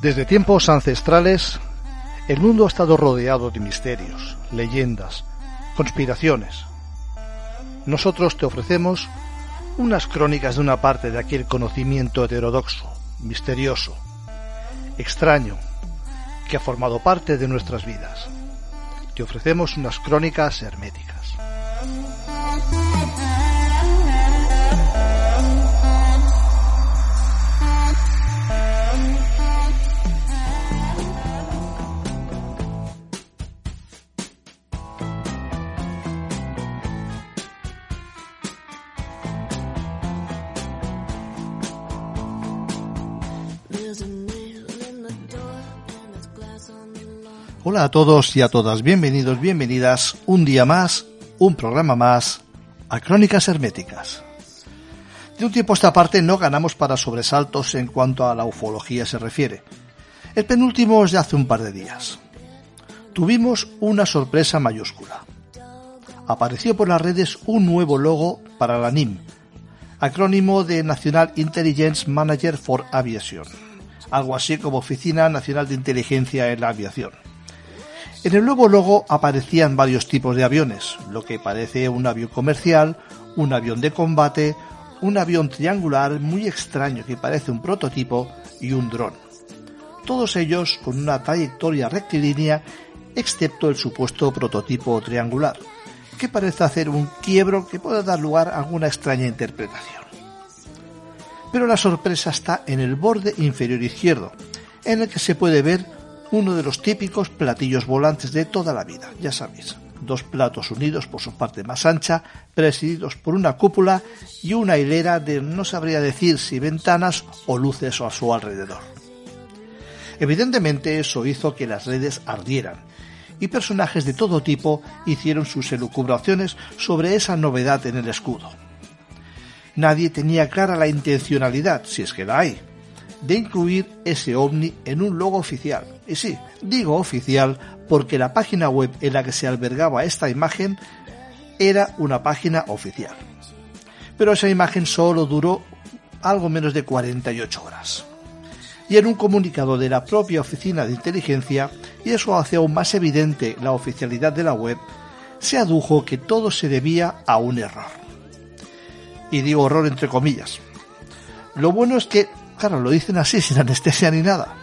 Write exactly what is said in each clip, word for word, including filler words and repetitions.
Desde tiempos ancestrales, el mundo ha estado rodeado de misterios, leyendas, conspiraciones. Nosotros te ofrecemos unas crónicas de una parte de aquel conocimiento heterodoxo, misterioso, extraño, que ha formado parte de nuestras vidas. Te ofrecemos unas crónicas herméticas. Hola a todos y a todas, bienvenidos, bienvenidas un día más, un programa más a Crónicas Herméticas. De un tiempo a esta parte no ganamos para sobresaltos en cuanto a la ufología se refiere. El penúltimo es de hace un par de días. Tuvimos una sorpresa mayúscula. Apareció por las redes un nuevo logo para la N I M, acrónimo de National Intelligence Manager for Aviation, algo así como Oficina Nacional de Inteligencia en la Aviación. En el nuevo logo aparecían varios tipos de aviones, lo que parece un avión comercial, un avión de combate, un avión triangular muy extraño que parece un prototipo y un dron. Todos ellos con una trayectoria rectilínea, excepto el supuesto prototipo triangular, que parece hacer un quiebro que puede dar lugar a alguna extraña interpretación. Pero la sorpresa está en el borde inferior izquierdo, en el que se puede ver uno de los típicos platillos volantes de toda la vida, ya sabéis, dos platos unidos por su parte más ancha, presididos por una cúpula y una hilera de no sabría decir si ventanas o luces a su alrededor. Evidentemente eso hizo que las redes ardieran, y personajes de todo tipo hicieron sus elucubraciones sobre esa novedad en el escudo. Nadie tenía clara la intencionalidad, si es que la hay, de incluir ese ovni en un logo oficial. Y sí, digo oficial porque la página web en la que se albergaba esta imagen era una página oficial. Pero esa imagen solo duró algo menos de cuarenta y ocho horas. Y en un comunicado de la propia Oficina de Inteligencia, y eso hace aún más evidente la oficialidad de la web, se adujo que todo se debía a un error. Y digo error entre comillas. Lo bueno es que claro, lo dicen así, sin anestesia ni nada.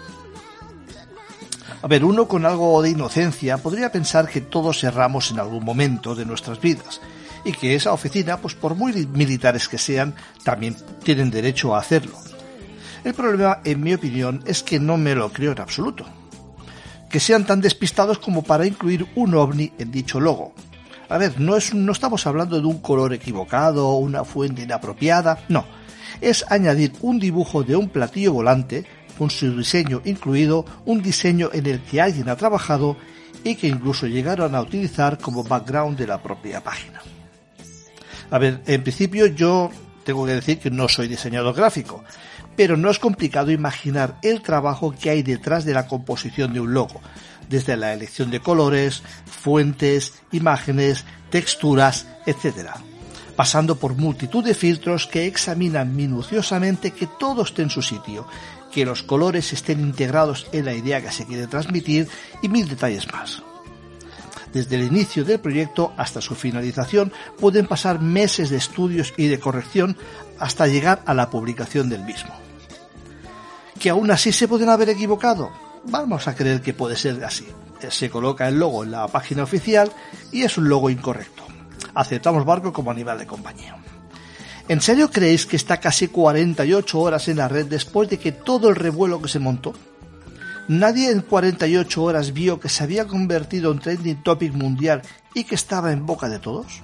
A ver, uno con algo de inocencia podría pensar que todos erramos en algún momento de nuestras vidas y que esa oficina, pues por muy militares que sean, también tienen derecho a hacerlo. El problema, en mi opinión, es que no me lo creo en absoluto. Que sean tan despistados como para incluir un ovni en dicho logo. A ver, no, es, no estamos hablando de un color equivocado o una fuente inapropiada, no. Es añadir un dibujo de un platillo volante, con su diseño incluido, un diseño en el que alguien ha trabajado y que incluso llegaron a utilizar como background de la propia página. A ver, en principio yo tengo que decir que no soy diseñador gráfico, pero no es complicado imaginar el trabajo que hay detrás de la composición de un logo, desde la elección de colores, fuentes, imágenes, texturas, etcétera. Pasando por multitud de filtros que examinan minuciosamente que todo esté en su sitio, que los colores estén integrados en la idea que se quiere transmitir y mil detalles más. Desde el inicio del proyecto hasta su finalización pueden pasar meses de estudios y de corrección hasta llegar a la publicación del mismo. ¿Que aún así se pueden haber equivocado? Vamos a creer que puede ser así. Se coloca el logo en la página oficial y es un logo incorrecto. Aceptamos barco como animal de compañía. ¿En serio creéis que está casi cuarenta y ocho horas en la red después de que todo el revuelo que se montó? ¿Nadie en cuarenta y ocho horas vio que se había convertido en trending topic mundial y que estaba en boca de todos?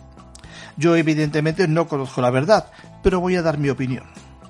Yo evidentemente no conozco la verdad, pero voy a dar mi opinión.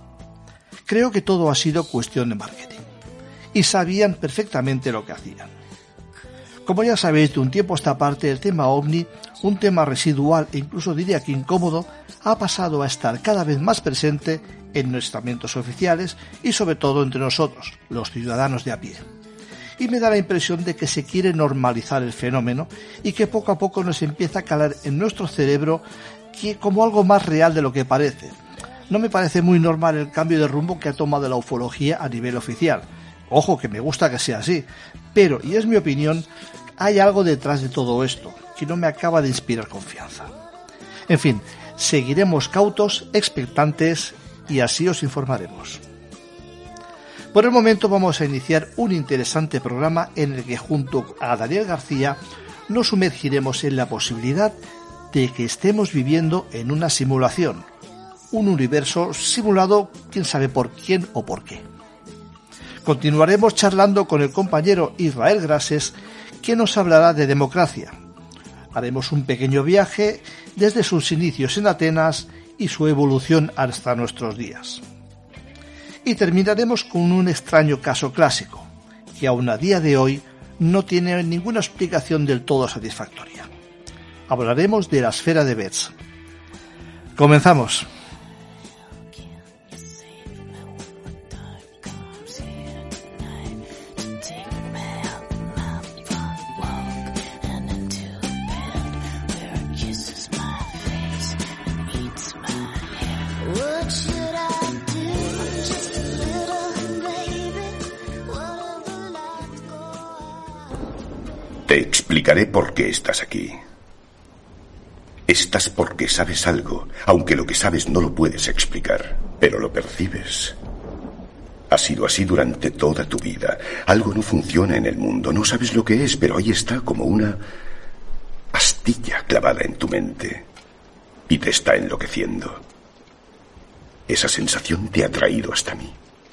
Creo que todo ha sido cuestión de marketing, y sabían perfectamente lo que hacían. Como ya sabéis, de un tiempo a esta parte el tema ovni, un tema residual e incluso diría que incómodo, ha pasado a estar cada vez más presente en los estamentos oficiales y sobre todo entre nosotros, los ciudadanos de a pie. Y me da la impresión de que se quiere normalizar el fenómeno y que poco a poco nos empieza a calar en nuestro cerebro que como algo más real de lo que parece. No me parece muy normal el cambio de rumbo que ha tomado la ufología a nivel oficial, Ojo, que me gusta que sea así, pero, y es mi opinión, hay algo detrás de todo esto que no me acaba de inspirar confianza. En fin, seguiremos cautos, expectantes y así os informaremos. Por el momento vamos a iniciar un interesante programa en el que junto a Daniel García nos sumergiremos en la posibilidad de que estemos viviendo en una simulación, un universo simulado quién sabe por quién o por qué. Continuaremos charlando con el compañero Israel Grases, que nos hablará de democracia. Haremos un pequeño viaje desde sus inicios en Atenas y su evolución hasta nuestros días. Y terminaremos con un extraño caso clásico, que aún a día de hoy no tiene ninguna explicación del todo satisfactoria. Hablaremos de la esfera de Betz. Comenzamos. Te explicaré por qué estás aquí. Estás porque sabes algo, aunque lo que sabes no lo puedes explicar, pero lo percibes. Ha sido así durante toda tu vida. Algo no funciona en el mundo, no sabes lo que es, pero ahí está como una astilla clavada en tu mente y te está enloqueciendo. Esa sensación te ha traído hasta mí.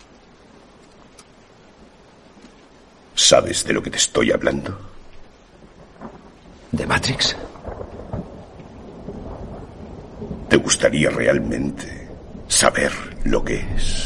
¿Sabes de lo que te estoy hablando? ¿De Matrix? ¿Te gustaría realmente saber lo que es?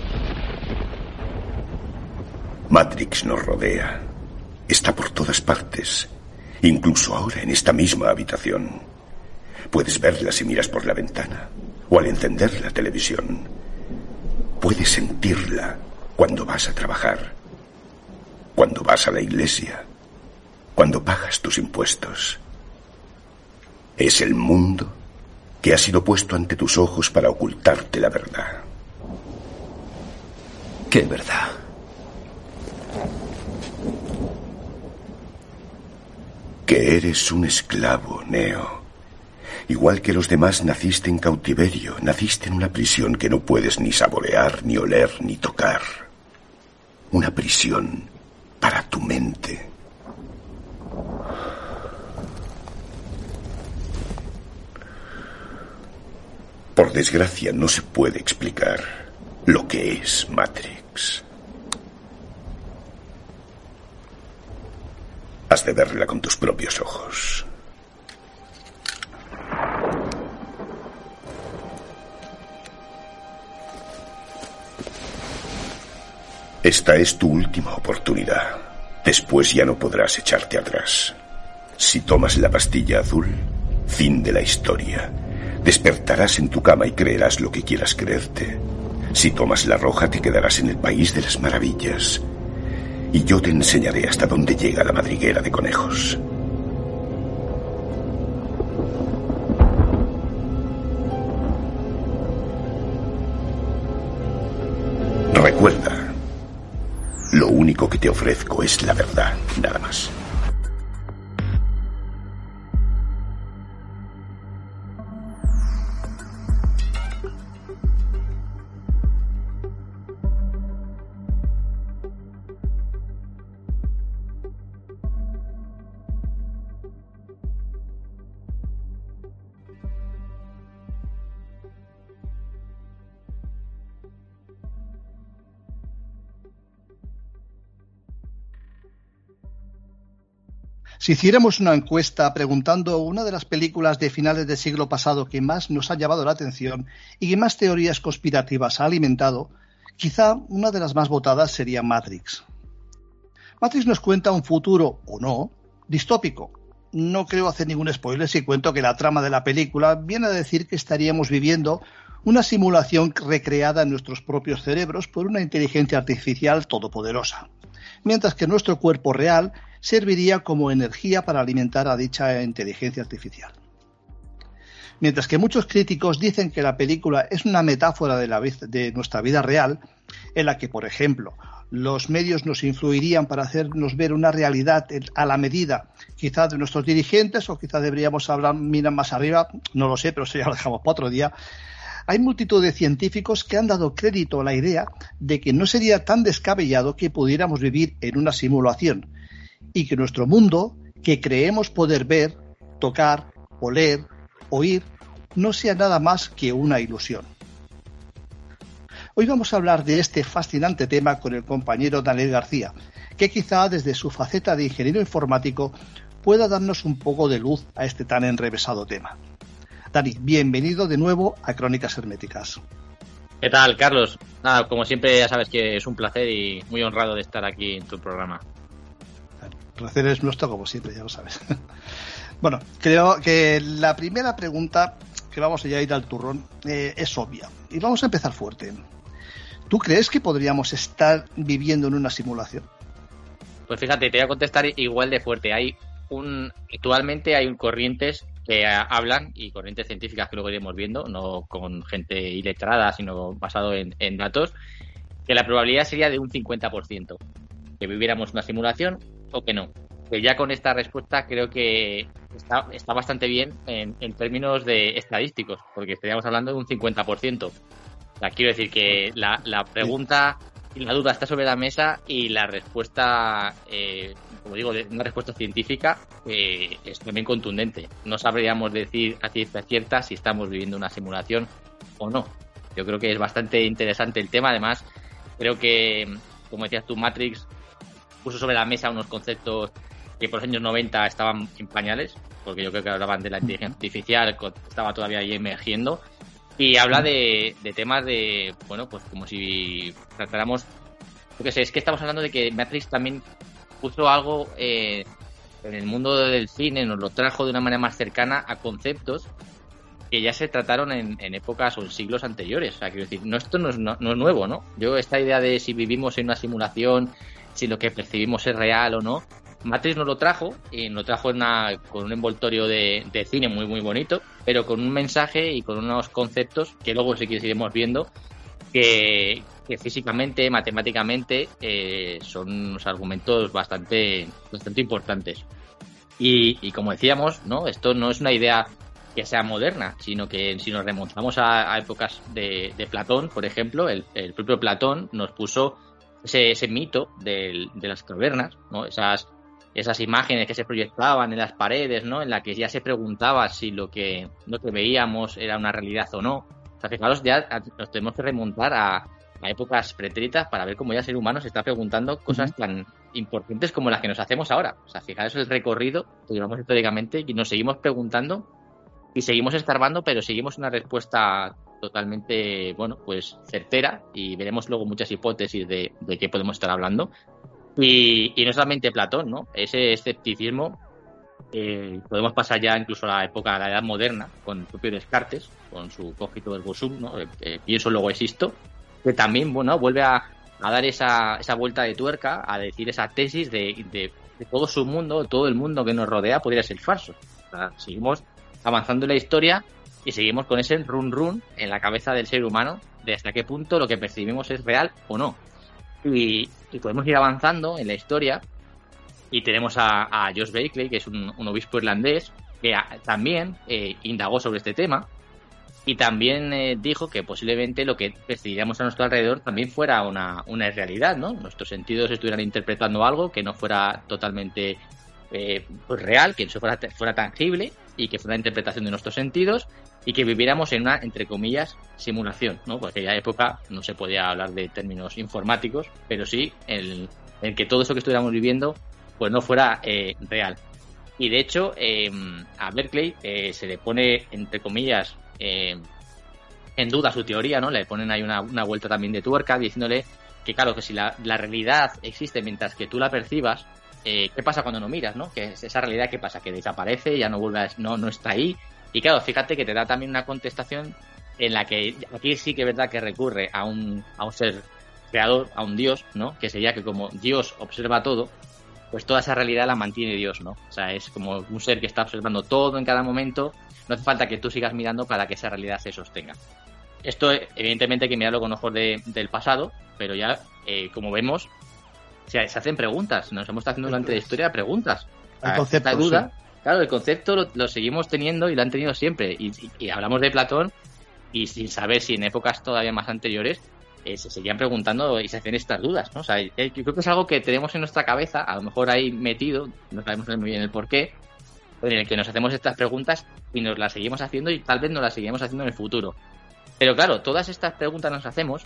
Matrix nos rodea. Está por todas partes. Incluso ahora en esta misma habitación. Puedes verla si miras por la ventana o al encender la televisión. Puedes sentirla cuando vas a trabajar, cuando vas a la iglesia, cuando pagas tus impuestos. Es el mundo que ha sido puesto ante tus ojos para ocultarte la verdad. ¿Qué verdad? Que eres un esclavo, Neo. Igual que los demás, naciste en cautiverio, naciste en una prisión que no puedes ni saborear, ni oler, ni tocar. Una prisión para tu mente. Por desgracia, no se puede explicar lo que es Matrix. Has de verla con tus propios ojos. Esta es tu última oportunidad. Después ya no podrás echarte atrás. Si tomas la pastilla azul, fin de la historia. Despertarás en tu cama y creerás lo que quieras creerte. Si tomas la roja, te quedarás en el país de las maravillas. Y yo te enseñaré hasta dónde llega la madriguera de conejos. Recuerda, lo único que te ofrezco es la verdad, nada más. Si hiciéramos una encuesta preguntando una de las películas de finales del siglo pasado que más nos ha llamado la atención y que más teorías conspirativas ha alimentado, quizá una de las más votadas sería Matrix. Matrix nos cuenta un futuro, o no, distópico. No creo hacer ningún spoiler si cuento que la trama de la película viene a decir que estaríamos viviendo una simulación recreada en nuestros propios cerebros por una inteligencia artificial todopoderosa, mientras que nuestro cuerpo real serviría como energía para alimentar a dicha inteligencia artificial. Mientras que muchos críticos dicen que la película es una metáfora de, la, de nuestra vida real, en la que, por ejemplo, los medios nos influirían para hacernos ver una realidad a la medida quizás de nuestros dirigentes, o quizás deberíamos hablar, mirar más arriba, no lo sé, pero eso ya lo dejamos para otro día. Hay multitud de científicos que han dado crédito a la idea de que no sería tan descabellado que pudiéramos vivir en una simulación y que nuestro mundo, que creemos poder ver, tocar, oler, oír, no sea nada más que una ilusión. Hoy vamos a hablar de este fascinante tema con el compañero Daniel García, que quizá desde su faceta de ingeniero informático pueda darnos un poco de luz a este tan enrevesado tema. Dani, bienvenido de nuevo a Crónicas Herméticas. ¿Qué tal, Carlos? Nada, como siempre ya sabes que es un placer y muy honrado de estar aquí en tu programa. El placer es nuestro, como siempre, ya lo sabes. Bueno, creo que la primera pregunta, que vamos a ya ir al turrón, eh, es obvia. Y vamos a empezar fuerte. ¿Tú crees que podríamos estar viviendo en una simulación? Pues fíjate, te voy a contestar igual de fuerte. Hay un actualmente hay un corrientes que hablan, y corrientes científicas que luego iremos viendo, no con gente iletrada, sino basado en, en datos, que la probabilidad sería de un cincuenta por ciento que viviéramos una simulación o que no. Que ya con esta respuesta creo que está, está bastante bien en, en términos de estadísticos, porque estaríamos hablando de un cincuenta por ciento. O sea, quiero decir que la, la pregunta y la duda está sobre la mesa, y la respuesta, eh, como digo, una respuesta científica eh, es también contundente. No sabríamos decir a ciencia cierta si estamos viviendo una simulación o no. Yo creo que es bastante interesante el tema. Además, creo que, como decías tú, Matrix puso sobre la mesa unos conceptos que por los años noventa estaban en pañales, porque yo creo que hablaban de la inteligencia artificial, estaba todavía ahí emergiendo. Y habla de, de temas de, bueno, pues como si tratáramos, yo qué sé, es que estamos hablando de que Matrix también puso algo eh, en el mundo del cine, nos lo trajo de una manera más cercana a conceptos que ya se trataron en, en épocas o en siglos anteriores. O sea, quiero decir, no, esto no es, no, no es nuevo, ¿no? Yo, esta idea de si vivimos en una simulación, si lo que percibimos es real o no, Matrix nos lo trajo, y nos lo trajo en una, con un envoltorio de, de cine muy muy bonito, pero con un mensaje y con unos conceptos que luego sí que iremos viendo que, que físicamente, matemáticamente eh, son unos argumentos bastante, bastante importantes. Y, y como decíamos, ¿no? Esto no es una idea que sea moderna, sino que si nos remontamos a, a épocas de, de Platón, por ejemplo, el, el propio Platón nos puso ese, ese mito de, de las cavernas, ¿no? Esas esas imágenes que se proyectaban en las paredes, ¿no? En la que ya se preguntaba si lo que, lo que veíamos era una realidad o no. O sea, fijaros, ya nos tenemos que remontar a, a épocas pretéritas para ver cómo ya el ser humano se está preguntando cosas tan importantes como las que nos hacemos ahora. O sea, fijaros el recorrido que llevamos históricamente y nos seguimos preguntando y seguimos escarbando, pero seguimos una respuesta totalmente, bueno, pues certera, y veremos luego muchas hipótesis de, de qué podemos estar hablando. Y, y no solamente Platón, ¿no? Ese escepticismo eh, podemos pasar ya incluso a la época de la Edad Moderna, con el propio Descartes, con su cogito ergo sum, ¿no? Eh, pienso luego existo, que también, bueno, vuelve a, a dar esa, esa vuelta de tuerca, a decir esa tesis de, de, de todo su mundo, todo el mundo que nos rodea podría ser falso. O sea, seguimos avanzando en la historia y seguimos con ese run run en la cabeza del ser humano de hasta qué punto lo que percibimos es real o no. Y, y podemos ir avanzando en la historia, y tenemos a, a Josh Beckley, que es un, un obispo irlandés, que a, también eh, indagó sobre este tema, y también eh, dijo que posiblemente lo que percibiríamos a nuestro alrededor también fuera una, una realidad, ¿no? Nuestros sentidos estuvieran interpretando algo que no fuera totalmente eh, pues real, que eso fuera, fuera tangible, y que fuera una interpretación de nuestros sentidos, y que viviéramos en una, entre comillas, simulación, ¿no? Porque en aquella época no se podía hablar de términos informáticos, pero sí en, en que todo eso que estuviéramos viviendo pues no fuera eh, real. Y de hecho, eh, a Berkeley eh, se le pone, entre comillas, eh, en duda su teoría, ¿no? Le ponen ahí una, una vuelta también de tuerca, diciéndole que claro, que si la, la realidad existe mientras que tú la percibas, eh, ¿qué pasa cuando no miras, no? Que esa realidad, ¿qué pasa? Que desaparece, ya no vuelve a, no, no está ahí. Y claro, fíjate que te da también una contestación en la que aquí sí que es verdad que recurre a un, a un ser creador, a un Dios, ¿no? Que sería que como Dios observa todo, pues toda esa realidad la mantiene Dios, ¿no? O sea, es como un ser que está observando todo en cada momento. No hace falta que tú sigas mirando para que esa realidad se sostenga. Esto, evidentemente, hay que mirarlo con ojos de, del pasado, pero ya, eh, como vemos, se, se hacen preguntas. Nos hemos estado haciendo durante la historia preguntas. Hay conceptos, esta duda, sí. Claro, el concepto lo, lo seguimos teniendo y lo han tenido siempre. Y, y, y hablamos de Platón y sin saber si en épocas todavía más anteriores eh, se seguían preguntando y se hacían estas dudas, ¿no? O sea, eh, yo creo que es algo que tenemos en nuestra cabeza, a lo mejor ahí metido, no sabemos muy bien el por qué, en el que nos hacemos estas preguntas y nos las seguimos haciendo y tal vez nos las seguimos haciendo en el futuro. Pero claro, todas estas preguntas nos hacemos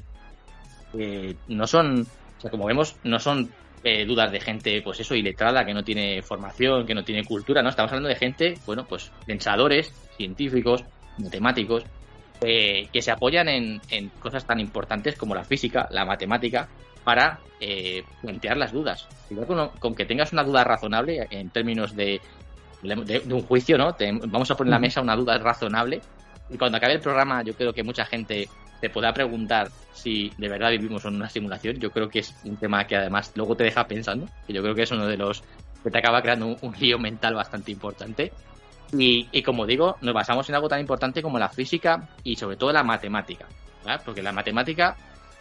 eh, no son, o sea, como vemos, no son eh, dudas de gente, pues eso, iletrada, que no tiene formación, que no tiene cultura, ¿no? Estamos hablando de gente, bueno, pues pensadores, científicos, matemáticos, eh, que se apoyan en, en cosas tan importantes como la física, la matemática, para eh, plantear las dudas. Igual con, con que tengas una duda razonable en términos de De, de un juicio, ¿no? Te, vamos a poner en la mesa una duda razonable y cuando acabe el programa yo creo que mucha gente te podrá preguntar si de verdad vivimos en una simulación. Yo creo que es un tema que además luego te deja pensando, que yo creo que es uno de los que te acaba creando un, un lío mental bastante importante y, y como digo, nos basamos en algo tan importante como la física y sobre todo la matemática, ¿verdad? Porque la matemática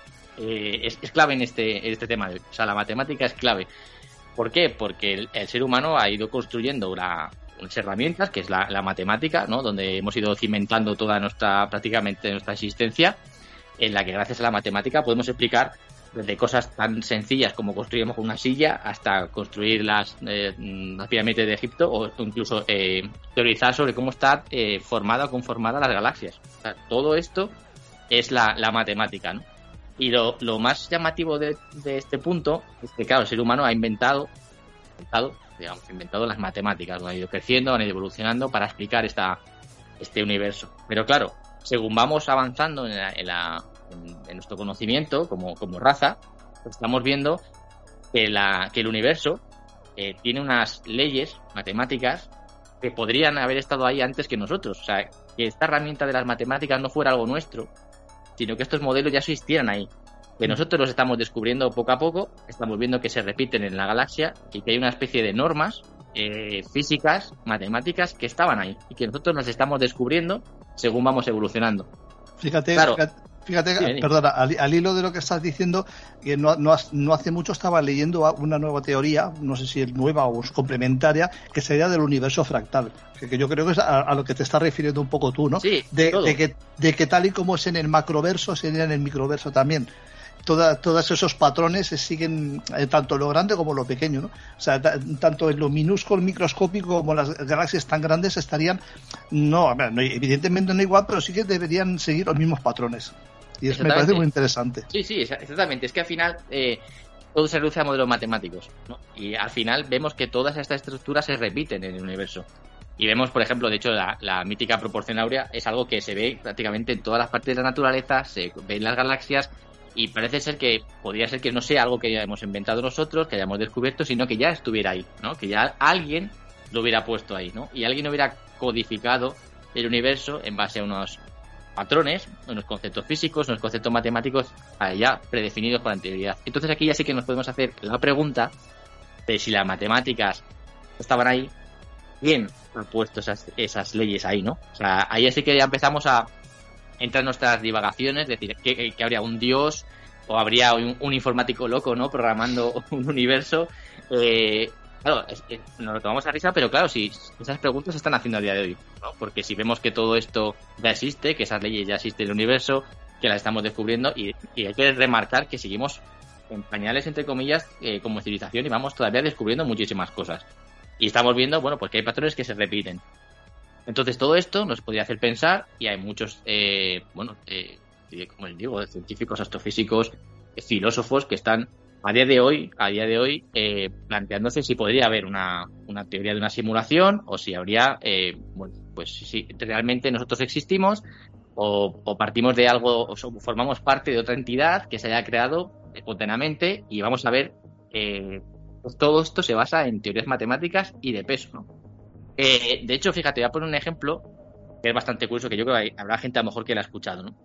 eh, es, es clave en este, en este tema de hoy. O sea, la matemática es clave. ¿Por qué? Porque el, el ser humano ha ido construyendo una, unas herramientas, que es la, la matemática, ¿no? Donde hemos ido cimentando toda nuestra, prácticamente nuestra existencia, en la que gracias a la matemática podemos explicar desde cosas tan sencillas como construimos una silla hasta construir las, eh, las pirámides de Egipto o incluso eh, teorizar sobre cómo está eh, formada o conformada las galaxias. O sea, todo esto es la, la matemática, ¿no? Y lo, lo más llamativo de, de este punto es que, claro, el ser humano ha inventado, inventado, digamos, inventado las matemáticas, han ido creciendo, han ido evolucionando para explicar esta, este universo. Pero claro, según vamos avanzando en, la, en, la, en, en nuestro conocimiento como, como raza, pues estamos viendo que, la, que el universo eh, tiene unas leyes matemáticas que podrían haber estado ahí antes que nosotros. O sea, que esta herramienta de las matemáticas no fuera algo nuestro, sino que estos modelos ya existieran ahí. Que nosotros los estamos descubriendo poco a poco, estamos viendo que se repiten en la galaxia y que hay una especie de normas eh, físicas, matemáticas, que estaban ahí y que nosotros las estamos descubriendo según vamos evolucionando. Fíjate, claro. fíjate, fíjate sí, perdona, al, al hilo de lo que estás diciendo, que no, no, no hace mucho estaba leyendo una nueva teoría, no sé si es nueva o es complementaria, que sería del universo fractal, que, que yo creo que es a, a lo que te estás refiriendo un poco tú, ¿no? Sí, de, todo. de, que, de que tal y como es en el macroverso, sería en el microverso también. Toda, todos esos patrones se siguen eh, tanto en lo grande como en lo pequeño, ¿no? O sea, t- tanto en lo minúsculo, microscópico como las galaxias tan grandes estarían, no, a ver, no, evidentemente no igual, pero sí que deberían seguir los mismos patrones. Y eso me parece muy interesante. Sí, sí, exactamente. Es que al final eh, todo se reduce a modelos matemáticos, ¿no? Y al final vemos que todas estas estructuras se repiten en el universo. Y vemos, por ejemplo, de hecho, la, la mítica proporción áurea es algo que se ve prácticamente en todas las partes de la naturaleza, se ve en las galaxias. Y parece ser que podría ser que no sea algo que hayamos inventado nosotros, que hayamos descubierto, sino que ya estuviera ahí, ¿no? Que ya alguien lo hubiera puesto ahí, ¿no? Y alguien hubiera codificado el universo en base a unos patrones, unos conceptos físicos, unos conceptos matemáticos ya predefinidos por anterioridad. Entonces aquí ya sí que nos podemos hacer la pregunta de si las matemáticas estaban ahí, ¿quién ha puesto esas, esas leyes ahí, no? O sea, ahí sí que ya empezamos a entran nuestras divagaciones, es decir, que, que habría un dios o habría un, un informático loco, ¿no? Programando un universo. Eh, claro, es, es, nos lo tomamos a risa, pero claro, si esas preguntas se están haciendo a día de hoy, ¿no? Porque si vemos que todo esto ya existe, que esas leyes ya existen en el universo, que las estamos descubriendo, y, y hay que remarcar que seguimos en pañales, entre comillas, eh, como civilización, y vamos todavía descubriendo muchísimas cosas. Y estamos viendo, bueno, pues que hay patrones que se repiten. Entonces todo esto nos podría hacer pensar, y hay muchos, eh, bueno, eh, como les digo, científicos, astrofísicos, filósofos que están a día de hoy, a día de hoy, eh, planteándose si podría haber una, una teoría de una simulación o si habría, eh, bueno, pues si realmente nosotros existimos o, o partimos de algo, o formamos parte de otra entidad que se haya creado espontáneamente y vamos a ver, eh, pues todo esto se basa en teorías matemáticas y de peso, ¿no? Eh, de hecho, fíjate, voy a poner un ejemplo que es bastante curioso, que yo creo que hay, habrá gente a lo mejor que la ha escuchado, ¿no?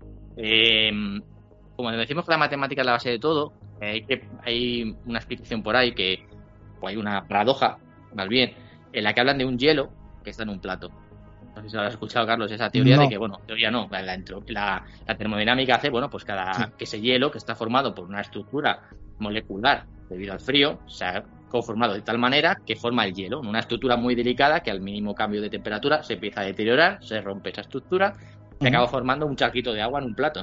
Eh, como decimos que la matemática es la base de todo, eh, que hay una explicación por ahí, que o hay una paradoja, más bien, en la que hablan de un hielo que está en un plato. No sé si lo has escuchado, Carlos, esa teoría no. de que, bueno, teoría no, la, la, la termodinámica hace, bueno, pues cada sí. que ese hielo que está formado por una estructura molecular debido al frío, se ha conformado de tal manera que forma el hielo, una estructura muy delicada que al mínimo cambio de temperatura se empieza a deteriorar, se rompe esa estructura y uh-huh. acaba formando un charquito de agua en un plato.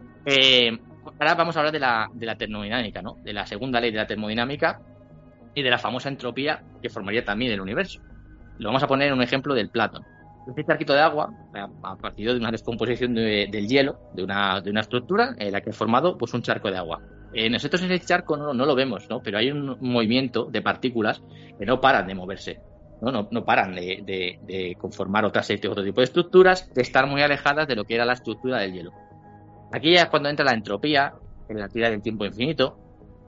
Eh, ahora vamos a hablar de la, de la termodinámica, ¿no? De la segunda ley de la termodinámica y de la famosa entropía que formaría también el universo. Lo vamos a poner en un ejemplo del Platón. Este charquito de agua, a partir de una descomposición de, del hielo, de una, de una estructura en la que ha formado pues, un charco de agua. Eh, nosotros ese charco no, no lo vemos, ¿no? Pero hay un movimiento de partículas que no paran de moverse, no, no, no paran de, de, de conformar otras, otro tipo de estructuras, de estar muy alejadas de lo que era la estructura del hielo. Aquí ya es cuando entra la entropía, en la teoría del tiempo infinito,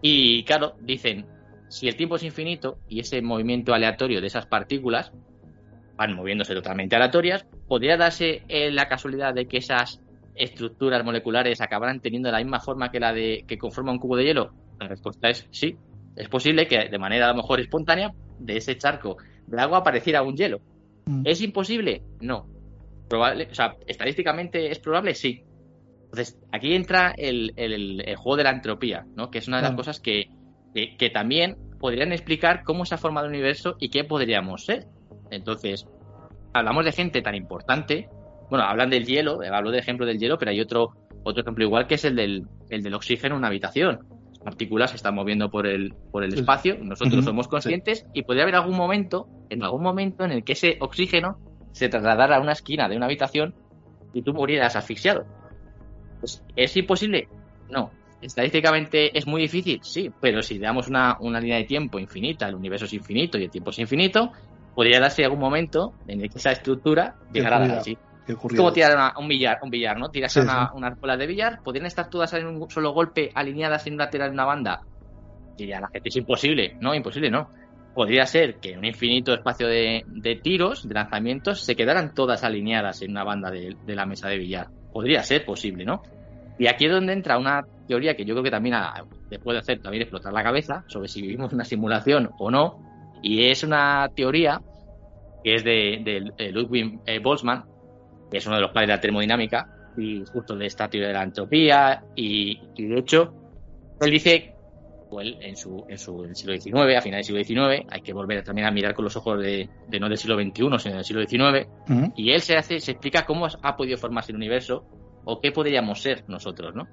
y claro, dicen, si el tiempo es infinito y ese movimiento aleatorio de esas partículas van moviéndose totalmente aleatorias, ¿podría darse eh, la casualidad de que esas estructuras moleculares acabarán teniendo la misma forma que la de que conforma un cubo de hielo? La respuesta es sí. Es posible que de manera a lo mejor espontánea de ese charco de agua apareciera un hielo. Mm. ¿Es imposible? No. Probable, o sea, estadísticamente es probable, sí. Entonces, aquí entra el, el, el juego de la entropía, ¿no? Que es una de las claro. cosas que, que, que también podrían explicar cómo se ha formado el universo y qué podríamos ser. Entonces, hablamos de gente tan importante. Bueno, hablan del hielo, hablo del ejemplo del hielo, pero hay otro otro ejemplo igual que es el del, el del oxígeno en una habitación. Las partículas se están moviendo por el, por el espacio, nosotros uh-huh. somos conscientes, sí. y podría haber algún momento, en algún momento en el que ese oxígeno se trasladara a una esquina de una habitación y tú murieras asfixiado. Pues, ¿es imposible? No. ¿Estadísticamente es muy difícil? Sí, pero si damos una, una línea de tiempo infinita, el universo es infinito y el tiempo es infinito, podría darse algún momento en el que esa estructura llegara a dar así. Es como tirar una, un billar, un billar, ¿no? Tiras sí, una, sí. unas bolas de billar, ¿podrían estar todas en un solo golpe alineadas en un lateral de una banda? Diría la gente, es imposible. No, imposible no. Podría ser que en un infinito espacio de, de tiros, de lanzamientos, se quedaran todas alineadas en una banda de, de la mesa de billar. Podría ser posible, ¿no? Y aquí es donde entra una teoría que yo creo que también a, te puede hacer también explotar la cabeza sobre si vivimos una simulación o no. Y es una teoría que es de, de, de Ludwig eh, Boltzmann, que es uno de los padres de la termodinámica, y justo de esta teoría de la entropía, y, y de hecho, él dice, pues, en su en su en el siglo diecinueve, a finales del siglo diecinueve, hay que volver también a mirar con los ojos de, de no del siglo veintiuno, sino del siglo diecinueve, uh-huh. y él se hace se explica cómo ha podido formarse el universo, o qué podríamos ser nosotros, ¿no?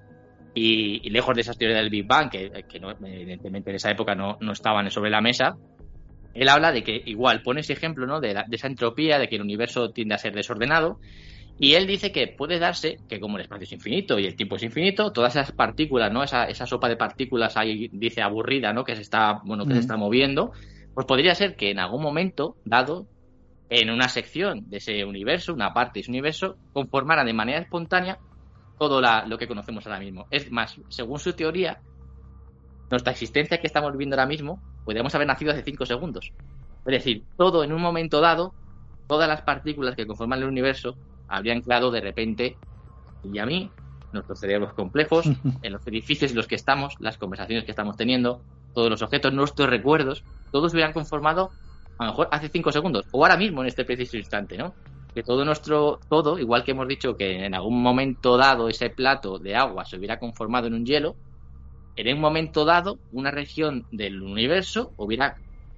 Y, y lejos de esas teorías del Big Bang, que, que no, evidentemente en esa época no, no estaban sobre la mesa, él habla de que igual pone ese ejemplo, ¿no? de, la, de esa entropía, de que el universo tiende a ser desordenado, y él dice que puede darse que como el espacio es infinito y el tiempo es infinito, todas esas partículas, ¿no? esa, esa sopa de partículas ahí dice aburrida, ¿no? que se está bueno que mm. se está moviendo, pues podría ser que en algún momento dado, en una sección de ese universo, una parte de ese universo, conformara de manera espontánea todo la, lo que conocemos ahora mismo. Es más, según su teoría, nuestra existencia que estamos viviendo ahora mismo podríamos haber nacido hace cinco segundos. Es decir, todo en un momento dado, todas las partículas que conforman el universo habrían creado de repente, y a mí, nuestros cerebros complejos, en los edificios en los que estamos, las conversaciones que estamos teniendo, todos los objetos, nuestros recuerdos, todos hubieran conformado a lo mejor hace cinco segundos, o ahora mismo en este preciso instante, ¿no? Que todo nuestro, todo, igual que hemos dicho que en algún momento dado ese plato de agua se hubiera conformado en un hielo, en un momento dado, una región del universo hubiera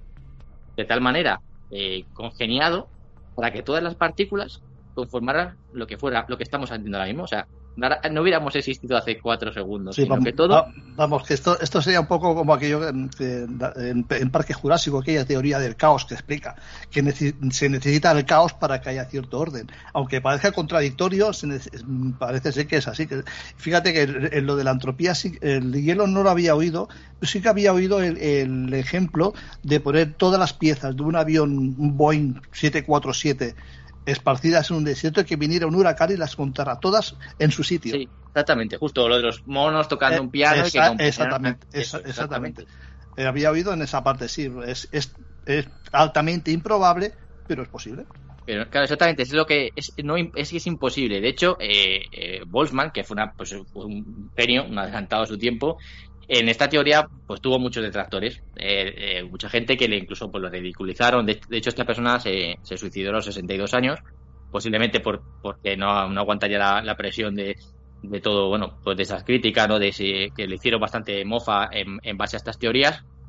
de tal manera eh, congeniado para que todas las partículas conformaran lo que fuera, lo que estamos haciendo ahora mismo. O sea, no hubiéramos existido hace cuatro segundos, sí, sino vamos, que todo... Vamos, que esto esto sería un poco como aquello en, en, en Parque Jurásico, aquella teoría del caos que explica que nece- se necesita el caos para que haya cierto orden. Aunque parezca contradictorio, se nece- parece ser que es así. Que, fíjate que en, en lo de la entropía, sí, el hielo no lo había oído, pero sí que había oído el, el ejemplo de poner todas las piezas de un avión, un Boeing siete cuatro siete, esparcidas en un desierto, y que viniera un huracán y las montara todas en su sitio. Sí, exactamente, justo lo de los monos tocando eh, un piano. Esa, y que exactamente, esa, exactamente. exactamente. Eh, había oído en esa parte, sí, es, es, es altamente improbable, pero es posible. Pero claro, exactamente, es lo que es, no, es que es imposible. De hecho, eh, eh, Boltzmann, que fue, una, pues, fue un genio, un adelantado a su tiempo, en esta teoría pues tuvo muchos detractores, eh, eh, mucha gente que le incluso pues lo ridiculizaron. De, de hecho, esta persona se, se suicidó a los sesenta y dos años, posiblemente por porque no, no aguantaría la, la presión de, de todo, bueno, pues de esas críticas, ¿no? De ese, que le hicieron bastante mofa en, en base a estas teorías.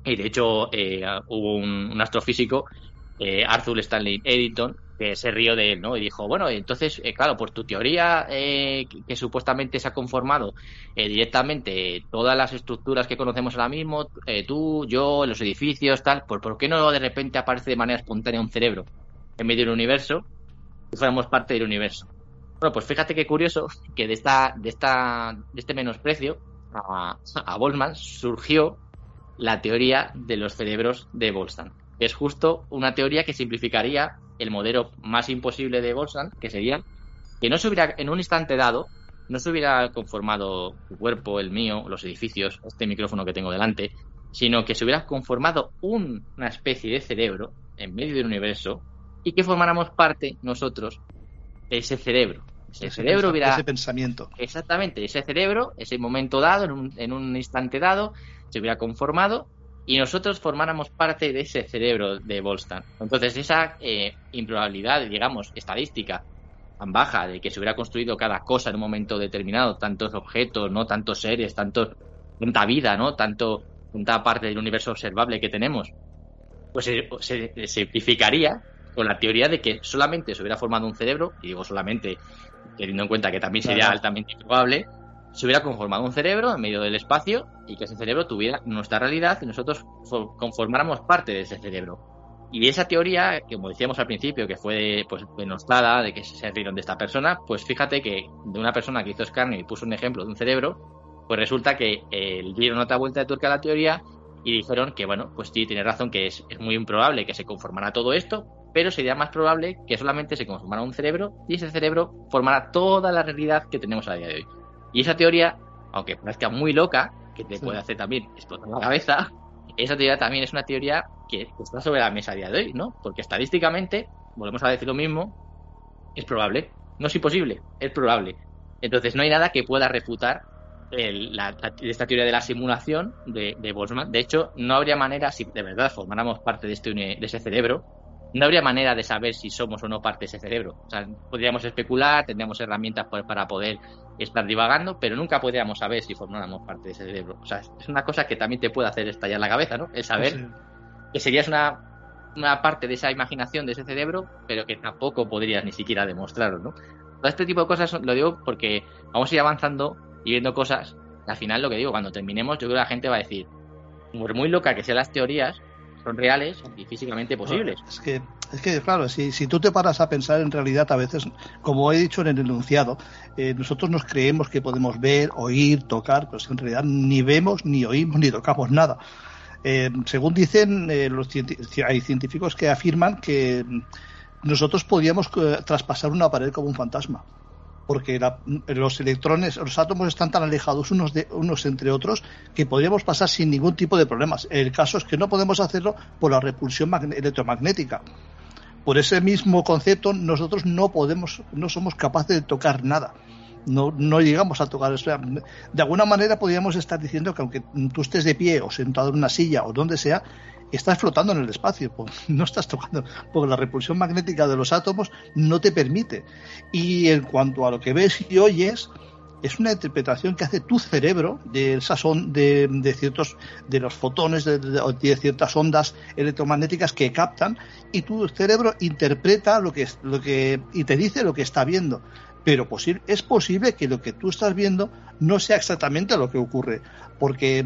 Y de hecho eh, hubo un, un astrofísico, eh, Arthur Stanley Eddington, que se rió de él, ¿no? Y dijo, bueno, entonces, eh, claro, por tu teoría eh, que, que supuestamente se ha conformado eh, directamente todas las estructuras que conocemos ahora mismo, eh, tú, yo, los edificios, tal, ¿por, ¿por qué no de repente aparece de manera espontánea un cerebro en medio del universo y fuéramos parte del universo? Bueno, pues fíjate qué curioso que de esta, de esta, de este menosprecio a, a Boltzmann surgió la teoría de los cerebros de Boltzmann. Es justo una teoría que simplificaría el modelo más imposible de Boltzmann, que sería que no se hubiera, en un instante dado, no se hubiera conformado tu cuerpo, el mío, los edificios, este micrófono que tengo delante, sino que se hubiera conformado un, una especie de cerebro en medio del universo y que formáramos parte nosotros de ese cerebro. Ese, ese cerebro hubiera... Ese pensamiento. Exactamente, ese cerebro, ese momento dado, en un, en un instante dado, se hubiera conformado y nosotros formáramos parte de ese cerebro de Boltzmann. Entonces esa eh, improbabilidad, digamos, estadística tan baja de que se hubiera construido cada cosa en un momento determinado, tantos objetos, no tantos seres, tanto, tanta vida, no tanto, tanta parte del universo observable que tenemos, pues se, se simplificaría con la teoría de que solamente se hubiera formado un cerebro, y digo solamente teniendo en cuenta que también sería claro, altamente improbable, se hubiera conformado un cerebro en medio del espacio y que ese cerebro tuviera nuestra realidad y nosotros conformáramos parte de ese cerebro. Y de esa teoría, que como decíamos al principio, que fue pues denostada, de que se rieron de esta persona, pues fíjate que de una persona que hizo escarnio y puso un ejemplo de un cerebro, pues resulta que eh, dieron otra vuelta de tuerca a la teoría y dijeron que, bueno, pues sí, tiene razón, que es, es muy improbable que se conformara todo esto, pero sería más probable que solamente se conformara un cerebro y ese cerebro formara toda la realidad que tenemos a día de hoy. Y esa teoría, aunque parezca muy loca, que te sí. puede hacer también explotar la cabeza, esa teoría también es una teoría que está sobre la mesa a día de hoy, ¿no? Porque estadísticamente, volvemos a decir lo mismo, es probable. No es imposible, es probable. Entonces no hay nada que pueda refutar el, la, la, esta teoría de la simulación de, de Boltzmann. De hecho, no habría manera, si de verdad formáramos parte de, este, de ese cerebro, no habría manera de saber si somos o no parte de ese cerebro. O sea, podríamos especular, tendríamos herramientas para poder estar divagando, pero nunca podríamos saber si formáramos parte de ese cerebro. O sea, es una cosa que también te puede hacer estallar la cabeza, ¿no? El saber sí. que serías una, una parte de esa imaginación de ese cerebro, pero que tampoco podrías ni siquiera demostrarlo, ¿no? Todo este tipo de cosas lo digo porque vamos a ir avanzando y viendo cosas. Y al final, lo que digo, cuando terminemos, yo creo que la gente va a decir, por muy loca que sean las teorías, son reales y físicamente posibles. Es que, es que claro, si, si tú te paras a pensar, en realidad a veces, como he dicho en el enunciado, eh, nosotros nos creemos que podemos ver, oír, tocar, pues en realidad ni vemos, ni oímos, ni tocamos nada. Eh, según dicen, eh, los hay científicos que afirman que nosotros podíamos eh, traspasar una pared como un fantasma. Porque la, los electrones, los átomos están tan alejados unos de unos entre otros que podríamos pasar sin ningún tipo de problemas. El caso es que no podemos hacerlo por la repulsión magne- electromagnética. Por ese mismo concepto, nosotros no podemos, no somos capaces de tocar nada. No, no llegamos a tocar eso. De alguna manera podríamos estar diciendo que aunque tú estés de pie o sentado en una silla o donde sea, estás flotando en el espacio, no estás tocando, porque la repulsión magnética de los átomos no te permite. Y en cuanto a lo que ves y oyes, es una interpretación que hace tu cerebro de esas on, de, de ciertos, de los fotones, de, de, de ciertas ondas electromagnéticas que captan, y tu cerebro interpreta lo que, lo que y te dice lo que está viendo. Pero posible, es posible que lo que tú estás viendo no sea exactamente lo que ocurre, porque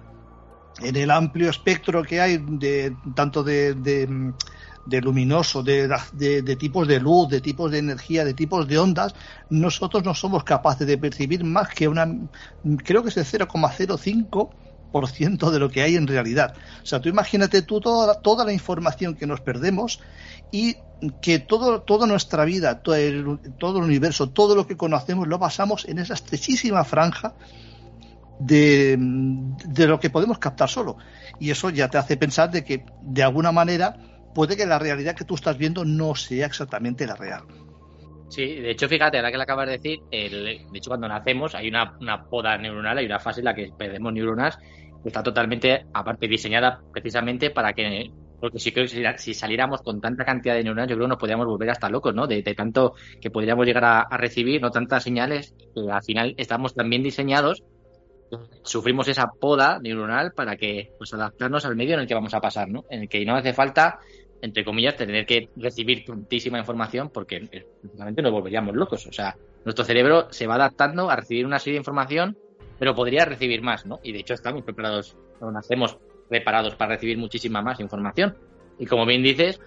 en el amplio espectro que hay de tanto de, de, de luminoso, de, de, de tipos de luz, de tipos de energía, de tipos de ondas, nosotros no somos capaces de percibir más que una, creo que es el cero coma cero cinco por ciento de lo que hay en realidad. O sea, tú imagínate tú toda, toda la información que nos perdemos y que todo, toda nuestra vida, todo el, todo el universo, todo lo que conocemos lo basamos en esa estrechísima franja de, de lo que podemos captar solo. Y eso ya te hace pensar de que de alguna manera puede que la realidad que tú estás viendo no sea exactamente la real. Sí, de hecho, fíjate, ahora que lo acabas de decir, el, de hecho, cuando nacemos hay una, una poda neuronal, hay una fase en la que perdemos neuronas que está totalmente, aparte, diseñada precisamente para que, porque si, si saliéramos con tanta cantidad de neuronas, yo creo que nos podríamos volver hasta locos, ¿no? De, de tanto que podríamos llegar a, a recibir, no tantas señales, que al final estamos tan bien diseñados sufrimos esa poda neuronal para que pues adaptarnos al medio en el que vamos a pasar, ¿no? En el que no hace falta, entre comillas, tener que recibir tantísima información porque realmente nos volveríamos locos. O sea, nuestro cerebro se va adaptando a recibir una serie de información, pero podría recibir más, ¿no? Y de hecho estamos preparados, o nacemos preparados para recibir muchísima más información. Y como bien dices,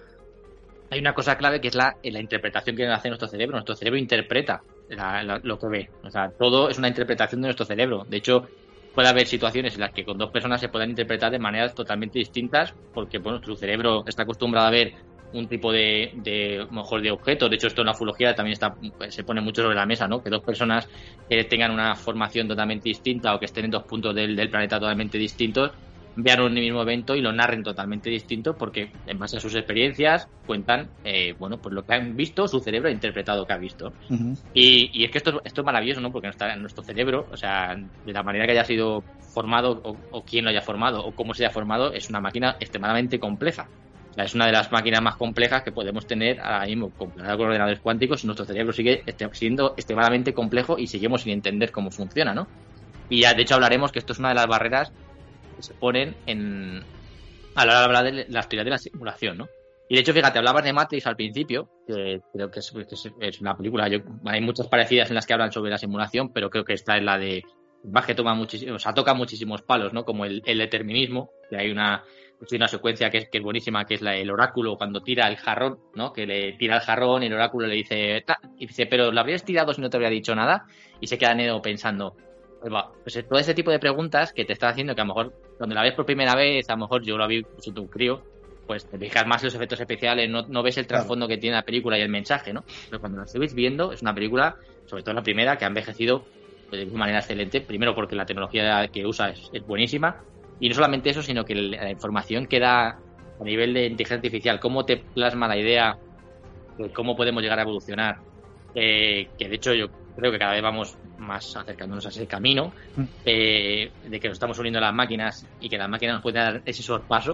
hay una cosa clave que es la, la interpretación que hace nuestro cerebro. Nuestro cerebro interpreta la, la, lo que ve. O sea, todo es una interpretación de nuestro cerebro. De hecho, puede haber situaciones en las que con dos personas se puedan interpretar de maneras totalmente distintas porque, bueno, tu cerebro está acostumbrado a ver un tipo de, de mejor de objetos. De hecho, esto en la ufología también está, se pone mucho sobre la mesa, ¿no? Que dos personas que tengan una formación totalmente distinta o que estén en dos puntos del, del planeta totalmente distintos vean un mismo evento y lo narren totalmente distinto porque en base a sus experiencias cuentan eh, bueno, pues lo que han visto, su cerebro ha interpretado que ha visto. Uh-huh. y, y es que esto, esto es maravilloso, ¿no? Porque nuestra, nuestro cerebro, o sea, de la manera que haya sido formado o, o quién lo haya formado o cómo se haya formado, es una máquina extremadamente compleja. O sea, es una de las máquinas más complejas que podemos tener ahora mismo comparado con ordenadores cuánticos. Nuestro cerebro sigue siendo extremadamente complejo y seguimos sin entender cómo funciona, ¿no? Y ya, de hecho, hablaremos que esto es una de las barreras que se ponen en a la hora de hablar de las teorías de la simulación, ¿no? Y de hecho, fíjate, hablabas de Matrix al principio, que creo que es, que es, es una película, yo, hay muchas parecidas en las que hablan sobre la simulación, pero creo que esta es la de más que toma muchísimo, o sea, toca muchísimos palos, ¿no? Como el, el determinismo, que hay una, una secuencia que es, que es buenísima, que es la, el oráculo cuando tira el jarrón, ¿no? Que le tira el jarrón y el oráculo le dice, ta, y dice, pero ¿lo habrías tirado si no te habría dicho nada? Y se queda Neo pensando, pues, va, pues todo ese tipo de preguntas que te está haciendo que a lo mejor cuando la ves por primera vez, a lo mejor yo lo vi pues, un crío, pues te fijas más en los efectos especiales, no, no ves el trasfondo claro. que tiene la película y el mensaje, ¿no? Pero cuando la estáis viendo, es una película, sobre todo la primera, que ha envejecido de una manera excelente, primero porque la tecnología que usa es, es buenísima, y no solamente eso, sino que la información que da a nivel de inteligencia artificial, cómo te plasma la idea de cómo podemos llegar a evolucionar, eh, que de hecho yo creo que cada vez vamos más acercándonos a ese camino, eh, de que nos estamos uniendo a las máquinas y que las máquinas nos pueden dar ese sorpaso,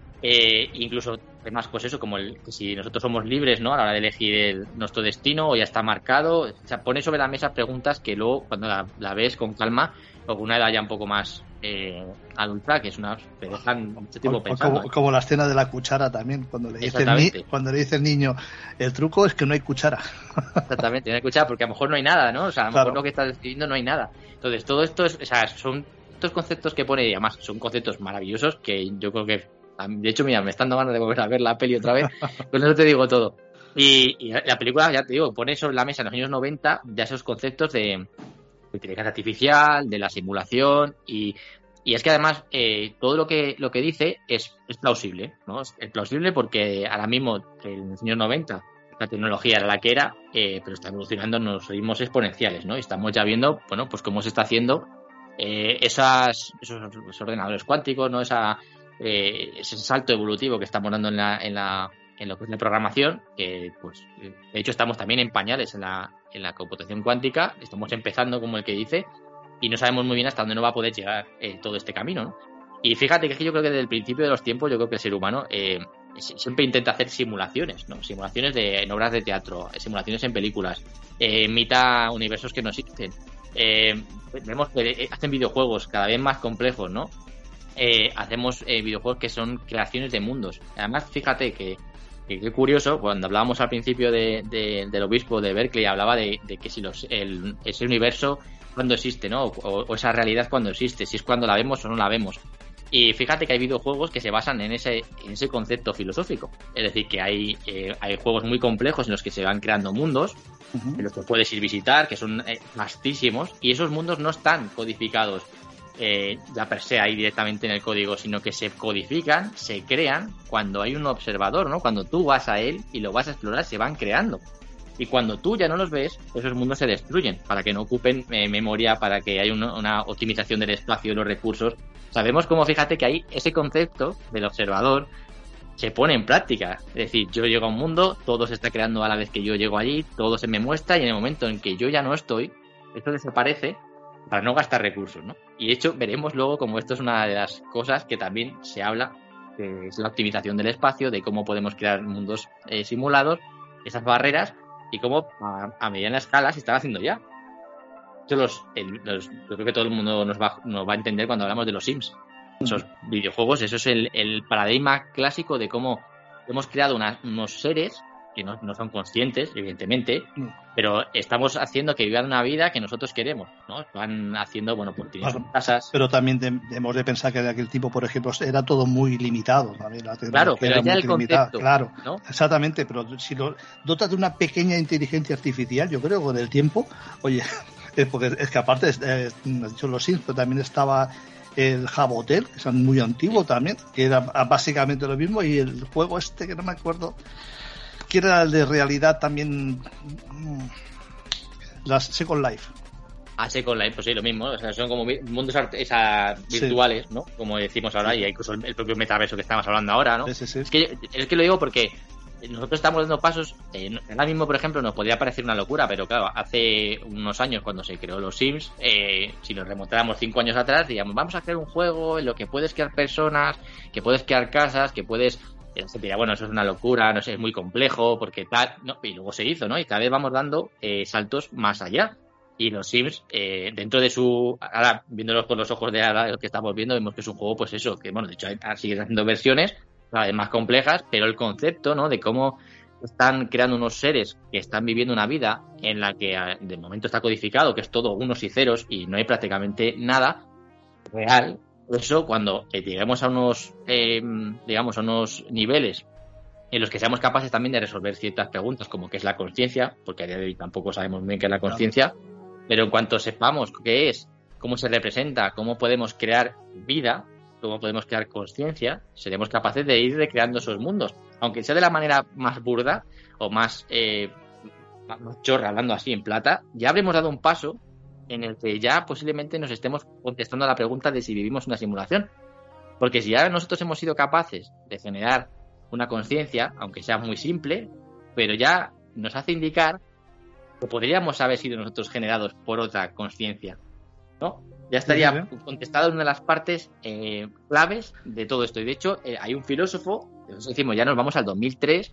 eh, incluso temas pues eso, como el que si nosotros somos libres, ¿no? A la hora de elegir el, nuestro destino o ya está marcado, o sea, pone sobre la mesa preguntas que luego cuando la, la ves con calma o con una edad ya un poco más eh, adulta, que es una te dejan mucho tiempo pensando. Como, como la escena de la cuchara también, cuando le dice el ni, cuando le dice el niño, el truco es que no hay cuchara. Exactamente, no hay cuchara porque a lo mejor no hay nada, ¿no? O sea, a lo claro. mejor lo que estás describiendo no hay nada. Entonces, todo esto es, o sea, son estos conceptos que pone, y además son conceptos maravillosos que yo creo que, de hecho, mira, me están dando ganas de volver a ver la peli otra vez, con eso te digo todo. Y, y la película, ya te digo, pone sobre la mesa en los años noventa ya esos conceptos de, de inteligencia artificial, de la simulación, y, y es que además eh, todo lo que lo que dice es, es plausible, ¿no? Es, es plausible porque ahora mismo, en los años noventa, la tecnología era la que era, eh, pero está evolucionando en unos ritmos exponenciales, ¿no? Y estamos ya viendo, bueno, pues cómo se está haciendo eh, esas, esos, esos ordenadores cuánticos, ¿no? Esa Eh, ese salto evolutivo que estamos dando en la, en la en lo que es la programación, que pues de hecho estamos también en pañales en la, en la computación cuántica, estamos empezando como el que dice y no sabemos muy bien hasta dónde nos va a poder llegar eh, todo este camino, ¿no? Y fíjate que, es que yo creo que desde el principio de los tiempos yo creo que el ser humano eh, siempre intenta hacer simulaciones, ¿no? Simulaciones de, en obras de teatro, simulaciones en películas, eh, imita universos que no existen, eh, vemos que hacen videojuegos cada vez más complejos, ¿no? Eh, hacemos eh, videojuegos que son creaciones de mundos. Además, fíjate que, que, que curioso, cuando hablábamos al principio de, de, del obispo de Berkeley, hablaba de, de que si los, el, ese universo cuando existe, ¿no? O, o esa realidad cuando existe, si es cuando la vemos o no la vemos. Y fíjate que hay videojuegos que se basan en ese, en ese concepto filosófico. Es decir, que hay, eh, hay juegos muy complejos en los que se van creando mundos, uh-huh. en los que puedes ir visitar, que son eh, vastísimos, y esos mundos no están codificados Eh, ya per se ahí directamente en el código, sino que se codifican, se crean cuando hay un observador, ¿no? Cuando tú vas a él y lo vas a explorar, se van creando. Y cuando tú ya no los ves, esos mundos se destruyen para que no ocupen eh, memoria, para que haya una, una optimización del espacio, de los recursos. Sabemos cómo, fíjate que ahí ese concepto del observador se pone en práctica. Es decir, yo llego a un mundo, todo se está creando a la vez que yo llego allí, todo se me muestra y en el momento en que yo ya no estoy, esto desaparece para no gastar recursos, ¿no? Y de hecho veremos luego como esto es una de las cosas que también se habla, que es la optimización del espacio, de cómo podemos crear mundos eh, simulados, esas barreras, y cómo a, a mediana escala se están haciendo ya. Yo, los, el, los, yo creo que todo el mundo nos va, nos va a entender cuando hablamos de los Sims. Esos videojuegos, eso es el, el paradigma clásico de cómo hemos creado una, unos seres que no, no son conscientes, evidentemente, pero estamos haciendo que vivan una vida que nosotros queremos, ¿no? Van haciendo, bueno, pues tienen sus casas. Pero también debemos de pensar que de aquel tipo, por ejemplo, era todo muy limitado. También la claro, pero era ya muy el limitada. concepto, claro, ¿no? Exactamente, pero si lo dotas de una pequeña inteligencia artificial, yo creo, con el tiempo, oye, es porque es que aparte, eh, has dicho los Sims, pero también estaba el Jabotel, que es muy antiguo también, que era básicamente lo mismo, y el juego este, que no me acuerdo, que era el de realidad también, las Second Life. Ah, Second Life, pues sí, lo mismo, o sea, son como mundos art- esa, virtuales, sí. ¿no? Como decimos ahora, y incluso el propio metaverso que estamos hablando ahora, ¿no? Sí, sí, sí. Es que, es que lo digo porque nosotros estamos dando pasos, eh, ahora mismo, por ejemplo, nos podría parecer una locura, pero claro, hace unos años cuando se creó los Sims, eh, si nos remontáramos cinco años atrás, diríamos, vamos a crear un juego en lo que puedes crear personas, que puedes crear casas, que puedes... Se diría, bueno, eso es una locura, no sé, es muy complejo, porque tal, no, y luego se hizo, ¿no? Y cada vez vamos dando eh, saltos más allá. Y los Sims, eh, dentro de su... Ahora, viéndolos con los ojos de ahora, lo que estamos viendo, vemos que es un juego, pues eso, que bueno, de hecho, siguen haciendo versiones cada vez más complejas, pero el concepto, ¿no? De cómo están creando unos seres que están viviendo una vida en la que de momento está codificado, que es todo unos y ceros y no hay prácticamente nada real. Eso, cuando eh, lleguemos a unos, eh, digamos, a unos niveles en los que seamos capaces también de resolver ciertas preguntas, como qué es la conciencia, porque a día de hoy tampoco sabemos bien qué es la conciencia, pero en cuanto sepamos qué es, cómo se representa, cómo podemos crear vida, cómo podemos crear conciencia, seremos capaces de ir recreando esos mundos, aunque sea de la manera más burda o más, eh, más chorra, hablando así en plata, ya habremos dado un paso en el que ya posiblemente nos estemos contestando a la pregunta de si vivimos una simulación. Porque si ya nosotros hemos sido capaces de generar una conciencia, aunque sea muy simple, pero ya nos hace indicar que podríamos haber sido nosotros generados por otra conciencia, ¿no? Ya estaría sí, sí, sí. contestado en una de las partes eh, claves de todo esto. Y de hecho, eh, hay un filósofo, decimos, ya nos vamos al dos mil tres,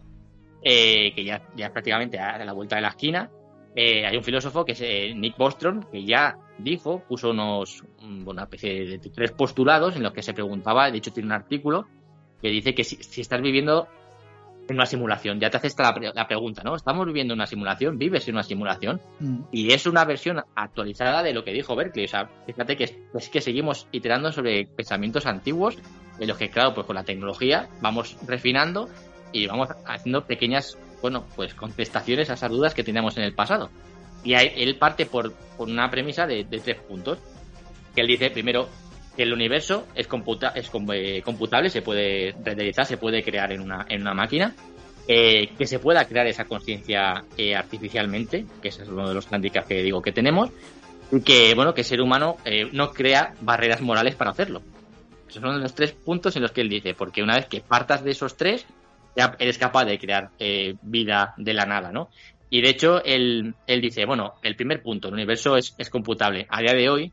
eh, que ya, ya prácticamente a la vuelta de la esquina. Eh, hay un filósofo que es eh, Nick Bostrom, que ya dijo, puso unos una especie de tres postulados en los que se preguntaba, de hecho tiene un artículo que dice que si, si estás viviendo en una simulación, ya te hace esta la, la pregunta, ¿no? ¿Estamos viviendo en una simulación? ¿Vives en una simulación? Mm. Y es una versión actualizada de lo que dijo Berkeley. O sea, fíjate que es, es que seguimos iterando sobre pensamientos antiguos, en los que, claro, pues con la tecnología vamos refinando y vamos haciendo pequeñas, bueno, pues contestaciones a esas dudas que teníamos en el pasado. Y ahí, él parte por, por una premisa de, de tres puntos. Que él dice, primero, que el universo es, computa, es eh, computable, se puede renderizar, se puede crear en una, en una máquina, eh, que se pueda crear esa conciencia eh, artificialmente, que ese es uno de los handicaps que digo que tenemos, y que, bueno, que el ser humano eh, no crea barreras morales para hacerlo. Esos son los tres puntos en los que él dice, porque una vez que partas de esos tres, ya eres capaz de crear eh, vida de la nada, ¿no? Y de hecho, él, él dice, bueno, el primer punto, el universo es, es computable. A día de hoy,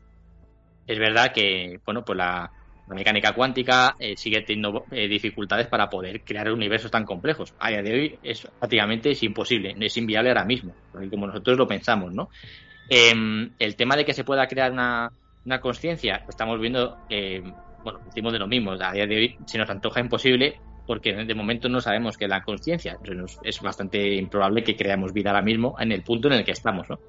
es verdad que, bueno, pues la, la mecánica cuántica eh, sigue teniendo eh, dificultades para poder crear universos tan complejos. A día de hoy es prácticamente es imposible, es inviable ahora mismo, como nosotros lo pensamos, ¿no? Eh, el tema de que se pueda crear una, una conciencia, estamos viendo, eh, bueno, decimos de lo mismo, a día de hoy se nos antoja imposible porque de momento no sabemos qué es la conciencia. Es bastante improbable que creamos vida ahora mismo en el punto en el que estamos, ¿no?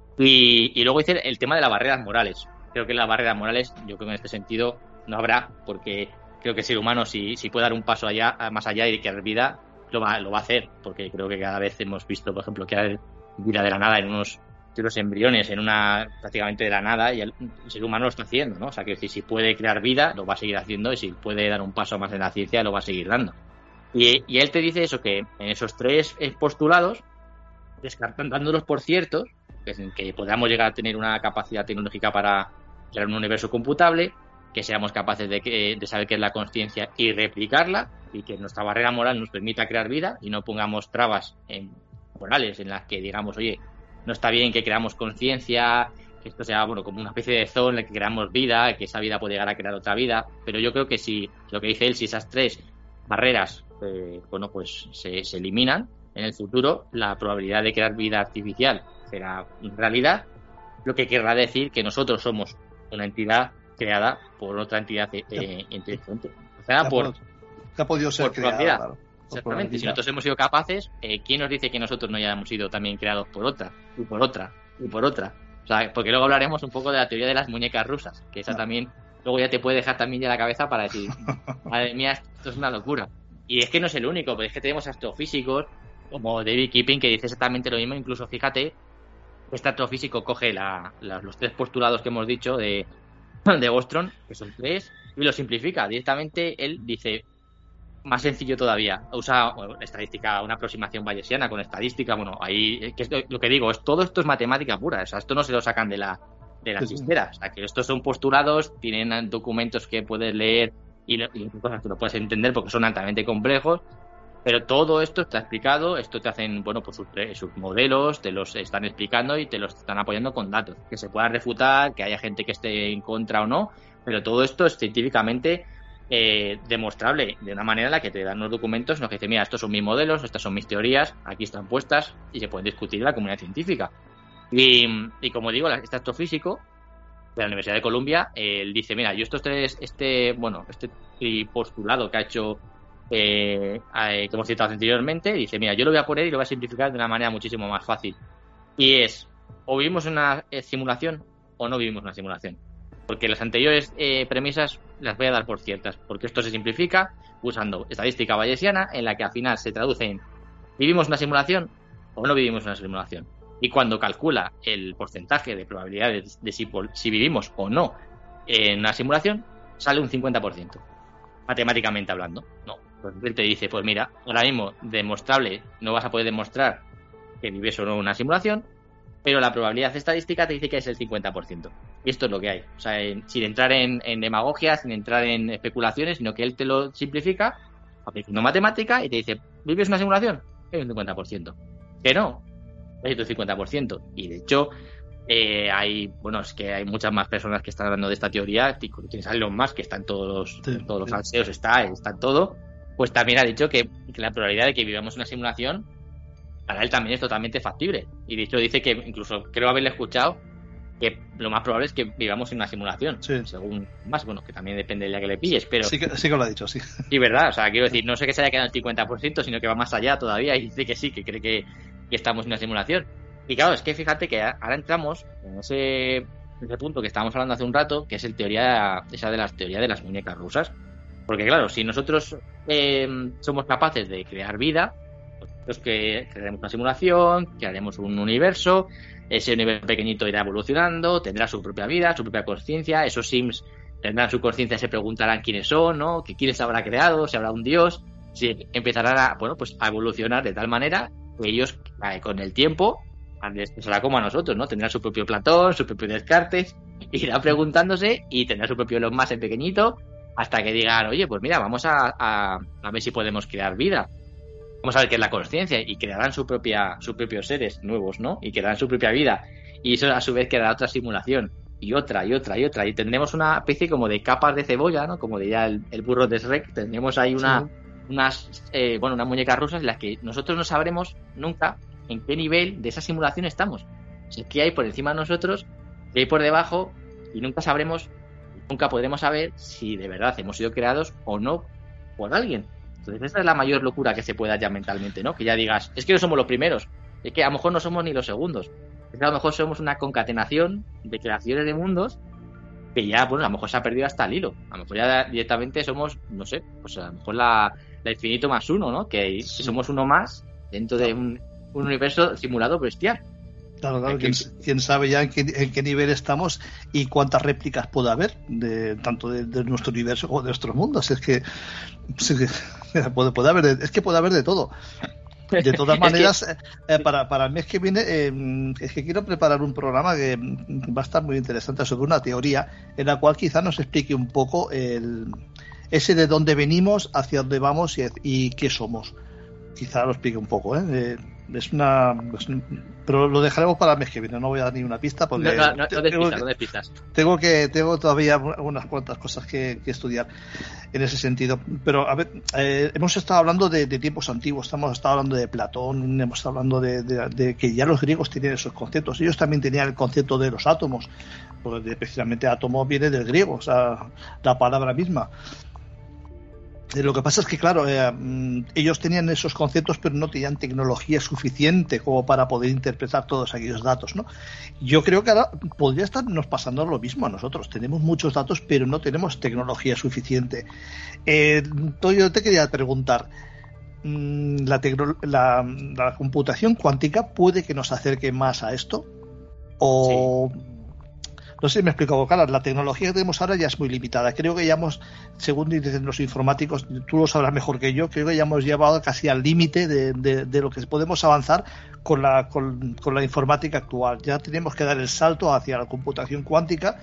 Y, y luego dice el tema de las barreras morales. Creo que las barreras morales, yo creo que en este sentido no habrá, porque creo que el ser humano, si, si puede dar un paso allá, más allá y crear vida, lo va, lo va a hacer, porque creo que cada vez hemos visto, por ejemplo, crear vida de la nada en unos, unos embriones, en una prácticamente de la nada, y el, el ser humano lo está haciendo, ¿no? O sea, que si, si puede crear vida, lo va a seguir haciendo, y si puede dar un paso más en la ciencia, lo va a seguir dando. Y, y él te dice eso, que en esos tres postulados, descartando, dándolos por ciertos, que, que podamos llegar a tener una capacidad tecnológica para crear un universo computable, que seamos capaces de, que, de saber qué es la conciencia y replicarla, y que nuestra barrera moral nos permita crear vida y no pongamos trabas en, morales en las que digamos, oye, no está bien que creamos conciencia, que esto sea, bueno, como una especie de zoo en la que creamos vida, que esa vida puede llegar a crear otra vida, pero yo creo que si, lo que dice él, si esas tres barreras, eh, bueno, pues se, se eliminan en el futuro, la probabilidad de crear vida artificial será realidad. lo que querrá decir que nosotros somos una entidad creada por otra entidad eh, inteligente. O sea, por, que ha podido ser por creada, claro. Exactamente. Si nosotros hemos sido capaces, eh, ¿quién nos dice que nosotros no hayamos sido también creados por otra, y por otra, y por otra? O sea, porque luego hablaremos un poco de la teoría de las muñecas rusas, que esa también, luego ya te puede dejar también ya la cabeza para decir, madre mía, esto es una locura. Y es que no es el único, porque es que tenemos astrofísicos como David Kipping, que dice exactamente lo mismo. Incluso, fíjate, este astrofísico coge la, la, los tres postulados que hemos dicho de, de Bostrom, que son tres, y lo simplifica. Directamente él dice, más sencillo todavía, usa bueno, estadística, una aproximación bayesiana con estadística. Bueno, ahí, que es lo que digo, es todo esto es matemática pura. O sea, esto no se lo sacan de la de la chistera. O sea, que estos son postulados, tienen documentos que puedes leer y, lo, y cosas que lo puedes entender porque son altamente complejos. Pero todo esto está explicado, esto te hacen, bueno, pues sus, sus modelos, te los están explicando y te los están apoyando con datos. Que se puedan refutar, que haya gente que esté en contra o no, pero todo esto es científicamente eh, demostrable de una manera en la que te dan unos documentos en los que dicen, mira, estos son mis modelos, estas son mis teorías, aquí están puestas y se pueden discutir en la comunidad científica. Y, y como digo, este astrofísico de la Universidad de Columbia, eh, él dice, mira, yo esto este, este, bueno, este postulado que ha hecho... Eh, eh, que hemos citado anteriormente, dice, mira, yo lo voy a poner y lo voy a simplificar de una manera muchísimo más fácil. Y es, o vivimos una eh, simulación o no vivimos una simulación. Porque las anteriores eh, premisas las voy a dar por ciertas, porque esto se simplifica usando estadística bayesiana, en la que al final se traduce en ¿vivimos una simulación o no vivimos una simulación? Y cuando calcula el porcentaje de probabilidades de si, si vivimos o no en una simulación, sale un cincuenta por ciento, matemáticamente hablando, ¿no? Pues él te dice, pues mira, ahora mismo demostrable, no vas a poder demostrar que vives o no una simulación, pero la probabilidad estadística te dice que es el cincuenta por ciento. Y esto es lo que hay. O sea, en, sin entrar en, en demagogia, sin entrar en especulaciones, sino que él te lo simplifica aplicando matemática y te dice, ¿vives una simulación? Es un cincuenta por ciento. Que no, es un cincuenta por ciento. Y de hecho, eh, hay, bueno, es que hay muchas más personas que están hablando de esta teoría. Tienes a Elon Musk, que está en todos los, sí, en todos los salseos, está, está en todo. Pues también ha dicho que, que la probabilidad de que vivamos una simulación para él también es totalmente factible. Y de hecho dice que, incluso creo haberle escuchado, que lo más probable es que vivamos en una simulación. Sí. Según más, bueno, que también depende del día que le pilles, pero... Sí que, sí que lo ha dicho, sí. Sí, verdad, o sea, quiero decir, no sé que se haya quedado el cincuenta por ciento, sino que va más allá todavía y dice que sí, que cree que, que estamos en una simulación. Y claro, es que fíjate que ahora entramos en ese, en ese punto que estábamos hablando hace un rato, que es el teoría, esa de las teorías de las muñecas rusas. Porque claro, si nosotros eh, somos capaces de crear vida, pues que crearemos una simulación, crearemos un universo, ese universo pequeñito irá evolucionando, tendrá su propia vida, su propia conciencia, esos Sims tendrán su conciencia y se preguntarán quiénes son, ¿no? ¿Qué quién se habrá creado? ¿Si habrá un dios? Si empezarán a, bueno, pues a evolucionar de tal manera que ellos, eh, con el tiempo, será como a nosotros, ¿no? Tendrán su propio Platón, su propio Descartes, irá preguntándose y tendrá su propio Elon Musk en pequeñito, hasta que digan, oye, pues mira, vamos a, a, a ver si podemos crear vida. Vamos a ver qué es la conciencia, y crearán su propia, sus propios seres nuevos, ¿no? Y crearán su propia vida. Y eso a su vez creará otra simulación. Y otra, y otra, y otra. Y tendremos una especie como de capas de cebolla, ¿no? Como diría el, el burro de Shrek. Tendremos ahí una, sí. unas, eh, bueno, unas muñecas rusas en las que nosotros no sabremos nunca en qué nivel de esa simulación estamos. O sea, qué hay por encima de nosotros, qué hay por debajo, y nunca sabremos... Nunca podremos saber si de verdad hemos sido creados o no por alguien. Entonces esa es la mayor locura que se pueda ya mentalmente, ¿no? Que ya digas, es que no somos los primeros, es que a lo mejor no somos ni los segundos, es que a lo mejor somos una concatenación de creaciones de mundos que ya, bueno, a lo mejor se ha perdido hasta el hilo. A lo mejor ya directamente somos, no sé, pues a lo mejor la, la infinito más uno, ¿no? Que, sí. que somos uno más dentro de un, un universo simulado bestial. Claro, claro, ¿quién, quién sabe ya en qué, en qué nivel estamos y cuántas réplicas puede haber, de tanto de, de nuestro universo como de nuestros mundos. Es que, es que puede, puede haber, es que puede haber de todo. De todas maneras, es que... eh, para, para el mes que viene, eh, es que quiero preparar un programa que va a estar muy interesante sobre una teoría en la cual quizás nos explique un poco el, ese de dónde venimos, hacia dónde vamos y, y qué somos. Quizá lo explique un poco, ¿eh? eh es una... Es un, pero lo dejaremos para el mes que viene, no voy a dar ni una pista porque... No, no, no, no despistas, que, no despistas. Tengo, que, tengo todavía unas cuantas cosas que, que estudiar en ese sentido. Pero, a ver, eh, hemos estado hablando de, de tiempos antiguos, hemos estado hablando de Platón, hemos estado hablando de, de, de que ya los griegos tenían esos conceptos. Ellos también tenían el concepto de los átomos, porque precisamente átomo viene del griego, o sea, la palabra misma. Lo que pasa es que, claro, eh, ellos tenían esos conceptos, pero no tenían tecnología suficiente como para poder interpretar todos aquellos datos, ¿no? Yo creo que ahora podría estarnos pasando lo mismo a nosotros. Tenemos muchos datos, pero no tenemos tecnología suficiente. Eh, yo te quería preguntar, ¿la, tecno- la, la computación cuántica puede que nos acerque más a esto? ¿O...? Sí. No sé si me he explicado, claro, la tecnología que tenemos ahora ya es muy limitada. Creo que ya hemos, según dicen los informáticos, tú lo sabrás mejor que yo, creo que ya hemos llevado casi al límite de, de, de lo que podemos avanzar con la, con, con la informática actual. Ya tenemos que dar el salto hacia la computación cuántica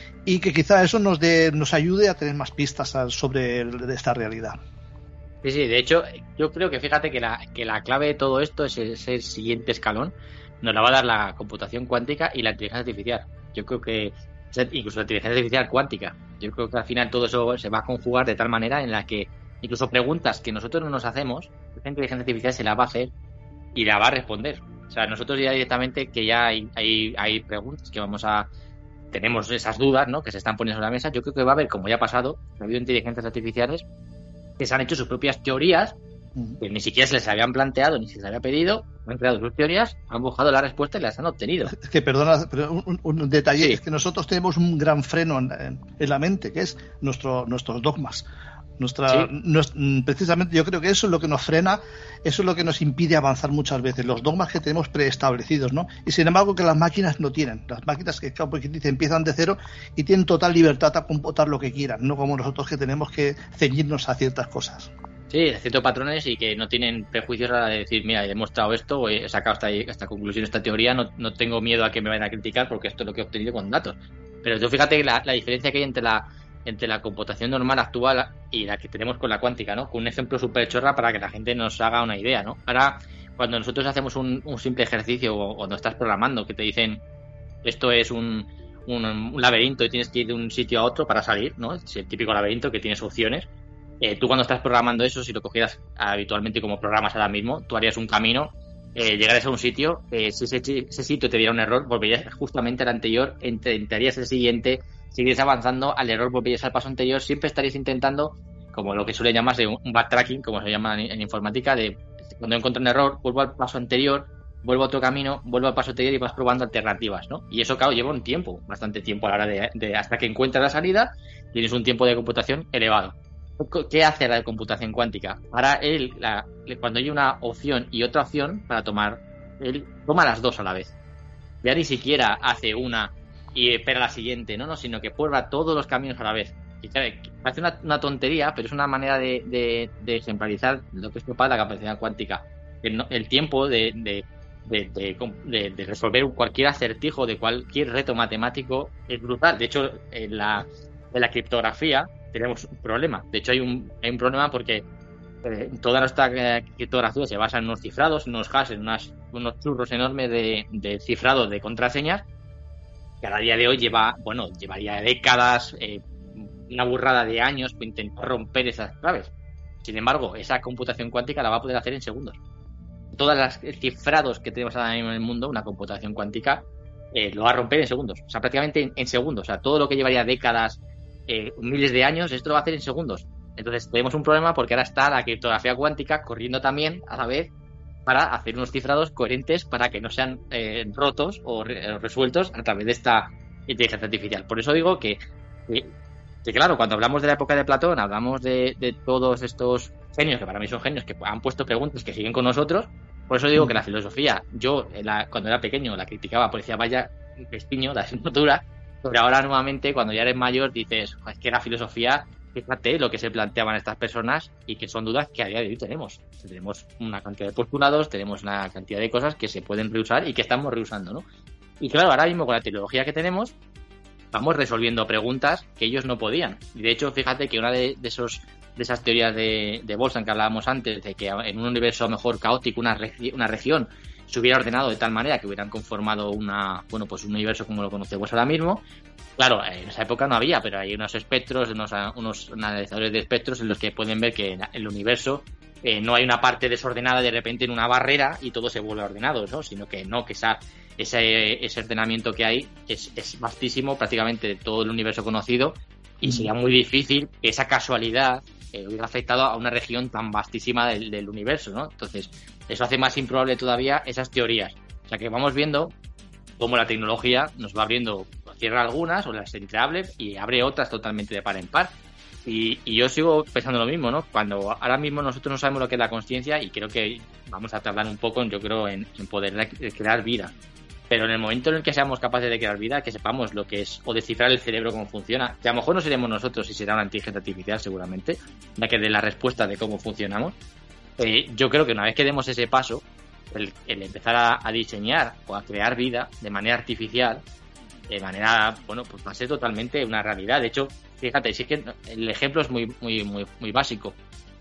y que quizá eso nos, de, nos ayude a tener más pistas sobre el, esta realidad. Sí, sí, de hecho, yo creo que fíjate que la, que la clave de todo esto es el, es el siguiente escalón. Nos la va a dar la computación cuántica y la inteligencia artificial. Yo creo que incluso la inteligencia artificial cuántica, yo creo que al final todo eso se va a conjugar de tal manera en la que incluso preguntas que nosotros no nos hacemos, la inteligencia artificial se la va a hacer y la va a responder. O sea, nosotros ya directamente que ya hay, hay, hay preguntas que vamos a... tenemos esas dudas, ¿no?, que se están poniendo sobre la mesa. Yo creo que va a haber, como ya ha pasado, ha habido inteligencias artificiales que se han hecho sus propias teorías, que ni siquiera se les habían planteado, ni se les había pedido, han creado sus teorías, han buscado la respuesta y las han obtenido. Es que, perdona, pero un, un detalle, sí. Es que nosotros tenemos un gran freno en, en, en la mente, que es nuestro, nuestros dogmas. Nuestra, sí. nuestra, precisamente yo creo que eso es lo que nos frena, eso es lo que nos impide avanzar muchas veces, los dogmas que tenemos preestablecidos, ¿no? Y sin embargo que las máquinas no tienen, las máquinas que dicen empiezan de cero y tienen total libertad a computar lo que quieran, no como nosotros que tenemos que ceñirnos a ciertas cosas. Sí, ciertos patrones y que no tienen prejuicios a la de decir, mira, he demostrado esto, o he sacado esta, esta conclusión, esta teoría, no, no tengo miedo a que me vayan a criticar porque esto es lo que he obtenido con datos. Pero tú fíjate la, la diferencia que hay entre la entre la computación normal actual y la que tenemos con la cuántica, ¿no? Con un ejemplo súper chorra para que la gente nos haga una idea, ¿no? Ahora, cuando nosotros hacemos un, un simple ejercicio o cuando estás programando, que te dicen esto es un, un, un laberinto y tienes que ir de un sitio a otro para salir, ¿no? Es el típico laberinto que tienes opciones. Eh, tú cuando estás programando eso, si lo cogieras habitualmente como programas ahora mismo, tú harías un camino, eh, llegarías a un sitio, eh, si ese, ese sitio te diera un error, volverías justamente al anterior, entrarías el siguiente, seguirías avanzando, al error volverías al paso anterior, siempre estarías intentando, como lo que suele llamarse un backtracking, como se llama en, en informática, de cuando encuentro un error, vuelvo al paso anterior, vuelvo a otro camino, vuelvo al paso anterior y vas probando alternativas, ¿no? Y eso, claro, lleva un tiempo, bastante tiempo a la hora de, de hasta que encuentras la salida, tienes un tiempo de computación elevado. ¿Qué hace la computación cuántica? Ahora él, la, cuando hay una opción y otra opción para tomar, él toma las dos a la vez. Ya ni siquiera hace una y espera la siguiente, no, no, sino que prueba todos los caminos a la vez. Y claro, parece una, una tontería, pero es una manera de, de, de ejemplarizar lo que es capaz la capacidad cuántica. El, el tiempo de, de, de, de, de, de resolver cualquier acertijo de cualquier reto matemático es brutal. De hecho, en la, en la criptografía tenemos un problema. De hecho, hay un, hay un problema porque eh, toda nuestra eh, criptografía se basa en unos cifrados, en unos hashes, en unas, unos churros enormes de, de cifrado de contraseñas, que a día de hoy lleva, bueno, llevaría décadas, eh, una burrada de años para intentar romper esas claves. Sin embargo, esa computación cuántica la va a poder hacer en segundos. Todas las cifrados que tenemos ahora mismo en el mundo, una computación cuántica eh, lo va a romper en segundos. O sea, prácticamente en, en segundos. O sea, todo lo que llevaría décadas, Eh, miles de años, esto lo va a hacer en segundos. Entonces tenemos un problema porque ahora está la criptografía cuántica corriendo también a la vez para hacer unos cifrados coherentes para que no sean eh, rotos o re- resueltos a través de esta inteligencia artificial. Por eso digo que, que, que claro, cuando hablamos de la época de Platón, hablamos de, de todos estos genios, que para mí son genios, que han puesto preguntas que siguen con nosotros. Por eso digo que la filosofía, yo la, cuando era pequeño la criticaba, porque decía, vaya pestiño la asignatura. Pero ahora nuevamente cuando ya eres mayor dices, es que la filosofía, fíjate lo que se planteaban estas personas y que son dudas que a día de hoy tenemos. Tenemos una cantidad de postulados, tenemos una cantidad de cosas que se pueden reusar y que estamos reusando, ¿no? Y claro, ahora mismo con la tecnología que tenemos, vamos resolviendo preguntas que ellos no podían. Y de hecho, fíjate que una de, de esos de esas teorías de, de Boltzmann que hablábamos antes, de que en un universo a lo mejor caótico, una, regi- una región se hubiera ordenado de tal manera que hubieran conformado una bueno pues un universo como lo conocemos ahora mismo. Claro, en esa época no había, pero hay unos espectros, unos, unos analizadores de espectros en los que pueden ver que en el universo eh, no hay una parte desordenada de repente en una barrera y todo se vuelve ordenado, ¿no? Sino que no, que esa, ese, ese ordenamiento que hay es, es vastísimo, prácticamente todo el universo conocido, y sería muy difícil que esa casualidad eh, hubiera afectado a una región tan vastísima del, del universo, ¿no? Entonces, eso hace más improbable todavía esas teorías. O sea que vamos viendo cómo la tecnología nos va abriendo, cierra algunas o las entreabre y abre otras totalmente de par en par. Y, y yo sigo pensando lo mismo, ¿no? Cuando ahora mismo nosotros no sabemos lo que es la consciencia, y creo que vamos a tardar un poco, yo creo, en, en poder crear vida. Pero en el momento en el que seamos capaces de crear vida, que sepamos lo que es, o descifrar el cerebro, cómo funciona, que a lo mejor no seremos nosotros y será una inteligencia artificial seguramente, la que dé la respuesta de cómo funcionamos, eh, yo creo que una vez que demos ese paso, el, el empezar a, a diseñar o a crear vida de manera artificial, de manera, bueno, pues va a ser totalmente una realidad. De hecho, fíjate, sí que el ejemplo es muy muy muy muy básico.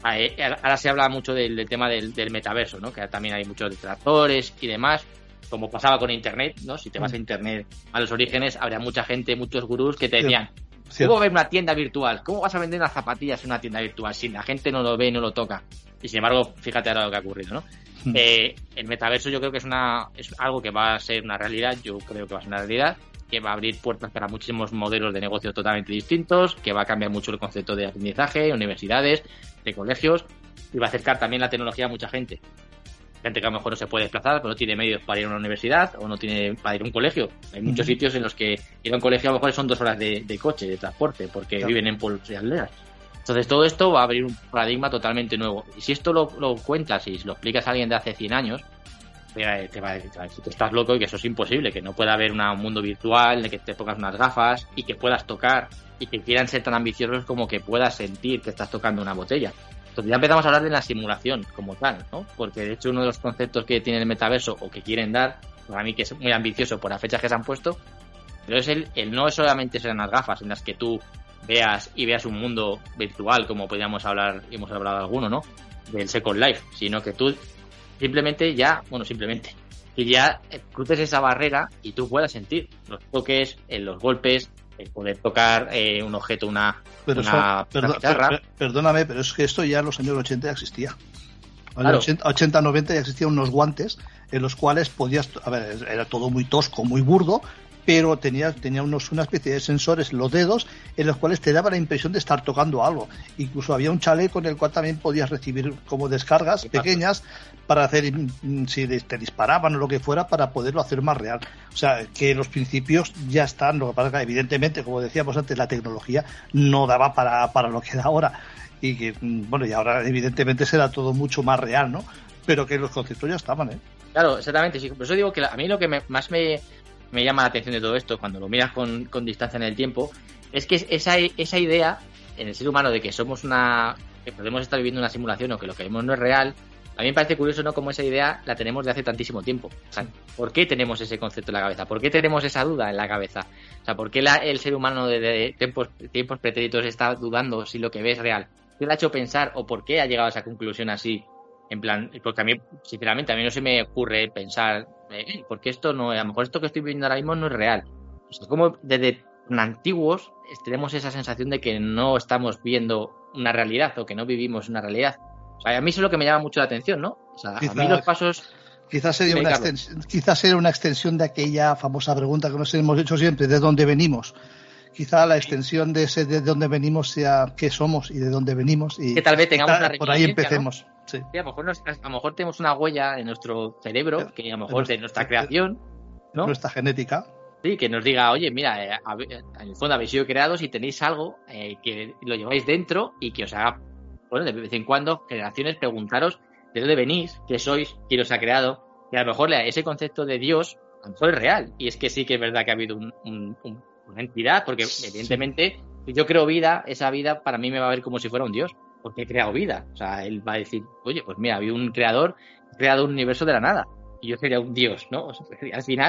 Ahora se habla mucho del, del tema del, del metaverso, ¿no? Que también hay muchos detractores y demás, como pasaba con Internet, ¿no? Si te vas a Internet a los orígenes, habría mucha gente, muchos gurús que te decían, ¿cómo va a ver una tienda virtual? ¿Cómo vas a vender unas zapatillas en una tienda virtual si la gente no lo ve y no lo toca? Y sin embargo, fíjate ahora lo que ha ocurrido, ¿no? Mm. Eh, el metaverso yo creo que es una es algo que va a ser una realidad, yo creo que va a ser una realidad, que va a abrir puertas para muchísimos modelos de negocio totalmente distintos, que va a cambiar mucho el concepto de aprendizaje, universidades, de colegios, y va a acercar también la tecnología a mucha gente. Gente que a lo mejor no se puede desplazar, pero no tiene medios para ir a una universidad o no tiene para ir a un colegio. Hay muchos uh-huh. sitios en los que ir a un colegio a lo mejor son dos horas de, de coche, de transporte, porque claro. viven en pueblos y aldeas. Entonces todo esto va a abrir un paradigma totalmente nuevo. Y si esto lo, lo cuentas y lo explicas a alguien de hace cien años, te va, te va a decir que tú estás loco y que eso es imposible, que no pueda haber una, un mundo virtual, de que te pongas unas gafas y que puedas tocar y que quieran ser tan ambiciosos como que puedas sentir que estás tocando una botella. Entonces ya empezamos a hablar de la simulación como tal, ¿no? Porque de hecho uno de los conceptos que tiene el metaverso o que quieren dar, para mí que es muy ambicioso por las fechas que se han puesto, pero es el, el no solamente ser unas gafas en las que tú veas y veas un mundo virtual, como podríamos hablar, y hemos hablado alguno, ¿no? Del Second Life, sino que tú simplemente ya, bueno, simplemente, que ya cruces esa barrera y tú puedas sentir los toques, los golpes, el poder tocar eh, un objeto, una, pero una, eso, perdón, una guitarra. Per, per, perdóname, pero es que esto ya en los años ochenta ya existía. En claro. los ochenta noventa ya existían unos guantes en los cuales podías, a ver, era todo muy tosco, muy burdo, pero tenía, tenía unos, una especie de sensores en los dedos en los cuales te daba la impresión de estar tocando algo. Incluso había un chaleco en el cual también podías recibir como descargas pequeñas para hacer, si te disparaban o lo que fuera, para poderlo hacer más real. O sea, que los principios ya están, lo que pasa es que evidentemente, como decíamos antes, la tecnología no daba para, para lo que da ahora. Y que, bueno, y ahora evidentemente será todo mucho más real, ¿no? Pero que los conceptos ya estaban, ¿eh? Claro, exactamente. Sí. Por eso digo que la, a mí lo que me, más me... me llama la atención de todo esto, cuando lo miras con, con distancia en el tiempo, es que esa, esa idea en el ser humano de que somos una, que podemos estar viviendo una simulación o que lo que vemos no es real, a mí me parece curioso, ¿no?, cómo esa idea la tenemos de hace tantísimo tiempo. O sea, ¿por qué tenemos ese concepto en la cabeza? ¿Por qué tenemos esa duda en la cabeza? O sea, ¿por qué la, el ser humano desde tiempos, tiempos pretéritos está dudando si lo que ve es real? ¿Qué le ha hecho pensar o por qué ha llegado a esa conclusión así? En plan, porque a mí, sinceramente, a mí no se me ocurre pensar, eh, porque esto no, a lo mejor esto que estoy viendo ahora mismo no es real. O sea, como desde antiguos tenemos esa sensación de que no estamos viendo una realidad o que no vivimos una realidad. O sea, a mí eso es lo que me llama mucho la atención, ¿no? O sea, quizá, a mí los pasos... Quizás sería, una extensión, quizás sería una extensión de aquella famosa pregunta que nos hemos hecho siempre, ¿de dónde venimos? Quizá la extensión de ese de dónde venimos sea qué somos y de dónde venimos. Y que tal vez tengamos una por ahí empecemos. ¿No? Sí. Sí, a lo mejor nos, a lo mejor tenemos una huella en nuestro cerebro, que a lo mejor de nuestra creación, ¿no? Nuestra genética. Sí, que nos diga, oye, mira, eh, a, en el fondo habéis sido creados y tenéis algo eh, que lo lleváis dentro y que os haga, bueno, de vez en cuando, generaciones, preguntaros de dónde venís, qué sois, quién os ha creado, y a lo mejor ese concepto de Dios a lo mejor es real. Y es que sí que es verdad que ha habido un, un, un, una entidad, porque evidentemente, si yo creo vida, esa vida para mí me va a ver como si fuera un Dios. Porque he creado vida. O sea, él va a decir, oye, pues mira, había un creador, he creado un universo de la nada. Y yo sería un dios, ¿no? O sea, al final,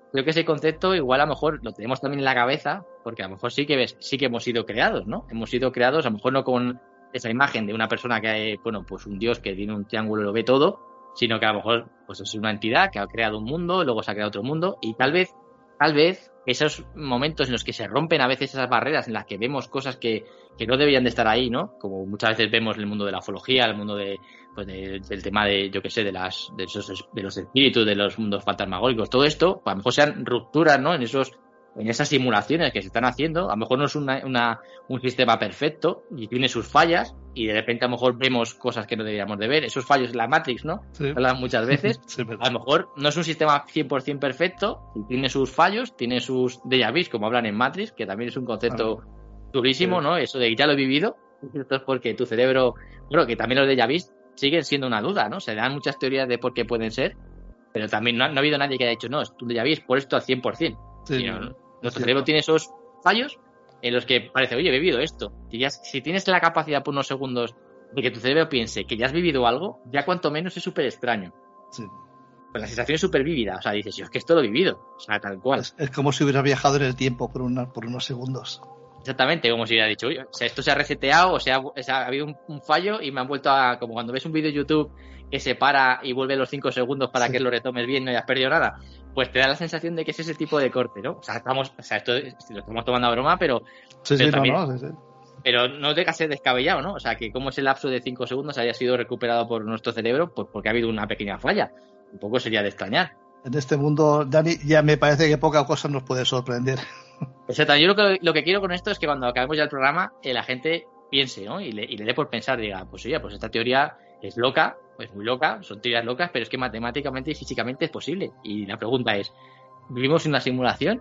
creo que ese concepto igual a lo mejor lo tenemos también en la cabeza, porque a lo mejor sí que ves, sí que hemos sido creados, ¿no? Hemos sido creados, a lo mejor no con esa imagen de una persona que hay, bueno, pues un dios que tiene un triángulo y lo ve todo, sino que a lo mejor pues es una entidad que ha creado un mundo, luego se ha creado otro mundo, y tal vez, tal vez esos momentos en los que se rompen a veces esas barreras, en las que vemos cosas que, que no deberían de estar ahí, ¿no? Como muchas veces vemos en el mundo de la ufología, el mundo de, pues de, del tema de, yo qué sé, de las, de esos, de los espíritus, de los mundos fantasmagóricos, todo esto, pues a lo mejor sean rupturas, ¿no? En esos, en esas simulaciones que se están haciendo, a lo mejor no es una, una, un sistema perfecto y tiene sus fallas, y de repente a lo mejor vemos cosas que no deberíamos de ver, esos fallos en la Matrix, ¿no? Sí. Hablan muchas veces. Sí, a lo mejor no es un sistema cien por ciento perfecto, y tiene sus fallos, tiene sus déjà vus, como hablan en Matrix, que también es un concepto ah, durísimo, sí. ¿no? Eso de ya lo he vivido, esto es porque tu cerebro, bueno, que también los déjà vus siguen siendo una duda, ¿no? Se dan muchas teorías de por qué pueden ser, pero también no, no ha habido nadie que haya dicho, no, es un déjà vu por esto al cien por ciento. Sí, sino, no, nuestro cerebro tiene esos fallos en los que parece, oye, he vivido esto. Si, ya, si tienes la capacidad por unos segundos de que tu cerebro piense que ya has vivido algo, ya cuanto menos es súper extraño. Sí. Pues la sensación es súper vívida. O sea, dices, yo es que esto lo he vivido. O sea, tal cual. Es, es como si hubieras viajado en el tiempo por, una, por unos segundos. Exactamente, como si hubiera dicho, oye, o sea, esto se ha reseteado, o sea, o sea ha habido un, un fallo y me han vuelto a... Como cuando ves un vídeo de YouTube que se para y vuelve los cinco segundos para sí. que lo retomes bien y no hayas perdido nada, pues te da la sensación de que es ese tipo de corte, ¿no? O sea, estamos, o sea, esto lo estamos tomando a broma, pero... Sí, pero sí, también, no, no, sí, sí. Pero no deja de ser descabellado, ¿no? O sea, que como ese lapso de cinco segundos haya sido recuperado por nuestro cerebro, pues porque ha habido una pequeña falla. Un poco sería de extrañar. En este mundo, Dani, ya me parece que poca cosa nos puede sorprender. Exacto. Yo lo que, lo que quiero con esto es que cuando acabemos ya el programa, eh, la gente piense, ¿no? Y le, y le dé por pensar, diga, pues oye, pues esta teoría es loca, es muy loca, son teorías locas, pero es que matemáticamente y físicamente es posible. Y la pregunta es, ¿vivimos en una simulación?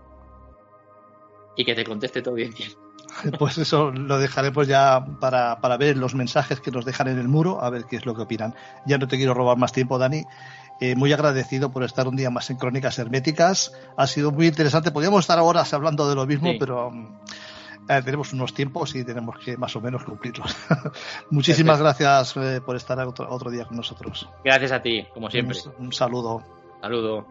Y que te conteste todo bien. Pues eso lo dejaremos ya para, para ver los mensajes que nos dejan en el muro, a ver qué es lo que opinan. Ya no te quiero robar más tiempo, Dani. Eh, muy agradecido por estar un día más en Crónicas Herméticas. Ha sido muy interesante. Podríamos estar horas hablando de lo mismo, sí. pero eh, tenemos unos tiempos y tenemos que más o menos cumplirlos. Muchísimas Perfecto. gracias eh, por estar otro, otro día con nosotros. Gracias a ti, como siempre. Un, un saludo. Saludo.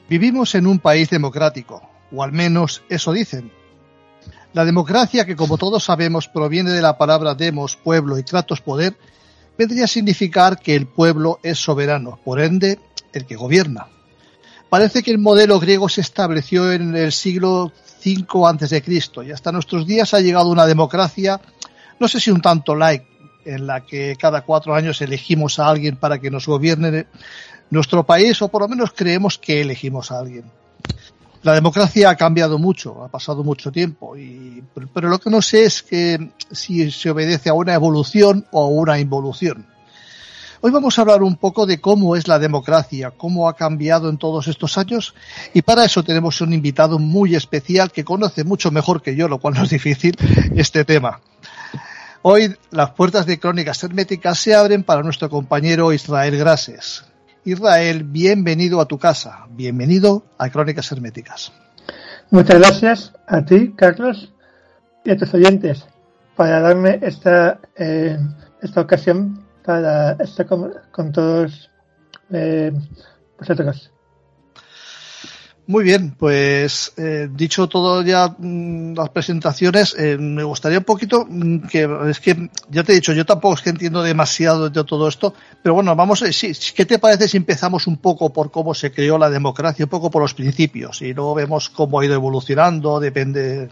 Vivimos en un país democrático, o al menos eso dicen. La democracia, que como todos sabemos proviene de la palabra demos, pueblo, y kratos, poder, vendría a significar que el pueblo es soberano, por ende, el que gobierna. Parece que el modelo griego se estableció en el siglo cinco antes de Cristo y hasta nuestros días ha llegado una democracia, no sé si un tanto light, en la que cada cuatro años elegimos a alguien para que nos gobierne nuestro país, o por lo menos creemos que elegimos a alguien. La democracia ha cambiado mucho, ha pasado mucho tiempo, y, pero lo que no sé es que si se obedece a una evolución o a una involución. Hoy vamos a hablar un poco de cómo es la democracia, cómo ha cambiado en todos estos años, y para eso tenemos un invitado muy especial que conoce mucho mejor que yo, lo cual no es difícil, este tema. Hoy las puertas de Crónicas Herméticas se abren para nuestro compañero Israel Grases. Israel, bienvenido a tu casa, bienvenido a Crónicas Herméticas. Muchas gracias a ti, Carlos, y a tus oyentes para darme esta eh, esta ocasión para estar con, con todos eh, vosotros. Muy bien, pues eh, dicho todo ya mmm, las presentaciones, eh, me gustaría un poquito mmm, que es que ya te he dicho, yo tampoco es que entiendo demasiado de todo esto, pero bueno, vamos a sí, ¿qué te parece si empezamos un poco por cómo se creó la democracia, un poco por los principios y luego vemos cómo ha ido evolucionando, depende.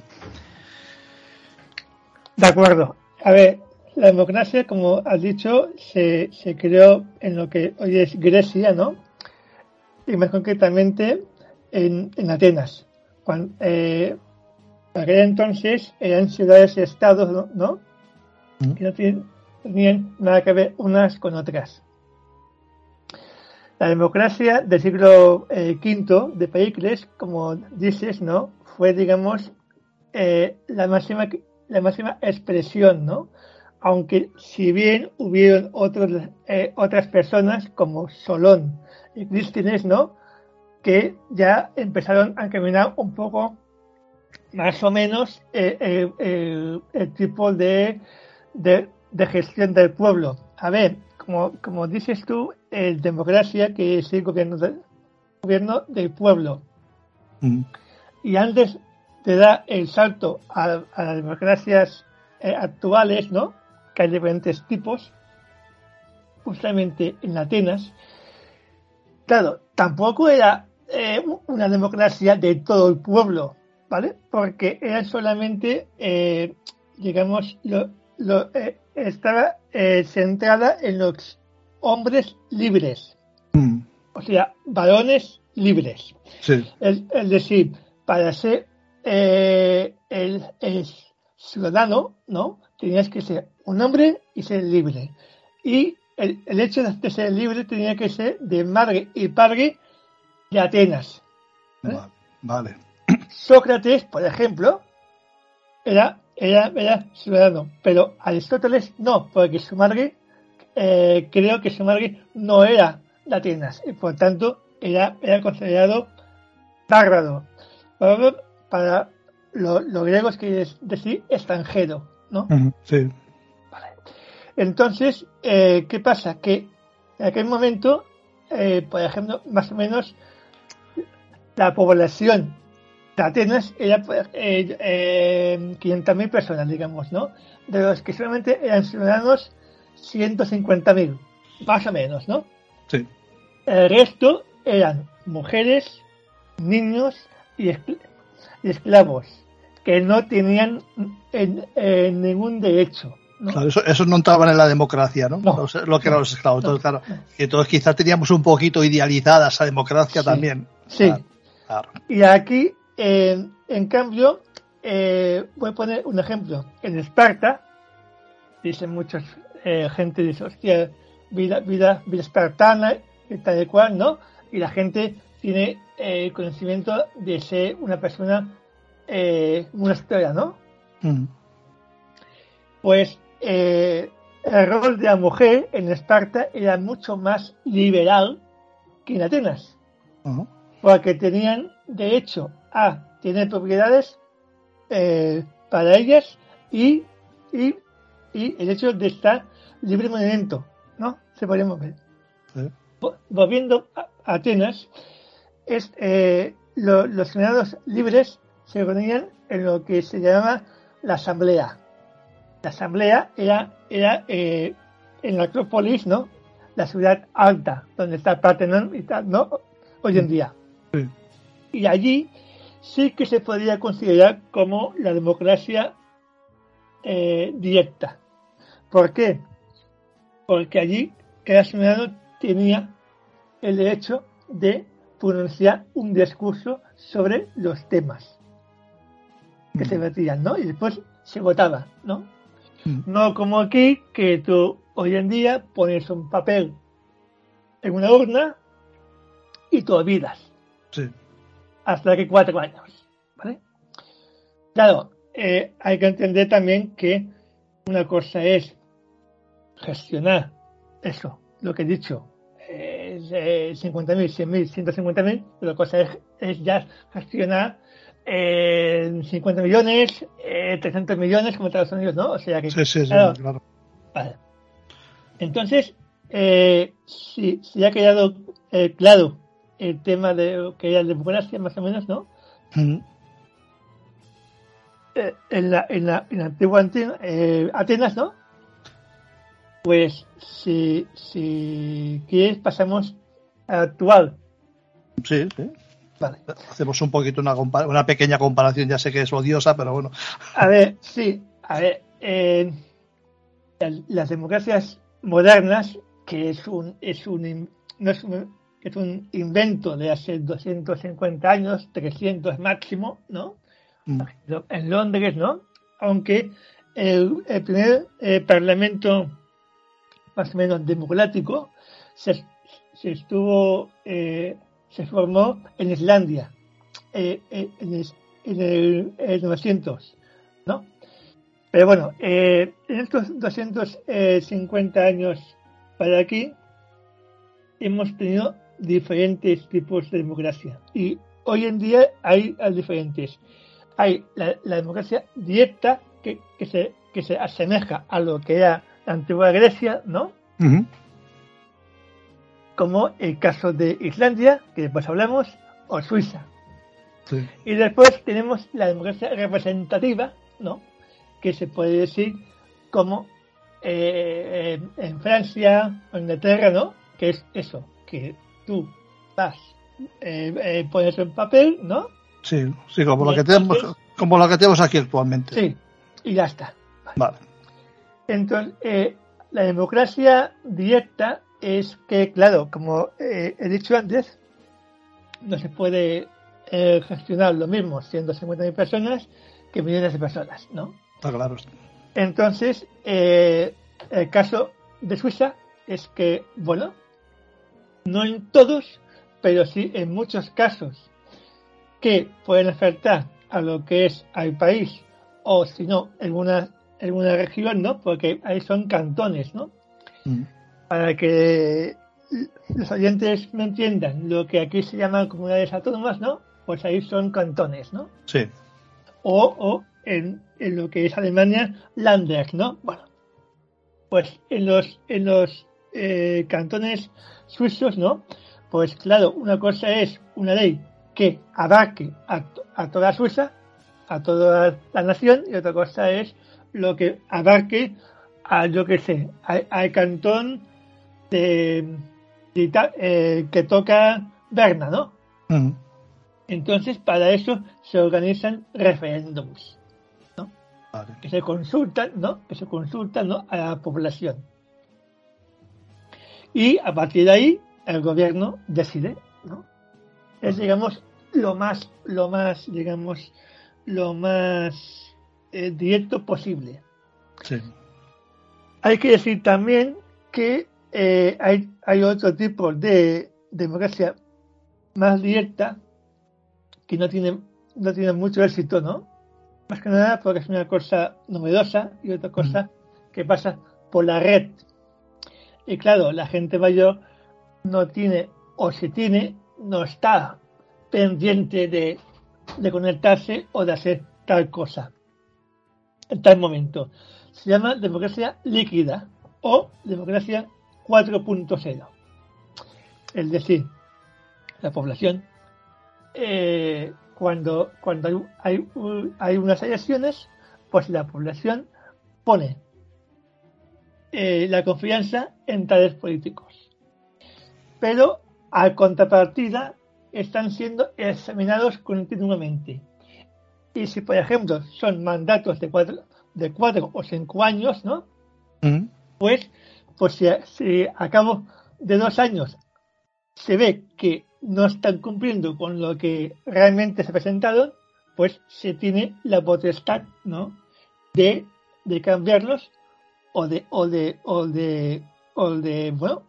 De acuerdo. A ver, la democracia, como has dicho, se, se creó en lo que hoy es Grecia, ¿no? Y más concretamente En, en Atenas. Cuando, eh, para aquel entonces eran ciudades y estados, ¿no? ¿no? Mm. Que no tienen, tenían nada que ver unas con otras. La democracia del siglo eh, quinto de Pericles, como dices, ¿no? Fue, digamos, eh, la máxima la máxima expresión, ¿no? Aunque si bien hubieron otros, eh, otras personas como Solón y Clístenes, ¿no? Que ya empezaron a caminar un poco más o menos eh, eh, el, el tipo de, de, de gestión del pueblo. A ver, como, como dices tú, el democracia, que es el gobierno, de, gobierno del pueblo. Mm. Y antes de dar el salto a, a las democracias eh, actuales, ¿no? Que hay diferentes tipos, justamente en Atenas, claro, tampoco era Eh, una democracia de todo el pueblo, ¿vale? Porque era solamente, eh, digamos, lo, lo, eh, estaba eh, centrada en los hombres libres, mm. o sea, varones libres. Sí. Es, es decir, para ser eh, el, el ciudadano, ¿no? Tenías que ser un hombre y ser libre. Y el, el hecho de ser libre tenía que ser de madre y padre de Atenas. ¿eh? Vale. Sócrates, por ejemplo, era, era, era ciudadano, pero Aristóteles no, porque su madre, eh, creo que su madre no era de Atenas, y por tanto era, era considerado bárbaro. Para, para los lo griegos quiere decir extranjero, ¿no? Uh-huh, sí. Vale. Entonces, eh, ¿qué pasa? Que en aquel momento, eh, por ejemplo, más o menos, la población de Atenas era eh, eh, quinientas mil personas, digamos, ¿no? De los que solamente eran ciudadanos ciento cincuenta mil, más o menos, ¿no? Sí. El resto eran mujeres, niños y, escl- y esclavos, que no tenían en, en ningún derecho, ¿no? Claro, eso, eso no entraban en la democracia, ¿no? No, lo que eran los esclavos. Entonces, claro, no. Que todos quizás teníamos un poquito idealizada esa democracia sí, también. Sí. Claro. Claro. Y aquí, eh, en cambio, eh, voy a poner un ejemplo. En Esparta, dicen muchos, eh, gente dice, hostia, vida, vida, vida espartana, y tal y cual, ¿no? Y la gente tiene eh, conocimiento de ser una persona, eh, una historia, ¿no? Mm. Pues eh, el rol de la mujer en Esparta era mucho más liberal que en Atenas. Uh-huh. Porque tenían derecho a tener propiedades eh, para ellas y, y, y el hecho de estar libre movimiento, ¿no? Se podría mover. ¿Sí? Volviendo a Atenas, es, eh, lo, los senados libres se reunían en lo que se llamaba la asamblea. La asamblea era, era eh, en la Acrópolis, ¿no? La ciudad alta, donde está el Partenón y tal, ¿no? Hoy en día. Sí. Y allí sí que se podría considerar como la democracia eh, directa. ¿Por qué? Porque allí cada senador tenía el derecho de pronunciar un discurso sobre los temas que mm. se metían, ¿no? Y después se votaba, ¿no? Mm. No como aquí, que tú hoy en día pones un papel en una urna y te olvidas. Sí. Hasta que cuatro años, ¿vale? Claro, eh, hay que entender también que una cosa es gestionar eso, lo que he dicho, eh, eh, cincuenta mil, cien mil, ciento cincuenta mil, otra cosa es, es ya gestionar eh, cincuenta millones, eh, trescientos millones como Estados Unidos, ¿no? O sea que... Sí, sí, sí, claro. claro. Vale. Entonces, eh, si, si ha quedado eh, claro el tema de lo que era la democracia, más o menos, ¿no? Mm. Eh, en, la, en, la, en la antigua Atenas, eh, Atenas, ¿no? Pues si, si quieres pasamos a actual. Sí, sí. Vale. Hacemos un poquito una, compara- una pequeña comparación, ya sé que es odiosa, pero bueno. A ver, sí, a ver, eh, las, las democracias modernas, que es un, es un, no es un, es un invento de hace doscientos cincuenta años, trescientos máximo, ¿no? Mm. En Londres, ¿no? Aunque el, el primer eh, parlamento más o menos democrático se, se estuvo eh, se formó en Islandia eh, eh, en, el, en el, el novecientos, ¿no? Pero bueno, eh, en estos doscientos cincuenta años para aquí hemos tenido diferentes tipos de democracia y hoy en día hay, hay diferentes. Hay la, la democracia directa que, que se que se asemeja a lo que era la antigua Grecia, ¿no? Uh-huh. Como el caso de Islandia, que después hablamos, o Suiza. Sí. Y después tenemos la democracia representativa, ¿no? Que se puede decir como eh, en Francia o Inglaterra, ¿no? Que es eso, que tú vas, eh, eh, pones en papel, ¿no? Sí, sí, como lo que entonces, tenemos, como lo que tenemos aquí actualmente. Sí, y ya está. Vale. Vale. Entonces, eh, la democracia directa es que, claro, como eh, he dicho antes, no se puede eh, gestionar lo mismo ciento cincuenta mil personas que millones de personas, ¿no? Está claro. Entonces, eh, el caso de Suiza es que, bueno, no en todos, pero sí en muchos casos que pueden afectar a lo que es al país o si no en una, en una región, ¿no? Porque ahí son cantones, ¿no? Mm. Para que los oyentes me entiendan, lo que aquí se llaman comunidades autónomas, ¿no? Pues ahí son cantones, ¿no? Sí. O, o en, en lo que es Alemania, Länder, ¿no? Bueno, pues en los en los eh, cantones suizos, ¿no? Pues claro, una cosa es una ley que abarque a, a toda Suiza, a toda la nación, y otra cosa es lo que abarque a, yo que sé, al cantón de, de eh, que toca Berna, ¿no? Uh-huh. Entonces, para eso se organizan referéndums, ¿no? Vale. Que se consultan, ¿no? Que se consultan, ¿no? A la población. Y a partir de ahí, el gobierno decide, ¿no? Es, digamos, lo más, lo más, digamos, lo más eh, directo posible. Sí. Hay que decir también que eh, hay, hay otro tipo de democracia más directa que no tiene, no tiene mucho éxito, ¿no? Más que nada porque es una cosa novedosa y otra cosa mm. que pasa por la red. Y claro, la gente mayor no tiene, o si tiene, no está pendiente de, de conectarse o de hacer tal cosa en tal momento. Se llama democracia líquida o democracia cuatro punto cero. Es decir, la población eh, cuando, cuando hay, hay, hay unas elecciones, pues la población pone eh, la confianza en tales políticos. Pero a contrapartida están siendo examinados continuamente. Y si, por ejemplo, son mandatos de cuatro, de cuatro o cinco años, ¿no? Mm. Pues, pues si, si a cabo de dos años se ve que no están cumpliendo con lo que realmente se presentaron, pues se tiene la potestad, ¿no? De, de cambiarlos o de, o de, o de, o de, bueno,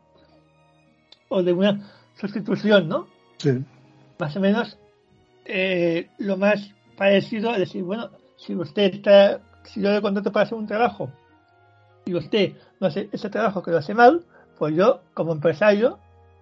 o de una sustitución, ¿no? Sí. Más o menos eh, lo más parecido a decir, bueno, si usted está, si yo le contrato para hacer un trabajo y usted no hace ese trabajo que lo hace mal, pues yo, como empresario,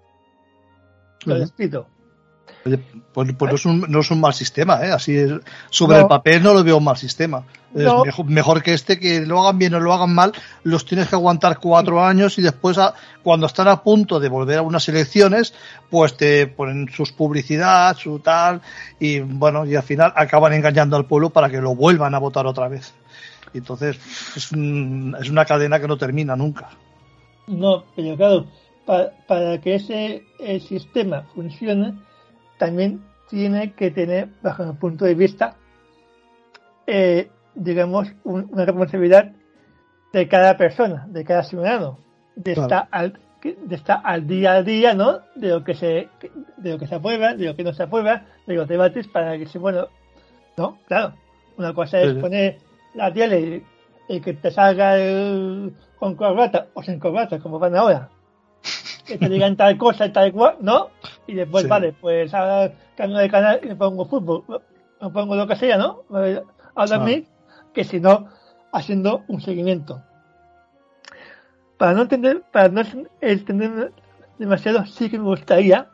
lo uh-huh. despido. Oye, pues, pues no, es un, no es un mal sistema, ¿eh? Así es, sobre no. el papel no lo veo un mal sistema. Es no. mejor, mejor que este, que lo hagan bien o lo hagan mal, los tienes que aguantar cuatro años y después, a, cuando están a punto de volver a unas elecciones, pues te ponen sus publicidad, su tal, y bueno, y al final acaban engañando al pueblo para que lo vuelvan a votar otra vez. Y entonces es, un, es una cadena que no termina nunca. No, pero claro, para, para que ese el sistema funcione, también tiene que tener, bajo mi punto de vista, eh, digamos, un, una responsabilidad de cada persona, de cada ciudadano, de claro. estar al, de estar al día a día, ¿no? De lo que se, de lo que se aprueba, de lo que no se aprueba, de los debates, para que se, bueno, no, claro, una cosa es sí, poner la tele y, y que te salga el, con corbata o sin corbata, como van ahora, que te digan tal cosa y tal cual, ¿no? Y después, sí. vale, pues ahora cambio de canal y me pongo fútbol, me pongo lo que sea, ¿no? A dormir, ah. que si no, haciendo un seguimiento. Para no entender, para no extender demasiado, sí que me gustaría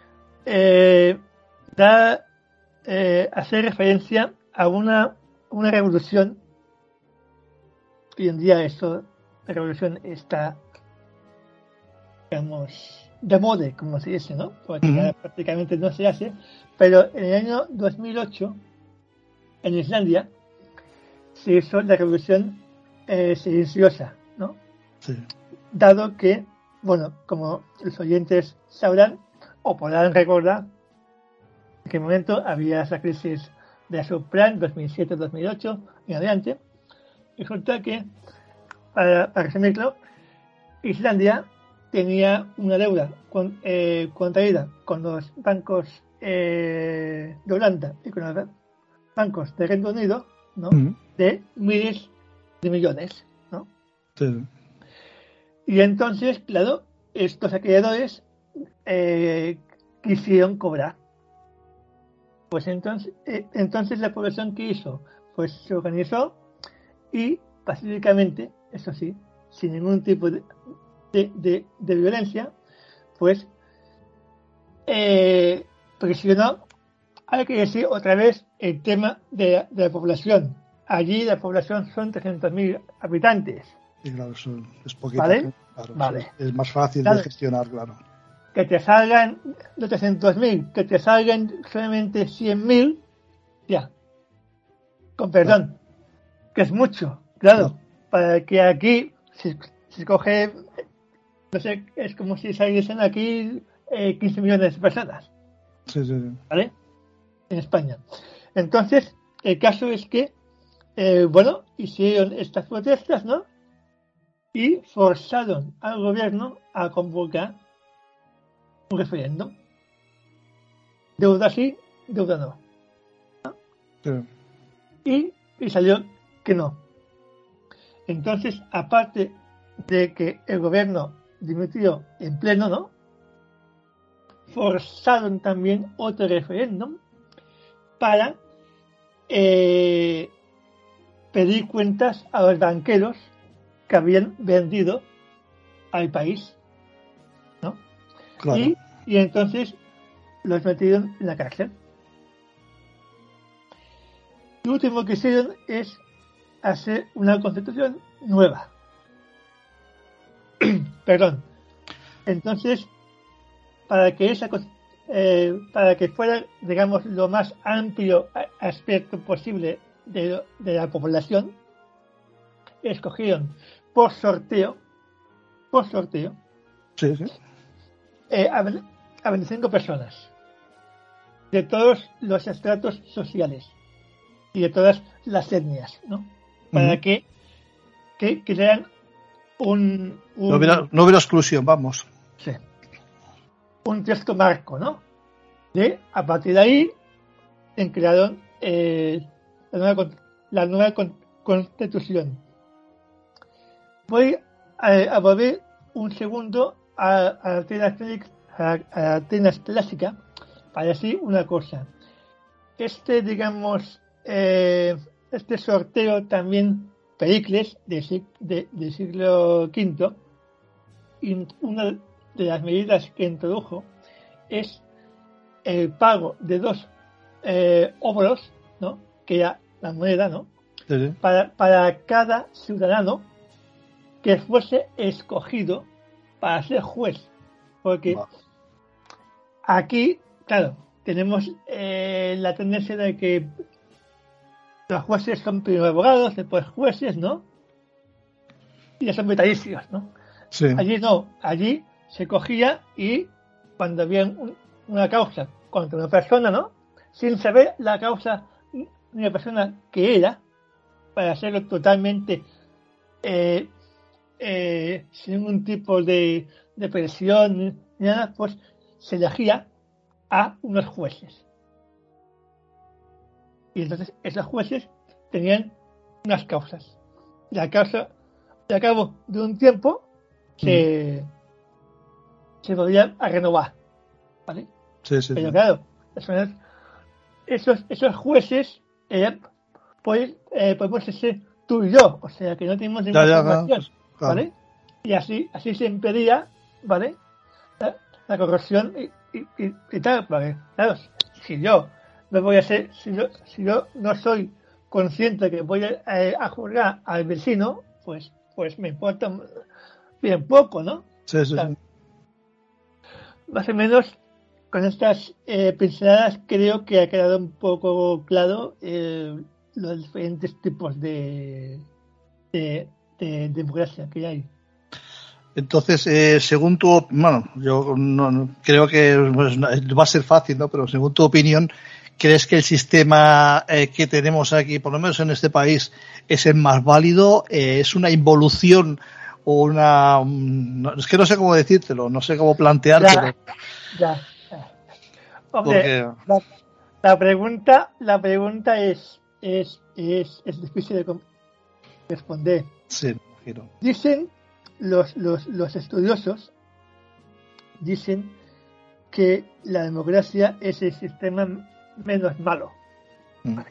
eh, dar, eh, hacer referencia a una, una revolución. Hoy en día esto, la revolución está, digamos, de moda, como se dice, ¿no? Porque uh-huh. ya prácticamente no se hace, pero en el año dos mil ocho, en Islandia, se hizo la revolución eh, silenciosa, ¿no? Sí. Dado que, bueno, como los oyentes sabrán, o podrán recordar, en aquel momento había esa crisis de la subprime dos mil siete dos mil ocho y adelante, y resulta que, para, para resumirlo, Islandia tenía una deuda con, eh, contraída con los bancos eh, de Holanda y con los bancos de Reino Unido, ¿no? Mm. De miles de millones, ¿no? Sí. Y entonces, claro, estos acreedores eh, quisieron cobrar. Pues entonces, eh, entonces la población que hizo, pues se organizó y pacíficamente, eso sí, sin ningún tipo de De, de, de violencia, pues eh, presionó, hay que decir otra vez, el tema de, de la población. Allí la población son trescientos mil habitantes. Sí, claro, eso es poquito. ¿Vale? Claro, vale. Es más fácil claro. de gestionar, claro. Que te salgan de trescientos mil, que te salgan solamente cien mil, ya. Con perdón. Claro. Que es mucho, claro. claro. Para que aquí, si se coge... No sé, es como si saliesen aquí eh, quince millones de personas. Sí, sí, sí. ¿Vale? En España. Entonces, el caso es que, eh, bueno, hicieron estas protestas, ¿no? Y forzaron al gobierno a convocar un referéndum. Deuda sí, deuda no. ¿No? Sí. Y, y salió que no. Entonces, aparte de que el gobierno dimitió en pleno, ¿no? Forzaron también otro referéndum para eh, pedir cuentas a los banqueros que habían vendido al país, ¿no? Claro. Y, y entonces los metieron en la cárcel. Lo último que hicieron es hacer una constitución nueva. Perdón. Entonces, para que esa eh, para que fuera, digamos, lo más amplio aspecto posible de, de la población, escogieron por sorteo, por sorteo, Sí, sí. eh, a, a veinticinco personas de todos los estratos sociales y de todas las etnias, ¿no? Para Uh-huh. que, que, que sean un, un no, hubiera, no hubiera exclusión, vamos. Sí, un texto marco, ¿no? De, a partir de ahí, en crearon eh, la nueva, la nueva con, constitución. Voy a, a volver un segundo a, a, Atenas, a, a Atenas clásica para decir una cosa. Este, digamos, eh, este sorteo también, Pericles, de, de, de siglo quinto, y una de las medidas que introdujo es el pago de dos eh, óbolos, ¿no? Que era la moneda, ¿no? Sí, sí. Para, para cada ciudadano que fuese escogido para ser juez. Porque Va. aquí, claro, tenemos eh, la tendencia de que los jueces son primero abogados, después jueces, ¿no? Y ya son vitalicios, ¿no? Sí. Allí no, allí se cogía y cuando había un, una causa contra una persona, ¿no? Sin saber la causa ni la persona que era, para hacerlo totalmente eh, eh, sin ningún tipo de, de presión ni nada, pues se elegía a unos jueces. Y entonces esos jueces tenían unas causas. Y la causa, y al cabo de un tiempo, se, mm. se volvía a renovar. ¿Vale? Sí, sí, Pero sí. claro, esos, esos jueces eh, pues, eh, podemos ser tú y yo, o sea que no tenemos ninguna ya, ya, información, pues, claro. ¿vale? Y así, así se impedía, ¿vale? La, la corrupción y, y, y, y tal, porque claro, si yo no voy a ser, si yo, si yo no soy consciente que voy a, a juzgar al vecino, pues, pues me importa bien poco, ¿no? Sí, sí, claro. sí. Más o menos con estas eh, pinceladas creo que ha quedado un poco claro eh, los diferentes tipos de, de, de democracia que hay. Entonces, eh, según tu, bueno, yo no, no, creo que pues, va a ser fácil, ¿no? Pero según tu opinión, ¿crees que el sistema eh, que tenemos aquí, por lo menos en este país, es el más válido? Eh, ¿Es una involución o una, un, no, es que no sé cómo decírtelo, no sé cómo planteártelo? Ya, ya. Hombre, Porque... la, la pregunta, la pregunta es, es, es, es difícil de responder. Sí, imagino. Dicen los, los, los estudiosos, dicen que la democracia es el sistema menos malo. Mm. Vale.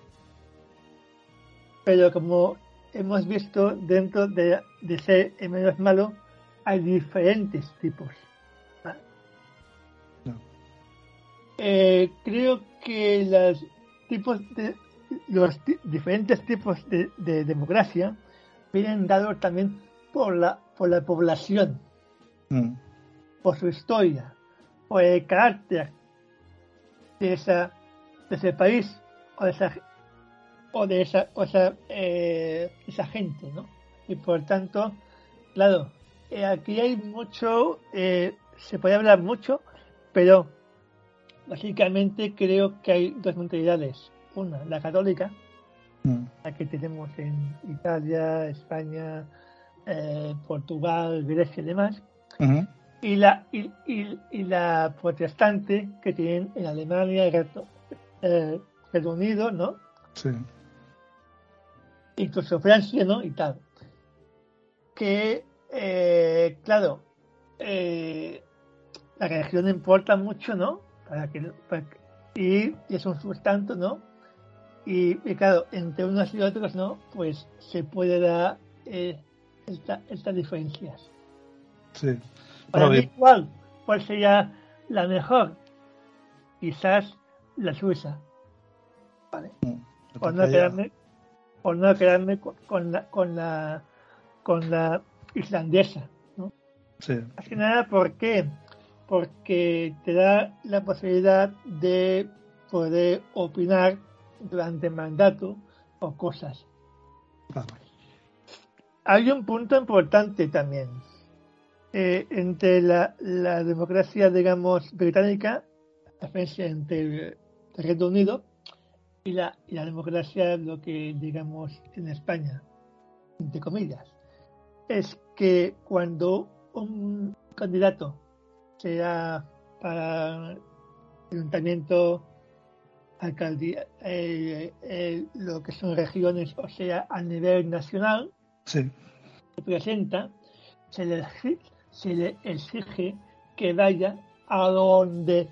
Pero como hemos visto, dentro de, de ser el menos malo, hay diferentes tipos. ¿Vale? No. Eh, creo que los tipos de los t- diferentes tipos de, de democracia vienen dados también por la por la población, Mm. por su historia, por el carácter de esa de ese país o de esa o de esa o esa, eh, esa gente, ¿no? Y por tanto, claro, eh, aquí hay mucho, eh, se puede hablar mucho, pero básicamente creo que hay dos mentalidades. Una, la católica, Mm. la que tenemos en Italia, España, eh, Portugal, Grecia y demás, Uh-huh. y la y, y, y la protestante que tienen en Alemania, Reino eh, Unido, ¿no? Sí. Incluso Francia, ¿no? Y tal. Que, eh, claro, eh, la religión importa mucho, ¿no? Para que, para que y, y es un sustanto, ¿no? Y, y claro, entre unos y otros, ¿no? Pues se puede dar eh, esta, estas diferencias. Sí. Para Pero, mí, ¿cuál? ¿Cuál sería la mejor? Quizás la suiza. ¿Vale? Por no quedarme, por no quedarme con, con la, con la, con la islandesa, ¿no? Sí. Más que nada porque porque te da la posibilidad de poder opinar durante el mandato o cosas. Claro. Hay un punto importante también eh, entre la, la democracia, digamos, británica, la diferencia entre el Reino Unido y la, y la democracia, lo que digamos en España, entre comillas, es que cuando un candidato sea para el ayuntamiento, alcaldía, eh, eh, lo que son regiones, o sea, a nivel nacional, Sí. se presenta, se le, se le exige que vaya a donde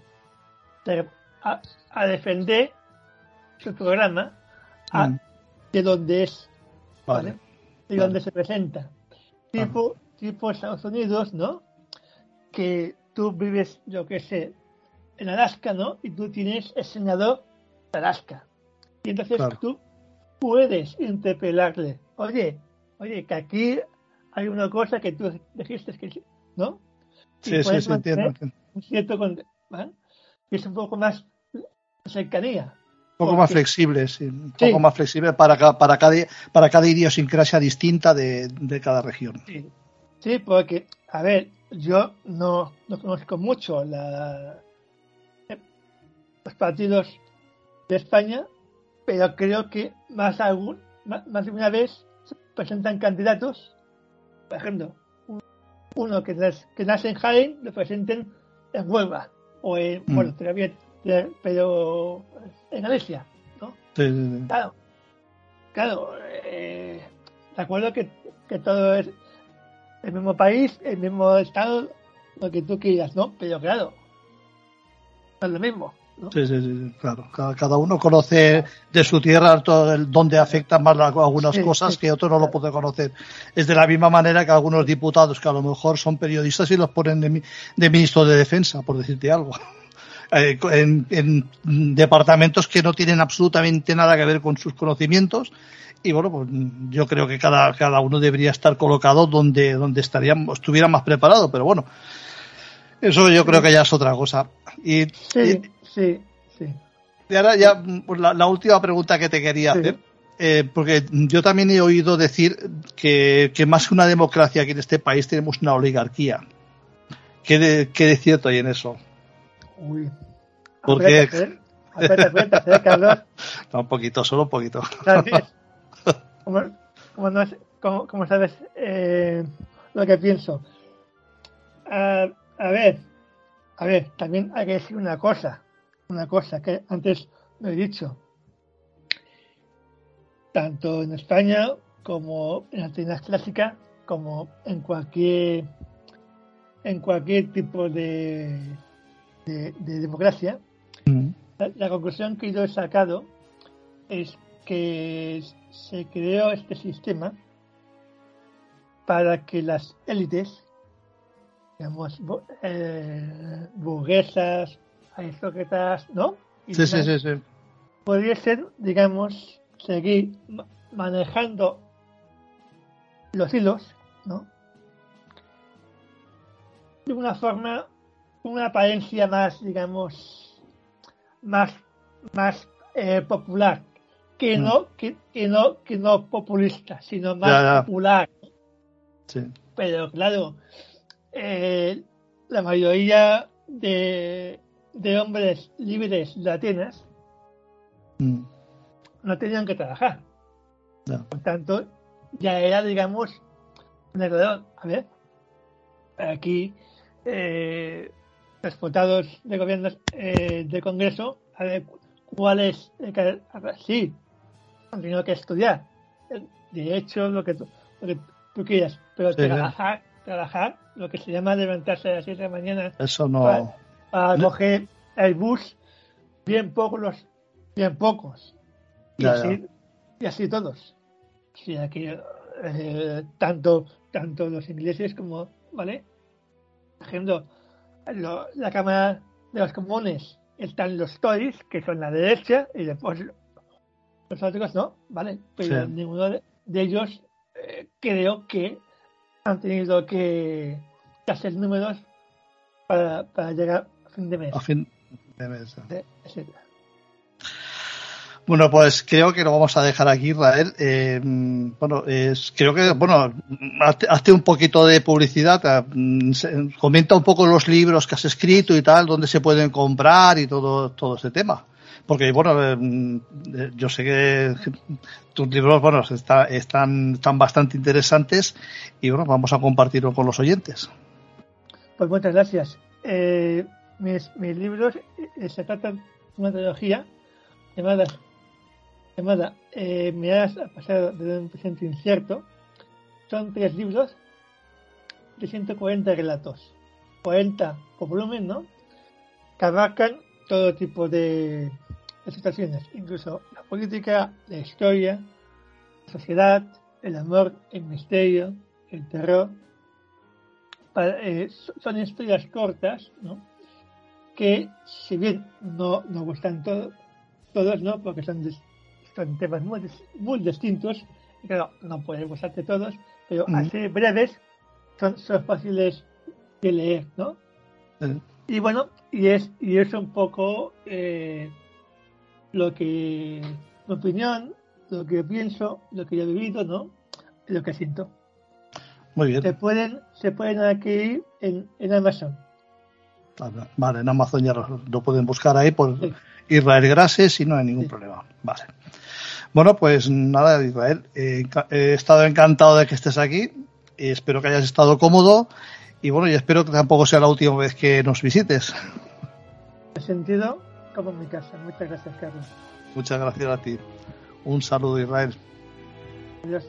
a, a defender su programa, a, Mm. de donde es, Vale. ¿vale? De Vale. donde se presenta. Tipo, tipo Estados Unidos, ¿no? Que tú vives, yo qué sé, en Alaska, ¿no? Y tú tienes el senador de Alaska. Y entonces Claro. tú puedes interpelarle. Oye, oye, que aquí hay una cosa que tú dijiste que sí, ¿no? Y Sí, sí, puedes sí, entiendo, mantener entiendo. un cierto con- ¿vale? Y es un poco más cercanía. Un poco Porque- más flexible, sí. Un Sí. poco más flexible para, ca- para, cada, para cada idiosincrasia distinta de, de cada región. Sí. Sí, porque, a ver, yo no, no conozco mucho la, los partidos de España, pero creo que más aún, más, más de una vez se presentan candidatos, por ejemplo, un- uno que, nas- que nace en Jaén, lo presenten en Huelva, o en, Mm. bueno, todavía, pero en Galicia, ¿no? Sí, sí, sí. Claro, claro, eh, de acuerdo que, que todo es el mismo país, el mismo estado, lo que tú quieras, ¿no? Pero claro, no es lo mismo, ¿no? Sí, sí, sí, claro. Cada, cada uno conoce de su tierra todo el, donde afectan más la- algunas Sí, cosas sí. que otros no lo puede conocer. Es de la misma manera que algunos diputados que a lo mejor son periodistas y los ponen de, mi- de ministro de defensa, por decirte algo. Eh, en, en departamentos que no tienen absolutamente nada que ver con sus conocimientos. Y bueno, pues yo creo que cada, cada uno debería estar colocado donde, donde estarían, estuviera más preparado, pero bueno, eso yo creo que ya es otra cosa. Y, Sí, y- sí, sí. y ahora ya pues, la, la última pregunta que te quería Sí. hacer, eh, porque yo también he oído decir que, que más que una democracia aquí en este país tenemos una oligarquía. ¿Qué de, qué de cierto hay en eso? Uy. ¿Por Aprieta, qué? ¿eh? Aprieta, aprieta, ¿eh, Carlos? No, un poquito, solo un poquito. ¿Sabes? Como, como, no es- como- como sabes eh, lo que pienso. A, a ver, a ver, también hay que decir una cosa, una cosa que antes lo he dicho. Tanto en España como en las tiendas clásicas, como en cualquier en cualquier tipo de, de, de democracia, Mm. la, la conclusión que yo he sacado es que se creó este sistema para que las élites, digamos, bu- eh, burguesas, aristócratas, ¿no? Y Sí, sí, demás, sí, sí. pudiesen, digamos, seguir ma- manejando los hilos, ¿no? De una forma, una apariencia más, digamos, más, más eh, popular, que Mm. no, que, que no, que no populista, sino más Ya, ya. popular. Sí. Pero claro, eh, la mayoría de, de hombres libres de Atenas Mm. no tenían que trabajar. Ya. Por tanto, ya era, digamos, un error. A ver, aquí eh, los diputados de gobiernos eh, de Congreso, a ver, ¿cuál es? el que- a ver, sí, han tenido que estudiar. De hecho, lo que tú, lo que tú quieras, pero Sí, trabajar, trabajar, lo que se llama levantarse a las siete de la mañana Eso para, no. para No. coger el bus, bien pocos los, bien pocos. Y Ya, así, ya. y así todos. Sí, aquí eh, tanto, tanto los ingleses como, ¿vale? Por ejemplo, lo- la Cámara de los Comunes están los Tories, que son la derecha, y después los otros no, ¿vale? Pero Sí. ninguno de, de ellos eh, creo que han tenido que, que hacer números para, para llegar a fin de mes. A fin de mes. Eh, etcétera. Bueno, pues creo que lo vamos a dejar aquí, Israel. Eh, bueno, es, creo que, bueno, hazte, hazte un poquito de publicidad, eh, comenta un poco los libros que has escrito y tal, dónde se pueden comprar y todo, todo ese tema. Porque, bueno, eh, yo sé que tus libros, bueno, está, están, están bastante interesantes y, bueno, vamos a compartirlo con los oyentes. Pues muchas gracias. Eh, mis, mis libros eh, se tratan de una trilogía llamada llamada eh, Miradas al pasado de un presente incierto. Son tres libros de ciento cuarenta relatos, cuarenta por volumen, ¿no? Que abarcan todo tipo de, de situaciones, incluso la política, la historia, la sociedad, el amor, el misterio, el terror. Para, eh, son historias cortas, ¿no? Que si bien no nos gustan todo, todos, ¿no? Porque son de, son temas muy, muy distintos, y claro, no pueden gustarte todos, pero mm. así breves son, son fáciles de leer, ¿no? Mm. Y bueno, y es y es un poco eh, lo que mi opinión, lo que pienso, lo que yo he vivido, ¿no? Lo que siento. Muy bien. Se pueden se pueden adquirir en, en Amazon. Vale, en Amazon ya lo, lo pueden buscar ahí por sí. Israel Grases y no hay ningún sí. problema. Vale. Bueno, pues nada, Israel, eh, he estado encantado de que estés aquí y espero que hayas estado cómodo y bueno, y espero que tampoco sea la última vez que nos visites. Me he sentido como en mi casa. Muchas gracias, Carlos. Muchas gracias a ti. Un saludo, Israel. Adiós.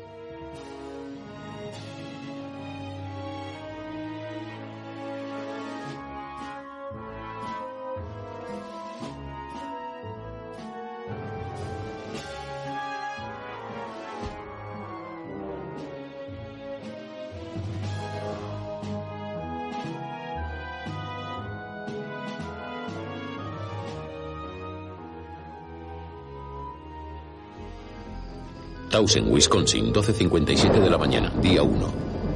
Towson, Wisconsin, doce cincuenta y siete de la mañana, día uno.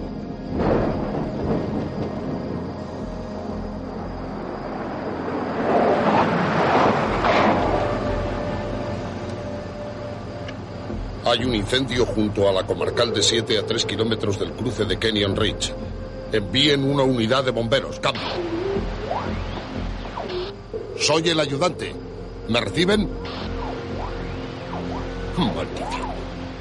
Hay un incendio junto a la comarcal de siete a tres kilómetros del cruce de Canyon Ridge. Envíen una unidad de bomberos. Cambio. Soy el ayudante. ¿Me reciben? Maldición.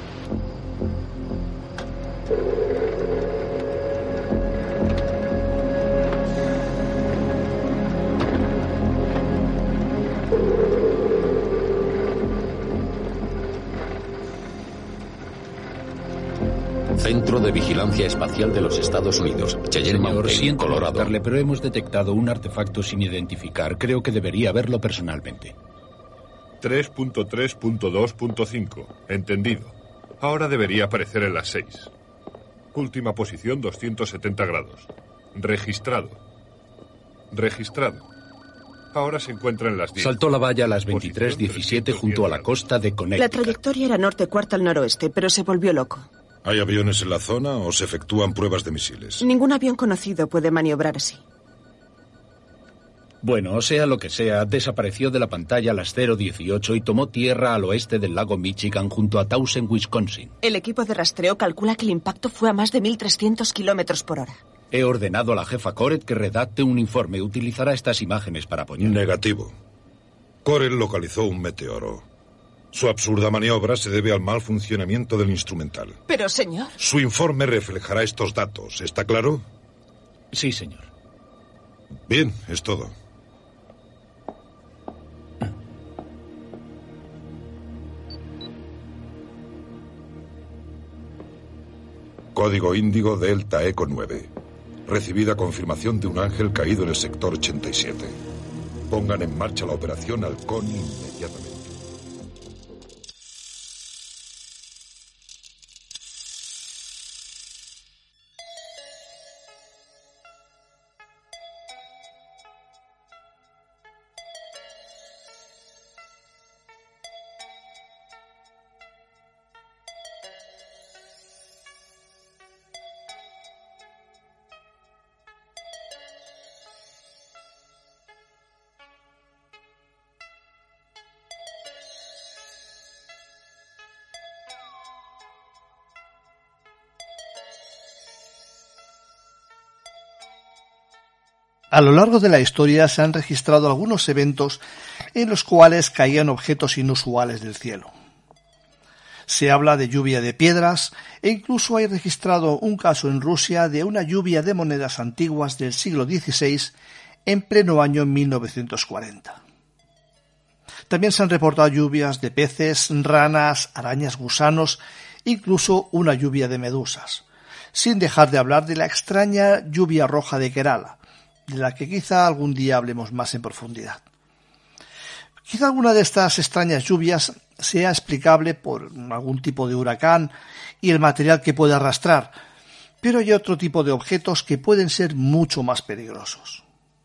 Centro de Vigilancia Espacial de los Estados Unidos, Cheyenne Mountain, siento Colorado. Darle, pero hemos detectado un artefacto sin identificar. Creo que debería verlo personalmente. tres punto tres punto dos punto cinco. Entendido. Ahora debería aparecer en las seis. Última posición doscientos setenta grados. Registrado. Registrado. Ahora se encuentra en las diez. Saltó la valla a las veintitrés diecisiete junto a la costa de Connecticut. La trayectoria era norte cuarta al noroeste, pero se volvió loco. ¿Hay aviones en la zona o se efectúan pruebas de misiles? Ningún avión conocido puede maniobrar así. Bueno, sea lo que sea, desapareció de la pantalla a las cero dieciocho y tomó tierra al oeste del lago Michigan junto a Towson, Wisconsin. El equipo de rastreo calcula que el impacto fue a más de mil trescientos kilómetros por hora. He ordenado a la jefa Coret que redacte un informe. Utilizará estas imágenes para apoyar. Negativo. Coret localizó un meteoro. Su absurda maniobra se debe al mal funcionamiento del instrumental. Pero, señor... Su informe reflejará estos datos. ¿Está claro? Sí, señor. Bien, es todo. Código Índigo Delta Eco nueve. Recibida confirmación de un ángel caído en el sector ochenta y siete. Pongan en marcha la operación Halcón inmediatamente. A lo largo de la historia se han registrado algunos eventos en los cuales caían objetos inusuales del cielo. Se habla de lluvia de piedras e incluso hay registrado un caso en Rusia de una lluvia de monedas antiguas del siglo dieciséis en pleno año mil novecientos cuarenta. También se han reportado lluvias de peces, ranas, arañas, gusanos, incluso una lluvia de medusas, sin dejar de hablar de la extraña lluvia roja de Kerala, de la que quizá algún día hablemos más en profundidad. Quizá alguna de estas extrañas lluvias sea explicable por algún tipo de huracán y el material que puede arrastrar, pero hay otro tipo de objetos que pueden ser mucho más peligrosos.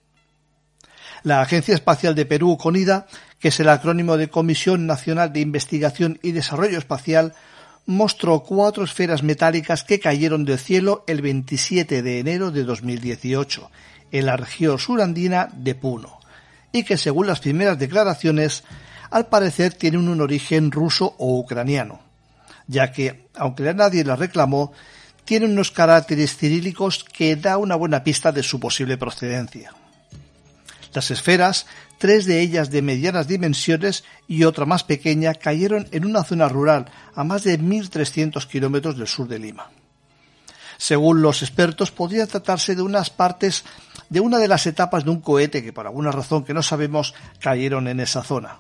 La Agencia Espacial de Perú, CONIDA, que es el acrónimo de Comisión Nacional de Investigación y Desarrollo Espacial, mostró cuatro esferas metálicas que cayeron del cielo el veintisiete de enero de dos mil dieciocho, en la región surandina de Puno, y que según las primeras declaraciones, al parecer tienen un origen ruso o ucraniano, ya que, aunque nadie las reclamó, tienen unos caracteres cirílicos que da una buena pista de su posible procedencia. Las esferas, tres de ellas de medianas dimensiones y otra más pequeña, cayeron en una zona rural a más de mil trescientos kilómetros del sur de Lima. Según los expertos, podría tratarse de unas partes de una de las etapas de un cohete que, por alguna razón que no sabemos, cayeron en esa zona.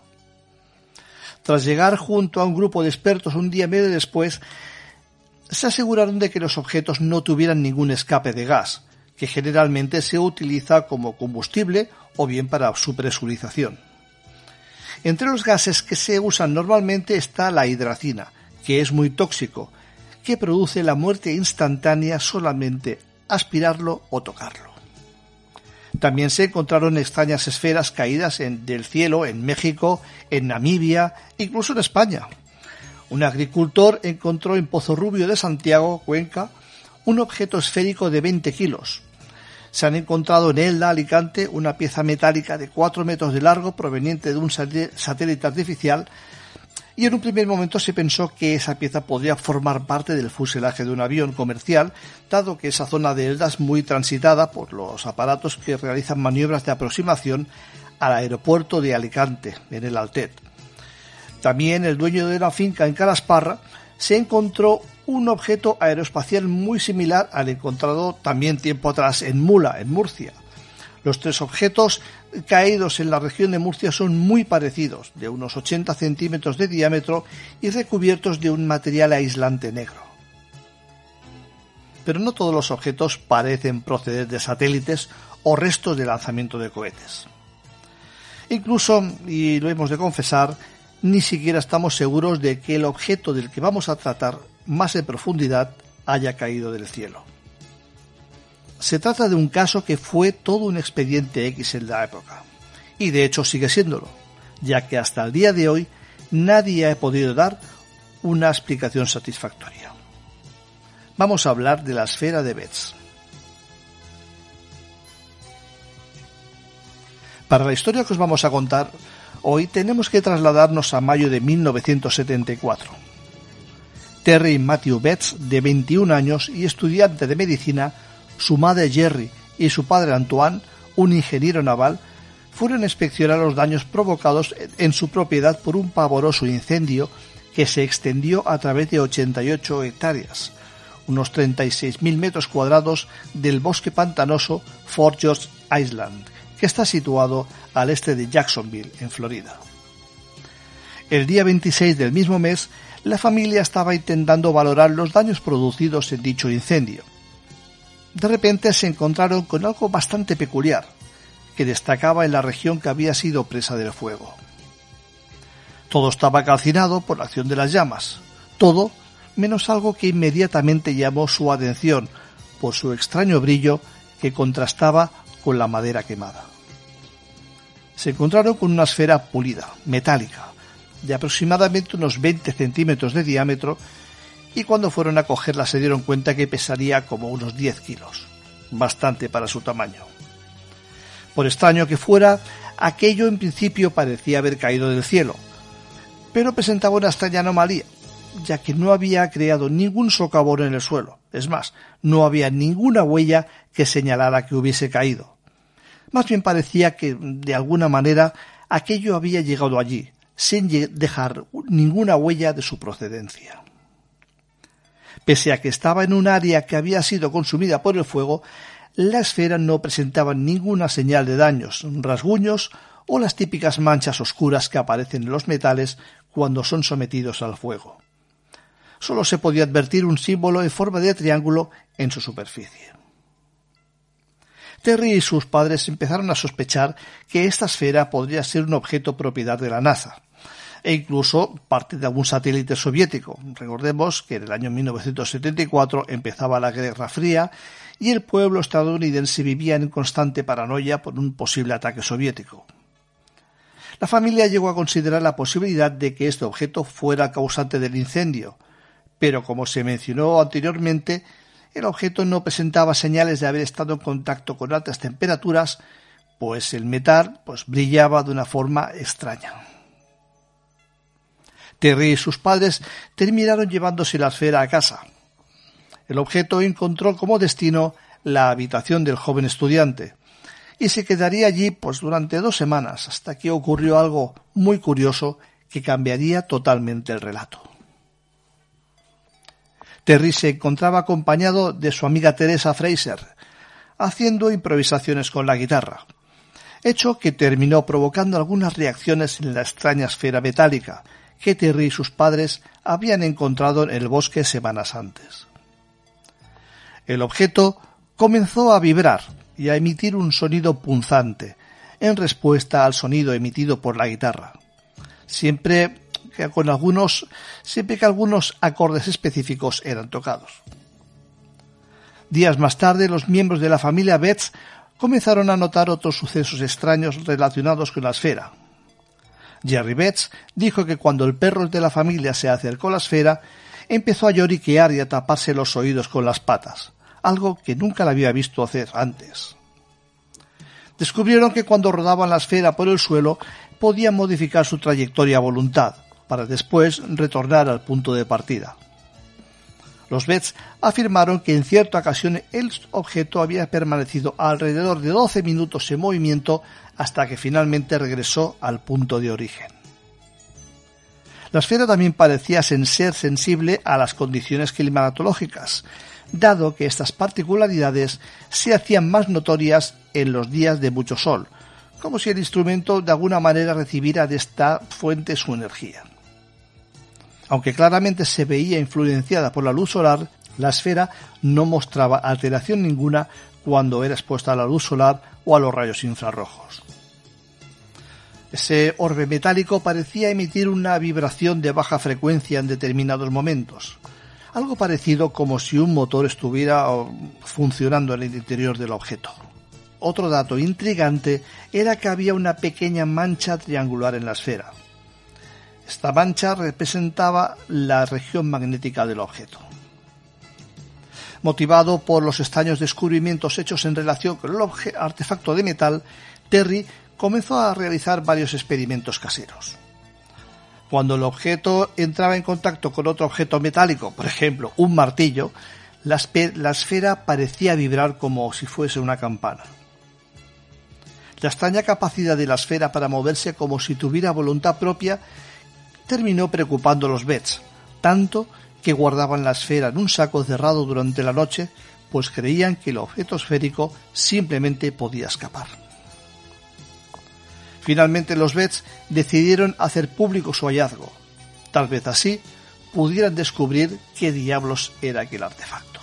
Tras llegar junto a un grupo de expertos un día y medio después, se aseguraron de que los objetos no tuvieran ningún escape de gas, que generalmente se utiliza como combustible o bien para su presurización. Entre los gases que se usan normalmente está la hidracina, que es muy tóxico, que produce la muerte instantánea solamente aspirarlo o tocarlo. También se encontraron extrañas esferas caídas en, del cielo en México, en Namibia, incluso en España. Un agricultor encontró en Pozo Rubio de Santiago, Cuenca, un objeto esférico de veinte kilos. Se han encontrado en Elda, Alicante, una pieza metálica de cuatro metros de largo proveniente de un satélite artificial, y en un primer momento se pensó que esa pieza podría formar parte del fuselaje de un avión comercial, dado que esa zona de Elda es muy transitada por los aparatos que realizan maniobras de aproximación al aeropuerto de Alicante, en el Altet. También el dueño de la finca en Calasparra se encontró un objeto aeroespacial muy similar al encontrado también tiempo atrás en Mula, en Murcia. Los tres objetos caídos en la región de Murcia son muy parecidos, de unos ochenta centímetros de diámetro y recubiertos de un material aislante negro. Pero no todos los objetos parecen proceder de satélites o restos de lanzamiento de cohetes. Incluso, y lo hemos de confesar, ni siquiera estamos seguros de que el objeto del que vamos a tratar más en profundidad haya caído del cielo. Se trata de un caso que fue todo un expediente X en la época, y de hecho sigue siéndolo, ya que hasta el día de hoy nadie ha podido dar una explicación satisfactoria. Vamos a hablar de la esfera de Betz. Para la historia que os vamos a contar hoy tenemos que trasladarnos a mayo de mil novecientos setenta y cuatro. Terry Matthew Betz, de veintiún años y estudiante de medicina, su madre Jerry y su padre Antoine, un ingeniero naval, fueron a inspeccionar los daños provocados en su propiedad por un pavoroso incendio que se extendió a través de ochenta y ocho hectáreas, unos treinta y seis mil metros cuadrados del bosque pantanoso Fort George Island, que está situado al este de Jacksonville, en Florida. El día veintiséis del mismo mes, la familia estaba intentando valorar los daños producidos en dicho incendio. De repente se encontraron con algo bastante peculiar, que destacaba en la región que había sido presa del fuego. Todo estaba calcinado por la acción de las llamas, todo menos algo que inmediatamente llamó su atención por su extraño brillo que contrastaba con la madera quemada. Se encontraron con una esfera pulida, metálica, de aproximadamente unos veinte centímetros de diámetro, y cuando fueron a cogerla se dieron cuenta que pesaría como unos diez kilos, bastante para su tamaño. Por extraño que fuera, aquello en principio parecía haber caído del cielo, pero presentaba una extraña anomalía, ya que no había creado ningún socavón en el suelo. Es más, no había ninguna huella que señalara que hubiese caído. Más bien parecía que, de alguna manera, aquello había llegado allí, sin dejar ninguna huella de su procedencia. Pese a que estaba en un área que había sido consumida por el fuego, la esfera no presentaba ninguna señal de daños, rasguños o las típicas manchas oscuras que aparecen en los metales cuando son sometidos al fuego. Solo se podía advertir un símbolo en forma de triángulo en su superficie. Terry y sus padres empezaron a sospechar que esta esfera podría ser un objeto propiedad de la NASA, e incluso parte de algún satélite soviético. Recordemos que en el año mil novecientos setenta y cuatro empezaba la Guerra Fría y el pueblo estadounidense vivía en constante paranoia por un posible ataque soviético. La familia llegó a considerar la posibilidad de que este objeto fuera causante del incendio, pero como se mencionó anteriormente, el objeto no presentaba señales de haber estado en contacto con altas temperaturas, pues el metal pues, brillaba de una forma extraña. Terry y sus padres terminaron llevándose la esfera a casa. El objeto encontró como destino la habitación del joven estudiante y se quedaría allí pues, durante dos semanas hasta que ocurrió algo muy curioso que cambiaría totalmente el relato. Terry se encontraba acompañado de su amiga Teresa Fraser, haciendo improvisaciones con la guitarra, hecho que terminó provocando algunas reacciones en la extraña esfera metálica que Terry y sus padres habían encontrado en el bosque semanas antes. El objeto comenzó a vibrar y a emitir un sonido punzante, en respuesta al sonido emitido por la guitarra, siempre que con algunos, siempre que algunos acordes específicos eran tocados. Días más tarde, los miembros de la familia Betts comenzaron a notar otros sucesos extraños relacionados con la esfera. Jerry Betts dijo que cuando el perro de la familia se acercó a la esfera, empezó a lloriquear y a taparse los oídos con las patas, algo que nunca la había visto hacer antes. Descubrieron que cuando rodaban la esfera por el suelo, podían modificar su trayectoria a voluntad, para después retornar al punto de partida. Los Betts afirmaron que en cierta ocasión el objeto había permanecido alrededor de doce minutos en movimiento hasta que finalmente regresó al punto de origen. La esfera también parecía ser sensible a las condiciones climatológicas, dado que estas particularidades se hacían más notorias en los días de mucho sol, como si el instrumento de alguna manera recibiera de esta fuente su energía. Aunque claramente se veía influenciada por la luz solar, la esfera no mostraba alteración ninguna cuando era expuesta a la luz solar o a los rayos infrarrojos. Ese orbe metálico parecía emitir una vibración de baja frecuencia en determinados momentos, algo parecido como si un motor estuviera funcionando en el interior del objeto. Otro dato intrigante era que había una pequeña mancha triangular en la esfera. Esta mancha representaba la región magnética del objeto. Motivado por los extraños descubrimientos hechos en relación con el obje- artefacto de metal, Terry comenzó a realizar varios experimentos caseros. Cuando el objeto entraba en contacto con otro objeto metálico, por ejemplo, un martillo, la, espe- la esfera parecía vibrar como si fuese una campana. La extraña capacidad de la esfera para moverse como si tuviera voluntad propia terminó preocupando a los Betts, tanto que guardaban la esfera en un saco cerrado durante la noche, pues creían que el objeto esférico simplemente podía escapar. Finalmente los Betts decidieron hacer público su hallazgo, tal vez así pudieran descubrir qué diablos era aquel artefacto.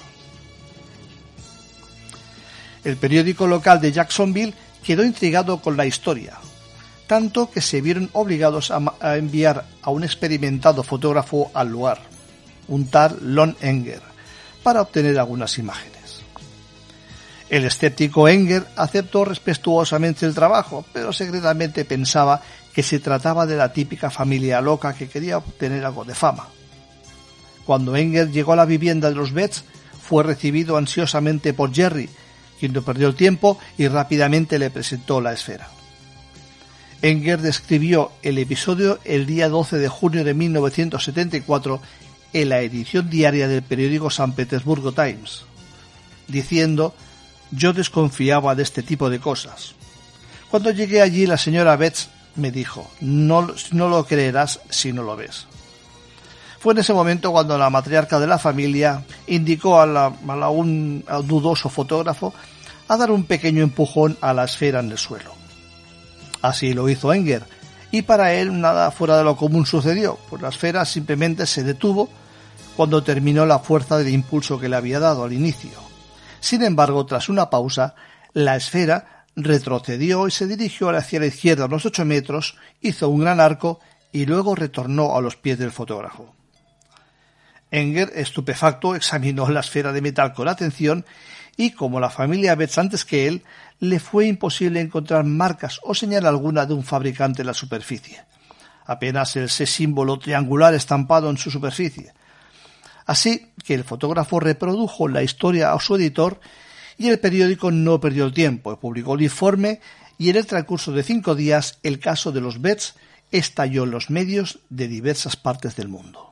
El periódico local de Jacksonville quedó intrigado con la historia, tanto que se vieron obligados a, a enviar a un experimentado fotógrafo al lugar, un tal Lon Enger, para obtener algunas imágenes. El escéptico Enger aceptó respetuosamente el trabajo, pero secretamente pensaba que se trataba de la típica familia loca que quería obtener algo de fama. Cuando Enger llegó a la vivienda de los Betts, fue recibido ansiosamente por Jerry, quien no perdió el tiempo y rápidamente le presentó la esfera. Enger describió el episodio el día doce de junio de mil novecientos setenta y cuatro en la edición diaria del periódico San Petersburgo Times, diciendo: «Yo desconfiaba de este tipo de cosas. Cuando llegué allí, la señora Betts me dijo: no, no lo creerás si no lo ves. Fue en ese momento cuando la matriarca de la familia indicó a, la, a, la, un a dudoso fotógrafo a dar un pequeño empujón a la esfera en el suelo. Así lo hizo Enger, y para él nada fuera de lo común sucedió, pues la esfera simplemente se detuvo cuando terminó la fuerza del impulso que le había dado al inicio. Sin embargo, tras una pausa, la esfera retrocedió y se dirigió hacia la izquierda unos ocho metros, hizo un gran arco y luego retornó a los pies del fotógrafo. Enger, estupefacto, examinó la esfera de metal con atención y, como la familia Betts antes que él, le fue imposible encontrar marcas o señal alguna de un fabricante en la superficie. Apenas ese símbolo triangular estampado en su superficie. Así que el fotógrafo reprodujo la historia a su editor y el periódico no perdió el tiempo, publicó el informe y en el transcurso de cinco días el caso de los Betts estalló en los medios de diversas partes del mundo.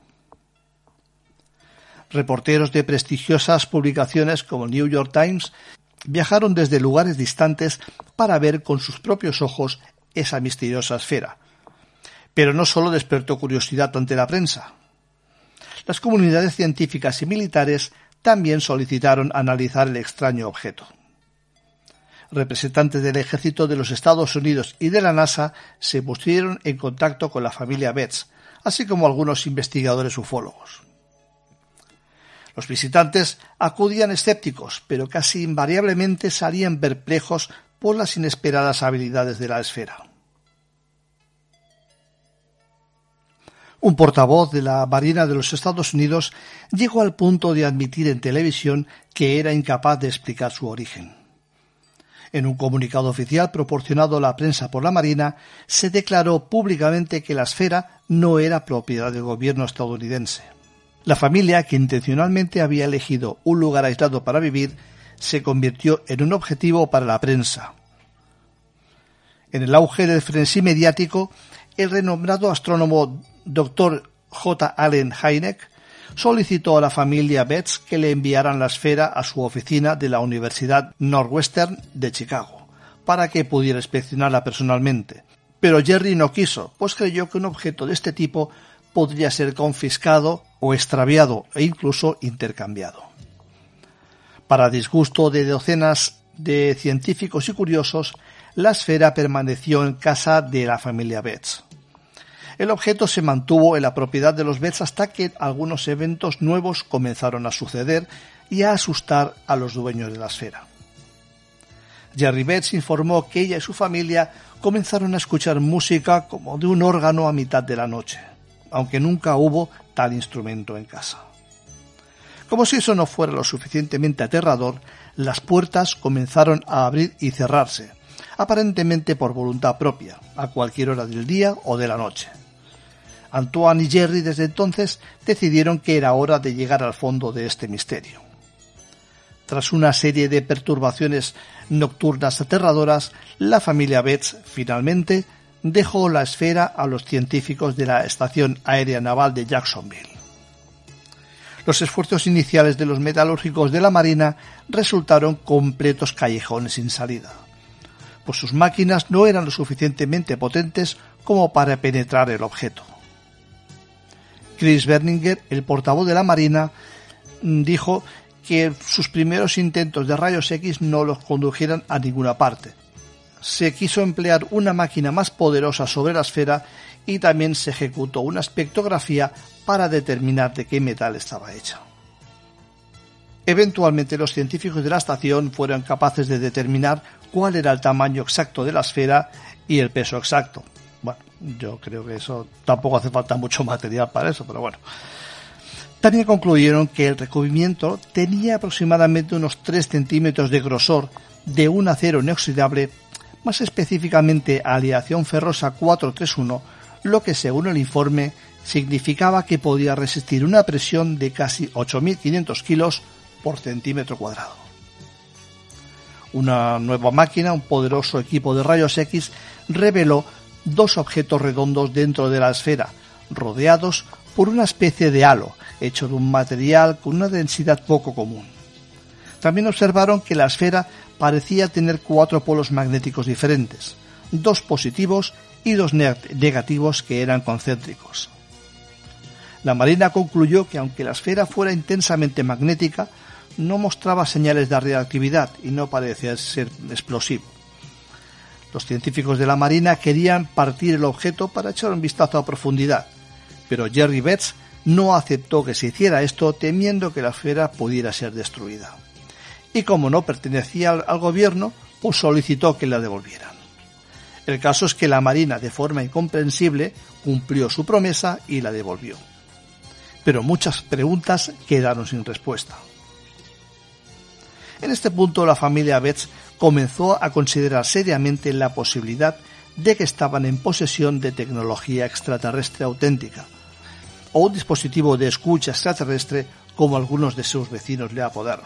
Reporteros de prestigiosas publicaciones como el New York Times viajaron desde lugares distantes para ver con sus propios ojos esa misteriosa esfera. Pero no solo despertó curiosidad ante la prensa. Las comunidades científicas y militares también solicitaron analizar el extraño objeto. Representantes del ejército de los Estados Unidos y de la NASA se pusieron en contacto con la familia Betts, así como algunos investigadores ufólogos. Los visitantes acudían escépticos, pero casi invariablemente salían perplejos por las inesperadas habilidades de la esfera. Un portavoz de la Marina de los Estados Unidos llegó al punto de admitir en televisión que era incapaz de explicar su origen. En un comunicado oficial proporcionado a la prensa por la Marina, se declaró públicamente que la esfera no era propiedad del gobierno estadounidense. La familia, que intencionalmente había elegido un lugar aislado para vivir, se convirtió en un objetivo para la prensa. En el auge del frenesí mediático, el renombrado astrónomo doctor J. Allen Hynek solicitó a la familia Betts que le enviaran la esfera a su oficina de la Universidad Northwestern de Chicago, para que pudiera inspeccionarla personalmente. Pero Jerry no quiso, pues creyó que un objeto de este tipo podría ser confiscado o extraviado e incluso intercambiado. Para disgusto de docenas de científicos y curiosos, la esfera permaneció en casa de la familia Betts. El objeto se mantuvo en la propiedad de los Betts hasta que algunos eventos nuevos comenzaron a suceder y a asustar a los dueños de la esfera. Jerry Betts informó que ella y su familia comenzaron a escuchar música como de un órgano a mitad de la noche, aunque nunca hubo tal instrumento en casa. Como si eso no fuera lo suficientemente aterrador, las puertas comenzaron a abrir y cerrarse, aparentemente por voluntad propia, a cualquier hora del día o de la noche. Antoine y Jerry desde entonces decidieron que era hora de llegar al fondo de este misterio. Tras una serie de perturbaciones nocturnas aterradoras, la familia Betts finalmente dejó la esfera a los científicos de la Estación Aérea Naval de Jacksonville. Los esfuerzos iniciales de los metalúrgicos de la Marina resultaron completos callejones sin salida, pues sus máquinas no eran lo suficientemente potentes como para penetrar el objeto. Chris Berninger, el portavoz de la Marina, dijo que sus primeros intentos de rayos X no los condujeran a ninguna parte. Se quiso emplear una máquina más poderosa sobre la esfera y también se ejecutó una espectrografía para determinar de qué metal estaba hecha. Eventualmente los científicos de la estación fueron capaces de determinar cuál era el tamaño exacto de la esfera y el peso exacto. Bueno, yo creo que eso tampoco hace falta mucho material para eso, pero bueno. También concluyeron que el recubrimiento tenía aproximadamente unos tres centímetros de grosor de un acero inoxidable, más específicamente aleación ferrosa cuatro tres uno, lo que según el informe significaba que podía resistir una presión de casi ocho mil quinientos kilos por centímetro cuadrado. Una nueva máquina, un poderoso equipo de rayos X, reveló dos objetos redondos dentro de la esfera, rodeados por una especie de halo, hecho de un material con una densidad poco común. También observaron que la esfera parecía tener cuatro polos magnéticos diferentes, dos positivos y dos negativos que eran concéntricos. La Marina concluyó que aunque la esfera fuera intensamente magnética, no mostraba señales de radioactividad y no parecía ser explosivo. Los científicos de la Marina querían partir el objeto para echar un vistazo a profundidad, pero Jerry Betts no aceptó que se hiciera esto, temiendo que la esfera pudiera ser destruida. Y como no pertenecía al, al gobierno, pues solicitó que la devolvieran. El caso es que la Marina, de forma incomprensible, cumplió su promesa y la devolvió. Pero muchas preguntas quedaron sin respuesta. En este punto, la familia Betts comenzó a considerar seriamente la posibilidad de que estaban en posesión de tecnología extraterrestre auténtica, o un dispositivo de escucha extraterrestre, como algunos de sus vecinos le apodaron.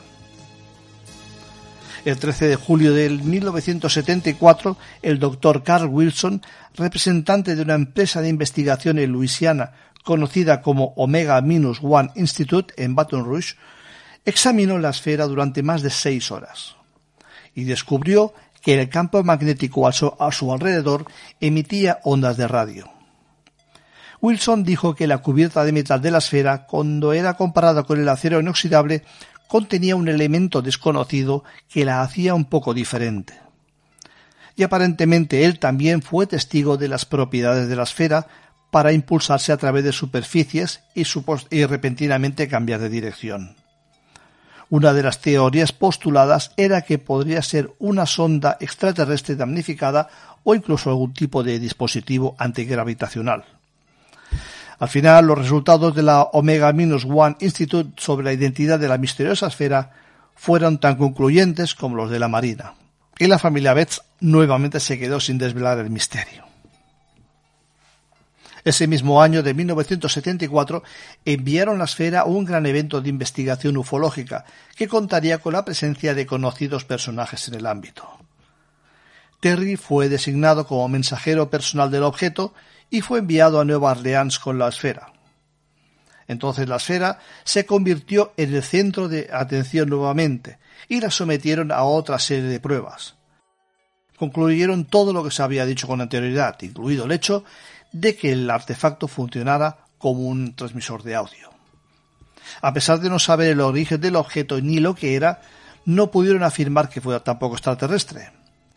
El trece de julio de mil novecientos setenta y cuatro, el doctor Carl Wilson, representante de una empresa de investigación en Luisiana conocida como Omega One Institute en Baton Rouge, examinó la esfera durante más de seis horas y descubrió que el campo magnético a su, a su alrededor emitía ondas de radio. Wilson dijo que la cubierta de metal de la esfera, cuando era comparada con el acero inoxidable, contenía un elemento desconocido que la hacía un poco diferente. Y aparentemente él también fue testigo de las propiedades de la esfera para impulsarse a través de superficies y, y repentinamente cambiar de dirección. Una de las teorías postuladas era que podría ser una sonda extraterrestre damnificada o incluso algún tipo de dispositivo antigravitacional. Al final, los resultados de la Omega One Institute sobre la identidad de la misteriosa esfera fueron tan concluyentes como los de la Marina, y la familia Betts nuevamente se quedó sin desvelar el misterio. Ese mismo año de mil novecientos setenta y cuatro enviaron la esfera a un gran evento de investigación ufológica que contaría con la presencia de conocidos personajes en el ámbito. Terry fue designado como mensajero personal del objeto y fue enviado a Nueva Orleans con la esfera. Entonces la esfera se convirtió en el centro de atención nuevamente y la sometieron a otra serie de pruebas. Concluyeron todo lo que se había dicho con anterioridad, incluido el hecho de que el artefacto funcionara como un transmisor de audio. A pesar de no saber el origen del objeto ni lo que era, no pudieron afirmar que fuera tampoco extraterrestre.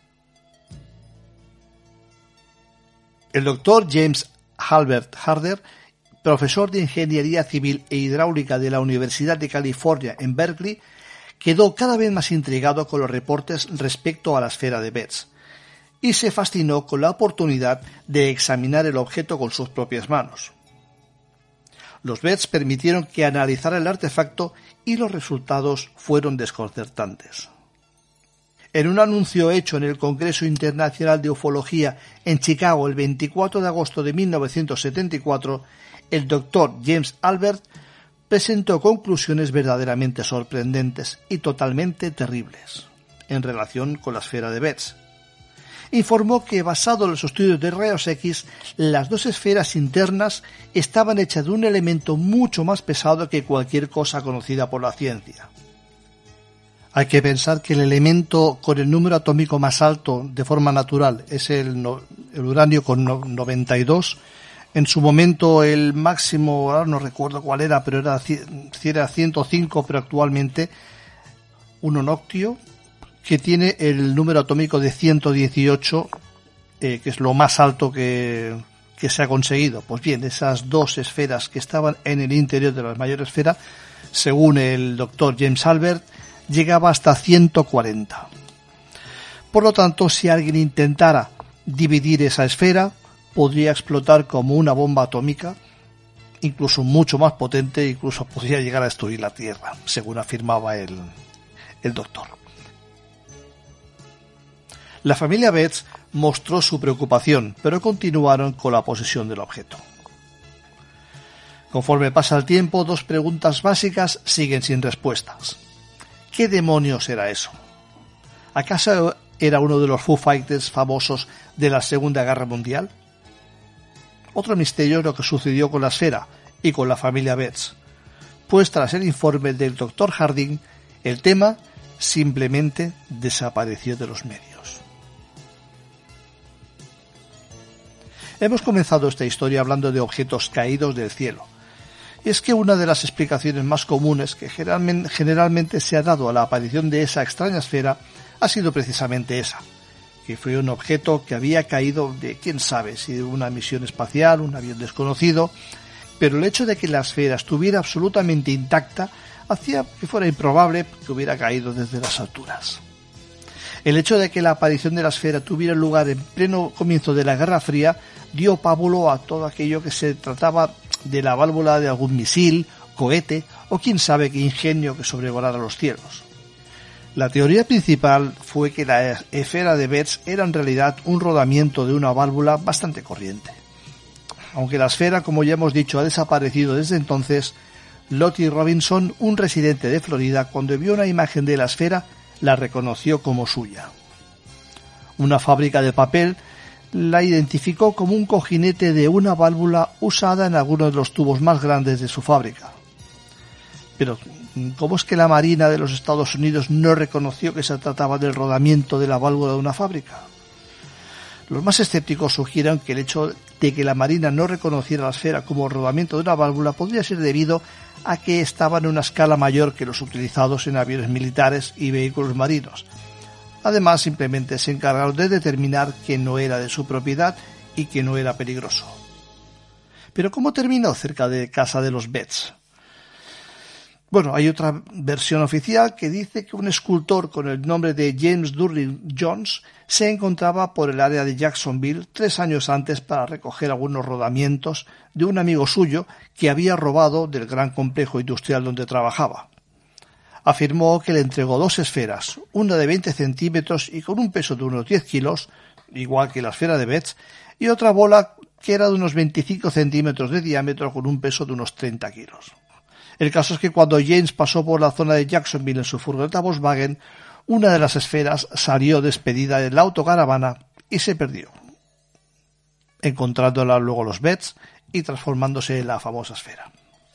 El doctor James Albert Harder, profesor de Ingeniería Civil e Hidráulica de la Universidad de California en Berkeley, quedó cada vez más intrigado con los reportes respecto a la esfera de Betts y se fascinó con la oportunidad de examinar el objeto con sus propias manos. Los Betts permitieron que analizara el artefacto y los resultados fueron desconcertantes. En un anuncio hecho en el Congreso Internacional de Ufología en Chicago el veinticuatro de agosto de mil novecientos setenta y cuatro, el doctor James Albert presentó conclusiones verdaderamente sorprendentes y totalmente terribles en relación con la esfera de Betts. Informó que, basado en los estudios de rayos X, las dos esferas internas estaban hechas de un elemento mucho más pesado que cualquier cosa conocida por la ciencia. Hay que pensar que el elemento con el número atómico más alto de forma natural es el, no, el uranio con no, noventa y dos. En su momento el máximo, ahora no recuerdo cuál era, pero era, era ciento cinco, pero actualmente un onoctio que tiene el número atómico de ciento dieciocho, eh, que es lo más alto que, que se ha conseguido. Pues bien, esas dos esferas que estaban en el interior de la mayor esfera, según el doctor James Albert, llegaba hasta ciento cuarenta. Por lo tanto, si alguien intentara dividir esa esfera, podría explotar como una bomba atómica, incluso mucho más potente, incluso podría llegar a destruir la Tierra, según afirmaba el, el doctor. La familia Betts mostró su preocupación, pero continuaron con la posesión del objeto. Conforme pasa el tiempo, dos preguntas básicas siguen sin respuestas. ¿Qué demonios era eso? ¿Acaso era uno de los Foo Fighters famosos de la Segunda Guerra Mundial? Otro misterio es lo que sucedió con la esfera y con la familia Betts, pues tras el informe del doctor Harding, el tema simplemente desapareció de los medios. Hemos comenzado esta historia hablando de objetos caídos del cielo. Y es que una de las explicaciones más comunes que generalmente, generalmente se ha dado a la aparición de esa extraña esfera ha sido precisamente esa, que fue un objeto que había caído de quién sabe si de una misión espacial, un avión desconocido, pero el hecho de que la esfera estuviera absolutamente intacta hacía que fuera improbable que hubiera caído desde las alturas. El hecho de que la aparición de la esfera tuviera lugar en pleno comienzo de la Guerra Fría dio pábulo a todo aquello que se trataba de la válvula de algún misil, cohete o quién sabe qué ingenio que sobrevolara los cielos. La teoría principal fue que la esfera de Betz era en realidad un rodamiento de una válvula bastante corriente. Aunque la esfera, como ya hemos dicho, ha desaparecido desde entonces, Lottie Robinson, un residente de Florida, cuando vio una imagen de la esfera, la reconoció como suya. Una fábrica de papel la identificó como un cojinete de una válvula usada en alguno de los tubos más grandes de su fábrica. Pero, ¿cómo es que la Marina de los Estados Unidos no reconoció que se trataba del rodamiento de la válvula de una fábrica? Los más escépticos sugieren que el hecho de que la Marina no reconociera la esfera como rodamiento de una válvula podría ser debido a que estaban en una escala mayor que los utilizados en aviones militares y vehículos marinos. Además, simplemente se encargaron de determinar que no era de su propiedad y que no era peligroso. Pero ¿cómo terminó cerca de casa de los Betz? Bueno, hay otra versión oficial que dice que un escultor con el nombre de James Durling Jones se encontraba por el área de Jacksonville tres años antes para recoger algunos rodamientos de un amigo suyo que había robado del gran complejo industrial donde trabajaba. Afirmó que le entregó dos esferas, una de veinte centímetros y con un peso de unos diez kilos, igual que la esfera de Betz, y otra bola que era de unos veinticinco centímetros de diámetro con un peso de unos treinta kilos. El caso es que cuando James pasó por la zona de Jacksonville en su furgoneta Volkswagen, una de las esferas salió despedida de la autocaravana y se perdió, encontrándola luego los Betz y transformándose en la famosa esfera.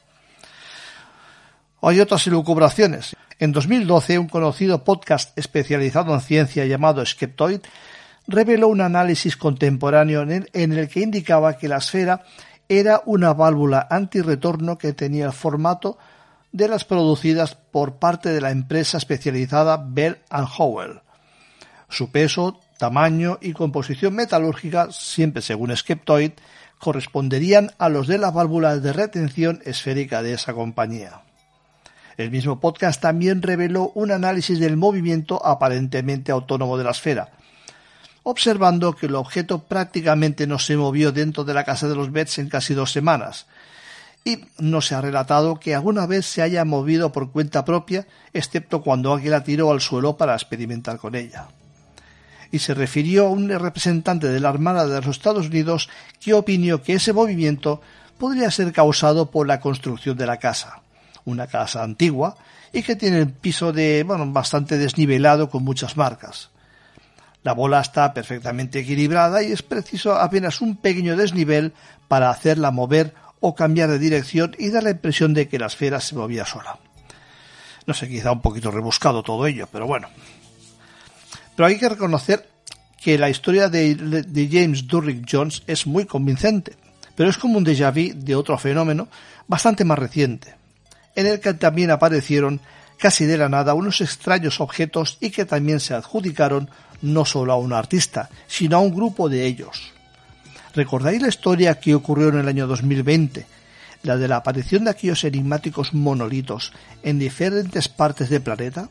Hay otras elucubraciones. En dos mil doce, un conocido podcast especializado en ciencia llamado Skeptoid reveló un análisis contemporáneo en el, en el que indicaba que la esfera era una válvula antirretorno que tenía el formato de las producidas por parte de la empresa especializada Bell and Howell. Su peso, tamaño y composición metalúrgica, siempre según Skeptoid, corresponderían a los de la válvula de retención esférica de esa compañía. El mismo podcast también reveló un análisis del movimiento aparentemente autónomo de la esfera, observando que el objeto prácticamente no se movió dentro de la casa de los Betz en casi dos semanas, y no se ha relatado que alguna vez se haya movido por cuenta propia, excepto cuando alguien la tiró al suelo para experimentar con ella. Y se refirió a un representante de la Armada de los Estados Unidos que opinó que ese movimiento podría ser causado por la construcción de la casa, una casa antigua y que tiene el piso de, bueno, bastante desnivelado con muchas marcas. La bola está perfectamente equilibrada y es preciso apenas un pequeño desnivel para hacerla mover o cambiar de dirección y dar la impresión de que la esfera se movía sola. No sé, quizá un poquito rebuscado todo ello, pero bueno. Pero hay que reconocer que la historia de, de James Durling Jones es muy convincente, pero es como un déjà vu de otro fenómeno bastante más reciente, en el que también aparecieron casi de la nada unos extraños objetos y que también se adjudicaron no solo a un artista, sino a un grupo de ellos. ¿Recordáis la historia que ocurrió en el año dos mil veinte? La de la aparición de aquellos enigmáticos monolitos en diferentes partes del planeta.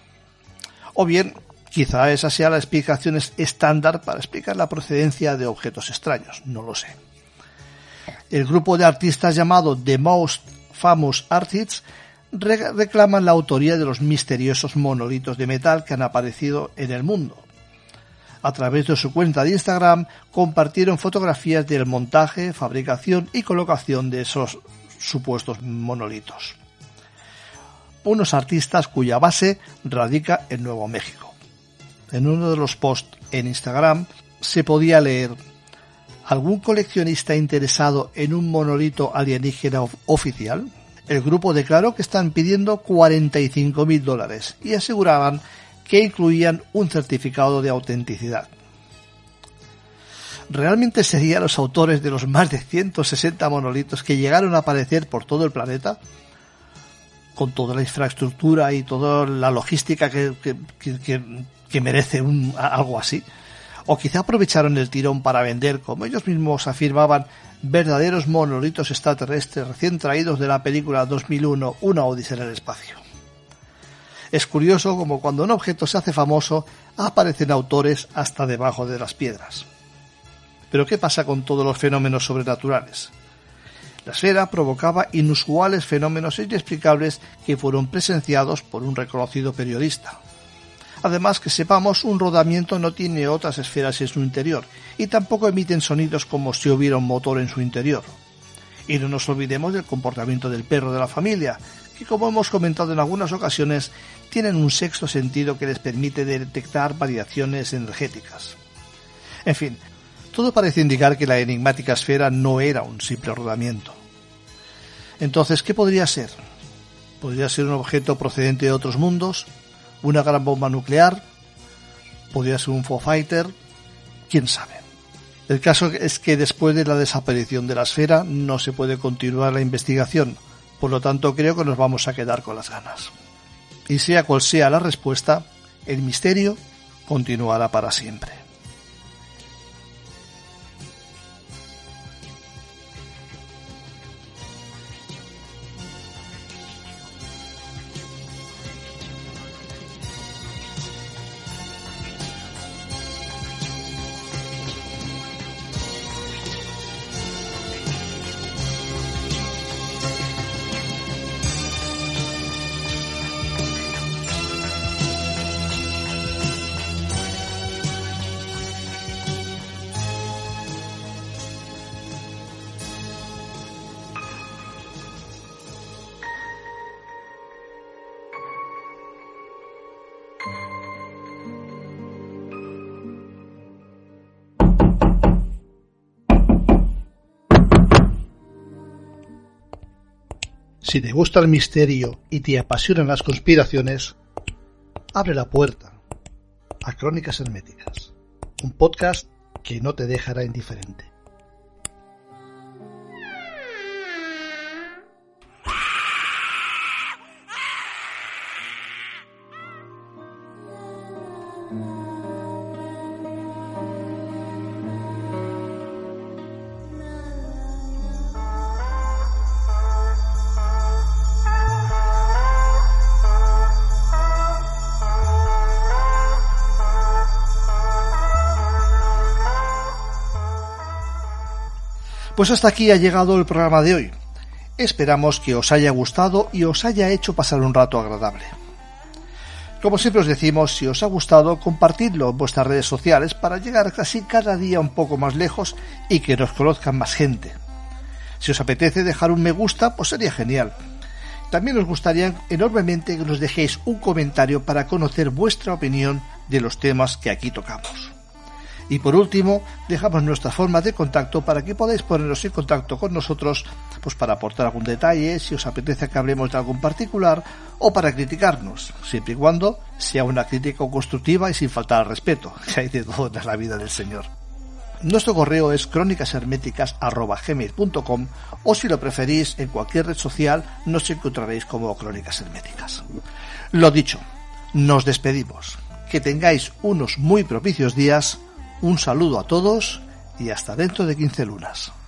O bien, quizá esa sea la explicación estándar para explicar la procedencia de objetos extraños, no lo sé. El grupo de artistas llamado The Most Famous Artists re- reclaman la autoría de los misteriosos monolitos de metal que han aparecido en el mundo. A través de su cuenta de Instagram compartieron fotografías del montaje, fabricación y colocación de esos supuestos monolitos. Unos artistas cuya base radica en Nuevo México. En uno de los posts en Instagram se podía leer: ¿algún coleccionista interesado en un monolito alienígena oficial? El grupo declaró que están pidiendo cuarenta y cinco mil dólares y aseguraban que incluían un certificado de autenticidad. ¿realmente serían los autores de los más de ciento sesenta monolitos que llegaron a aparecer por todo el planeta? Con toda la infraestructura y toda la logística que, que, que, que, que merece un, algo así. O quizá aprovecharon el tirón para vender, como ellos mismos afirmaban, verdaderos monolitos extraterrestres recién traídos de la película dos mil uno, Una odisea en el espacio. Es curioso como cuando un objeto se hace famoso, aparecen autores hasta debajo de las piedras. Pero ¿qué pasa con todos los fenómenos sobrenaturales? La esfera provocaba inusuales fenómenos inexplicables que fueron presenciados por un reconocido periodista. Además, que sepamos, un rodamiento no tiene otras esferas en su interior y tampoco emiten sonidos como si hubiera un motor en su interior. Y no nos olvidemos del comportamiento del perro de la familia, que como hemos comentado en algunas ocasiones, tienen un sexto sentido que les permite detectar variaciones energéticas. En fin, todo parece indicar que la enigmática esfera no era un simple rodamiento. Entonces, ¿qué podría ser? ¿Podría ser un objeto procedente de otros mundos? ¿Una gran bomba nuclear? ¿Podría ser un Foo Fighter? ¿Quién sabe? El caso es que después de la desaparición de la esfera no se puede continuar la investigación, por lo tanto creo que nos vamos a quedar con las ganas. Y sea cual sea la respuesta, el misterio continuará para siempre. Si te gusta el misterio y te apasionan las conspiraciones, abre la puerta a Crónicas Herméticas, un podcast que no te dejará indiferente. Pues hasta aquí ha llegado el programa de hoy. Esperamos que os haya gustado y os haya hecho pasar un rato agradable. Como siempre os decimos, si os ha gustado, compartidlo en vuestras redes sociales para llegar así cada día un poco más lejos y que nos conozcan más gente. Si os apetece dejar un me gusta, pues sería genial. También nos gustaría enormemente que nos dejéis un comentario para conocer vuestra opinión de los temas que aquí tocamos. Y por último, dejamos nuestra forma de contacto para que podáis poneros en contacto con nosotros, pues para aportar algún detalle, si os apetece que hablemos de algún particular, o para criticarnos, siempre y cuando sea una crítica constructiva y sin faltar al respeto, que hay de todo en la vida del Señor. Nuestro correo es crónicasherméticas arroba gmail punto com, o si lo preferís, en cualquier red social nos encontraréis como Crónicas Herméticas. Lo dicho, nos despedimos. Que tengáis unos muy propicios días. Un saludo a todos y hasta dentro de quince lunas.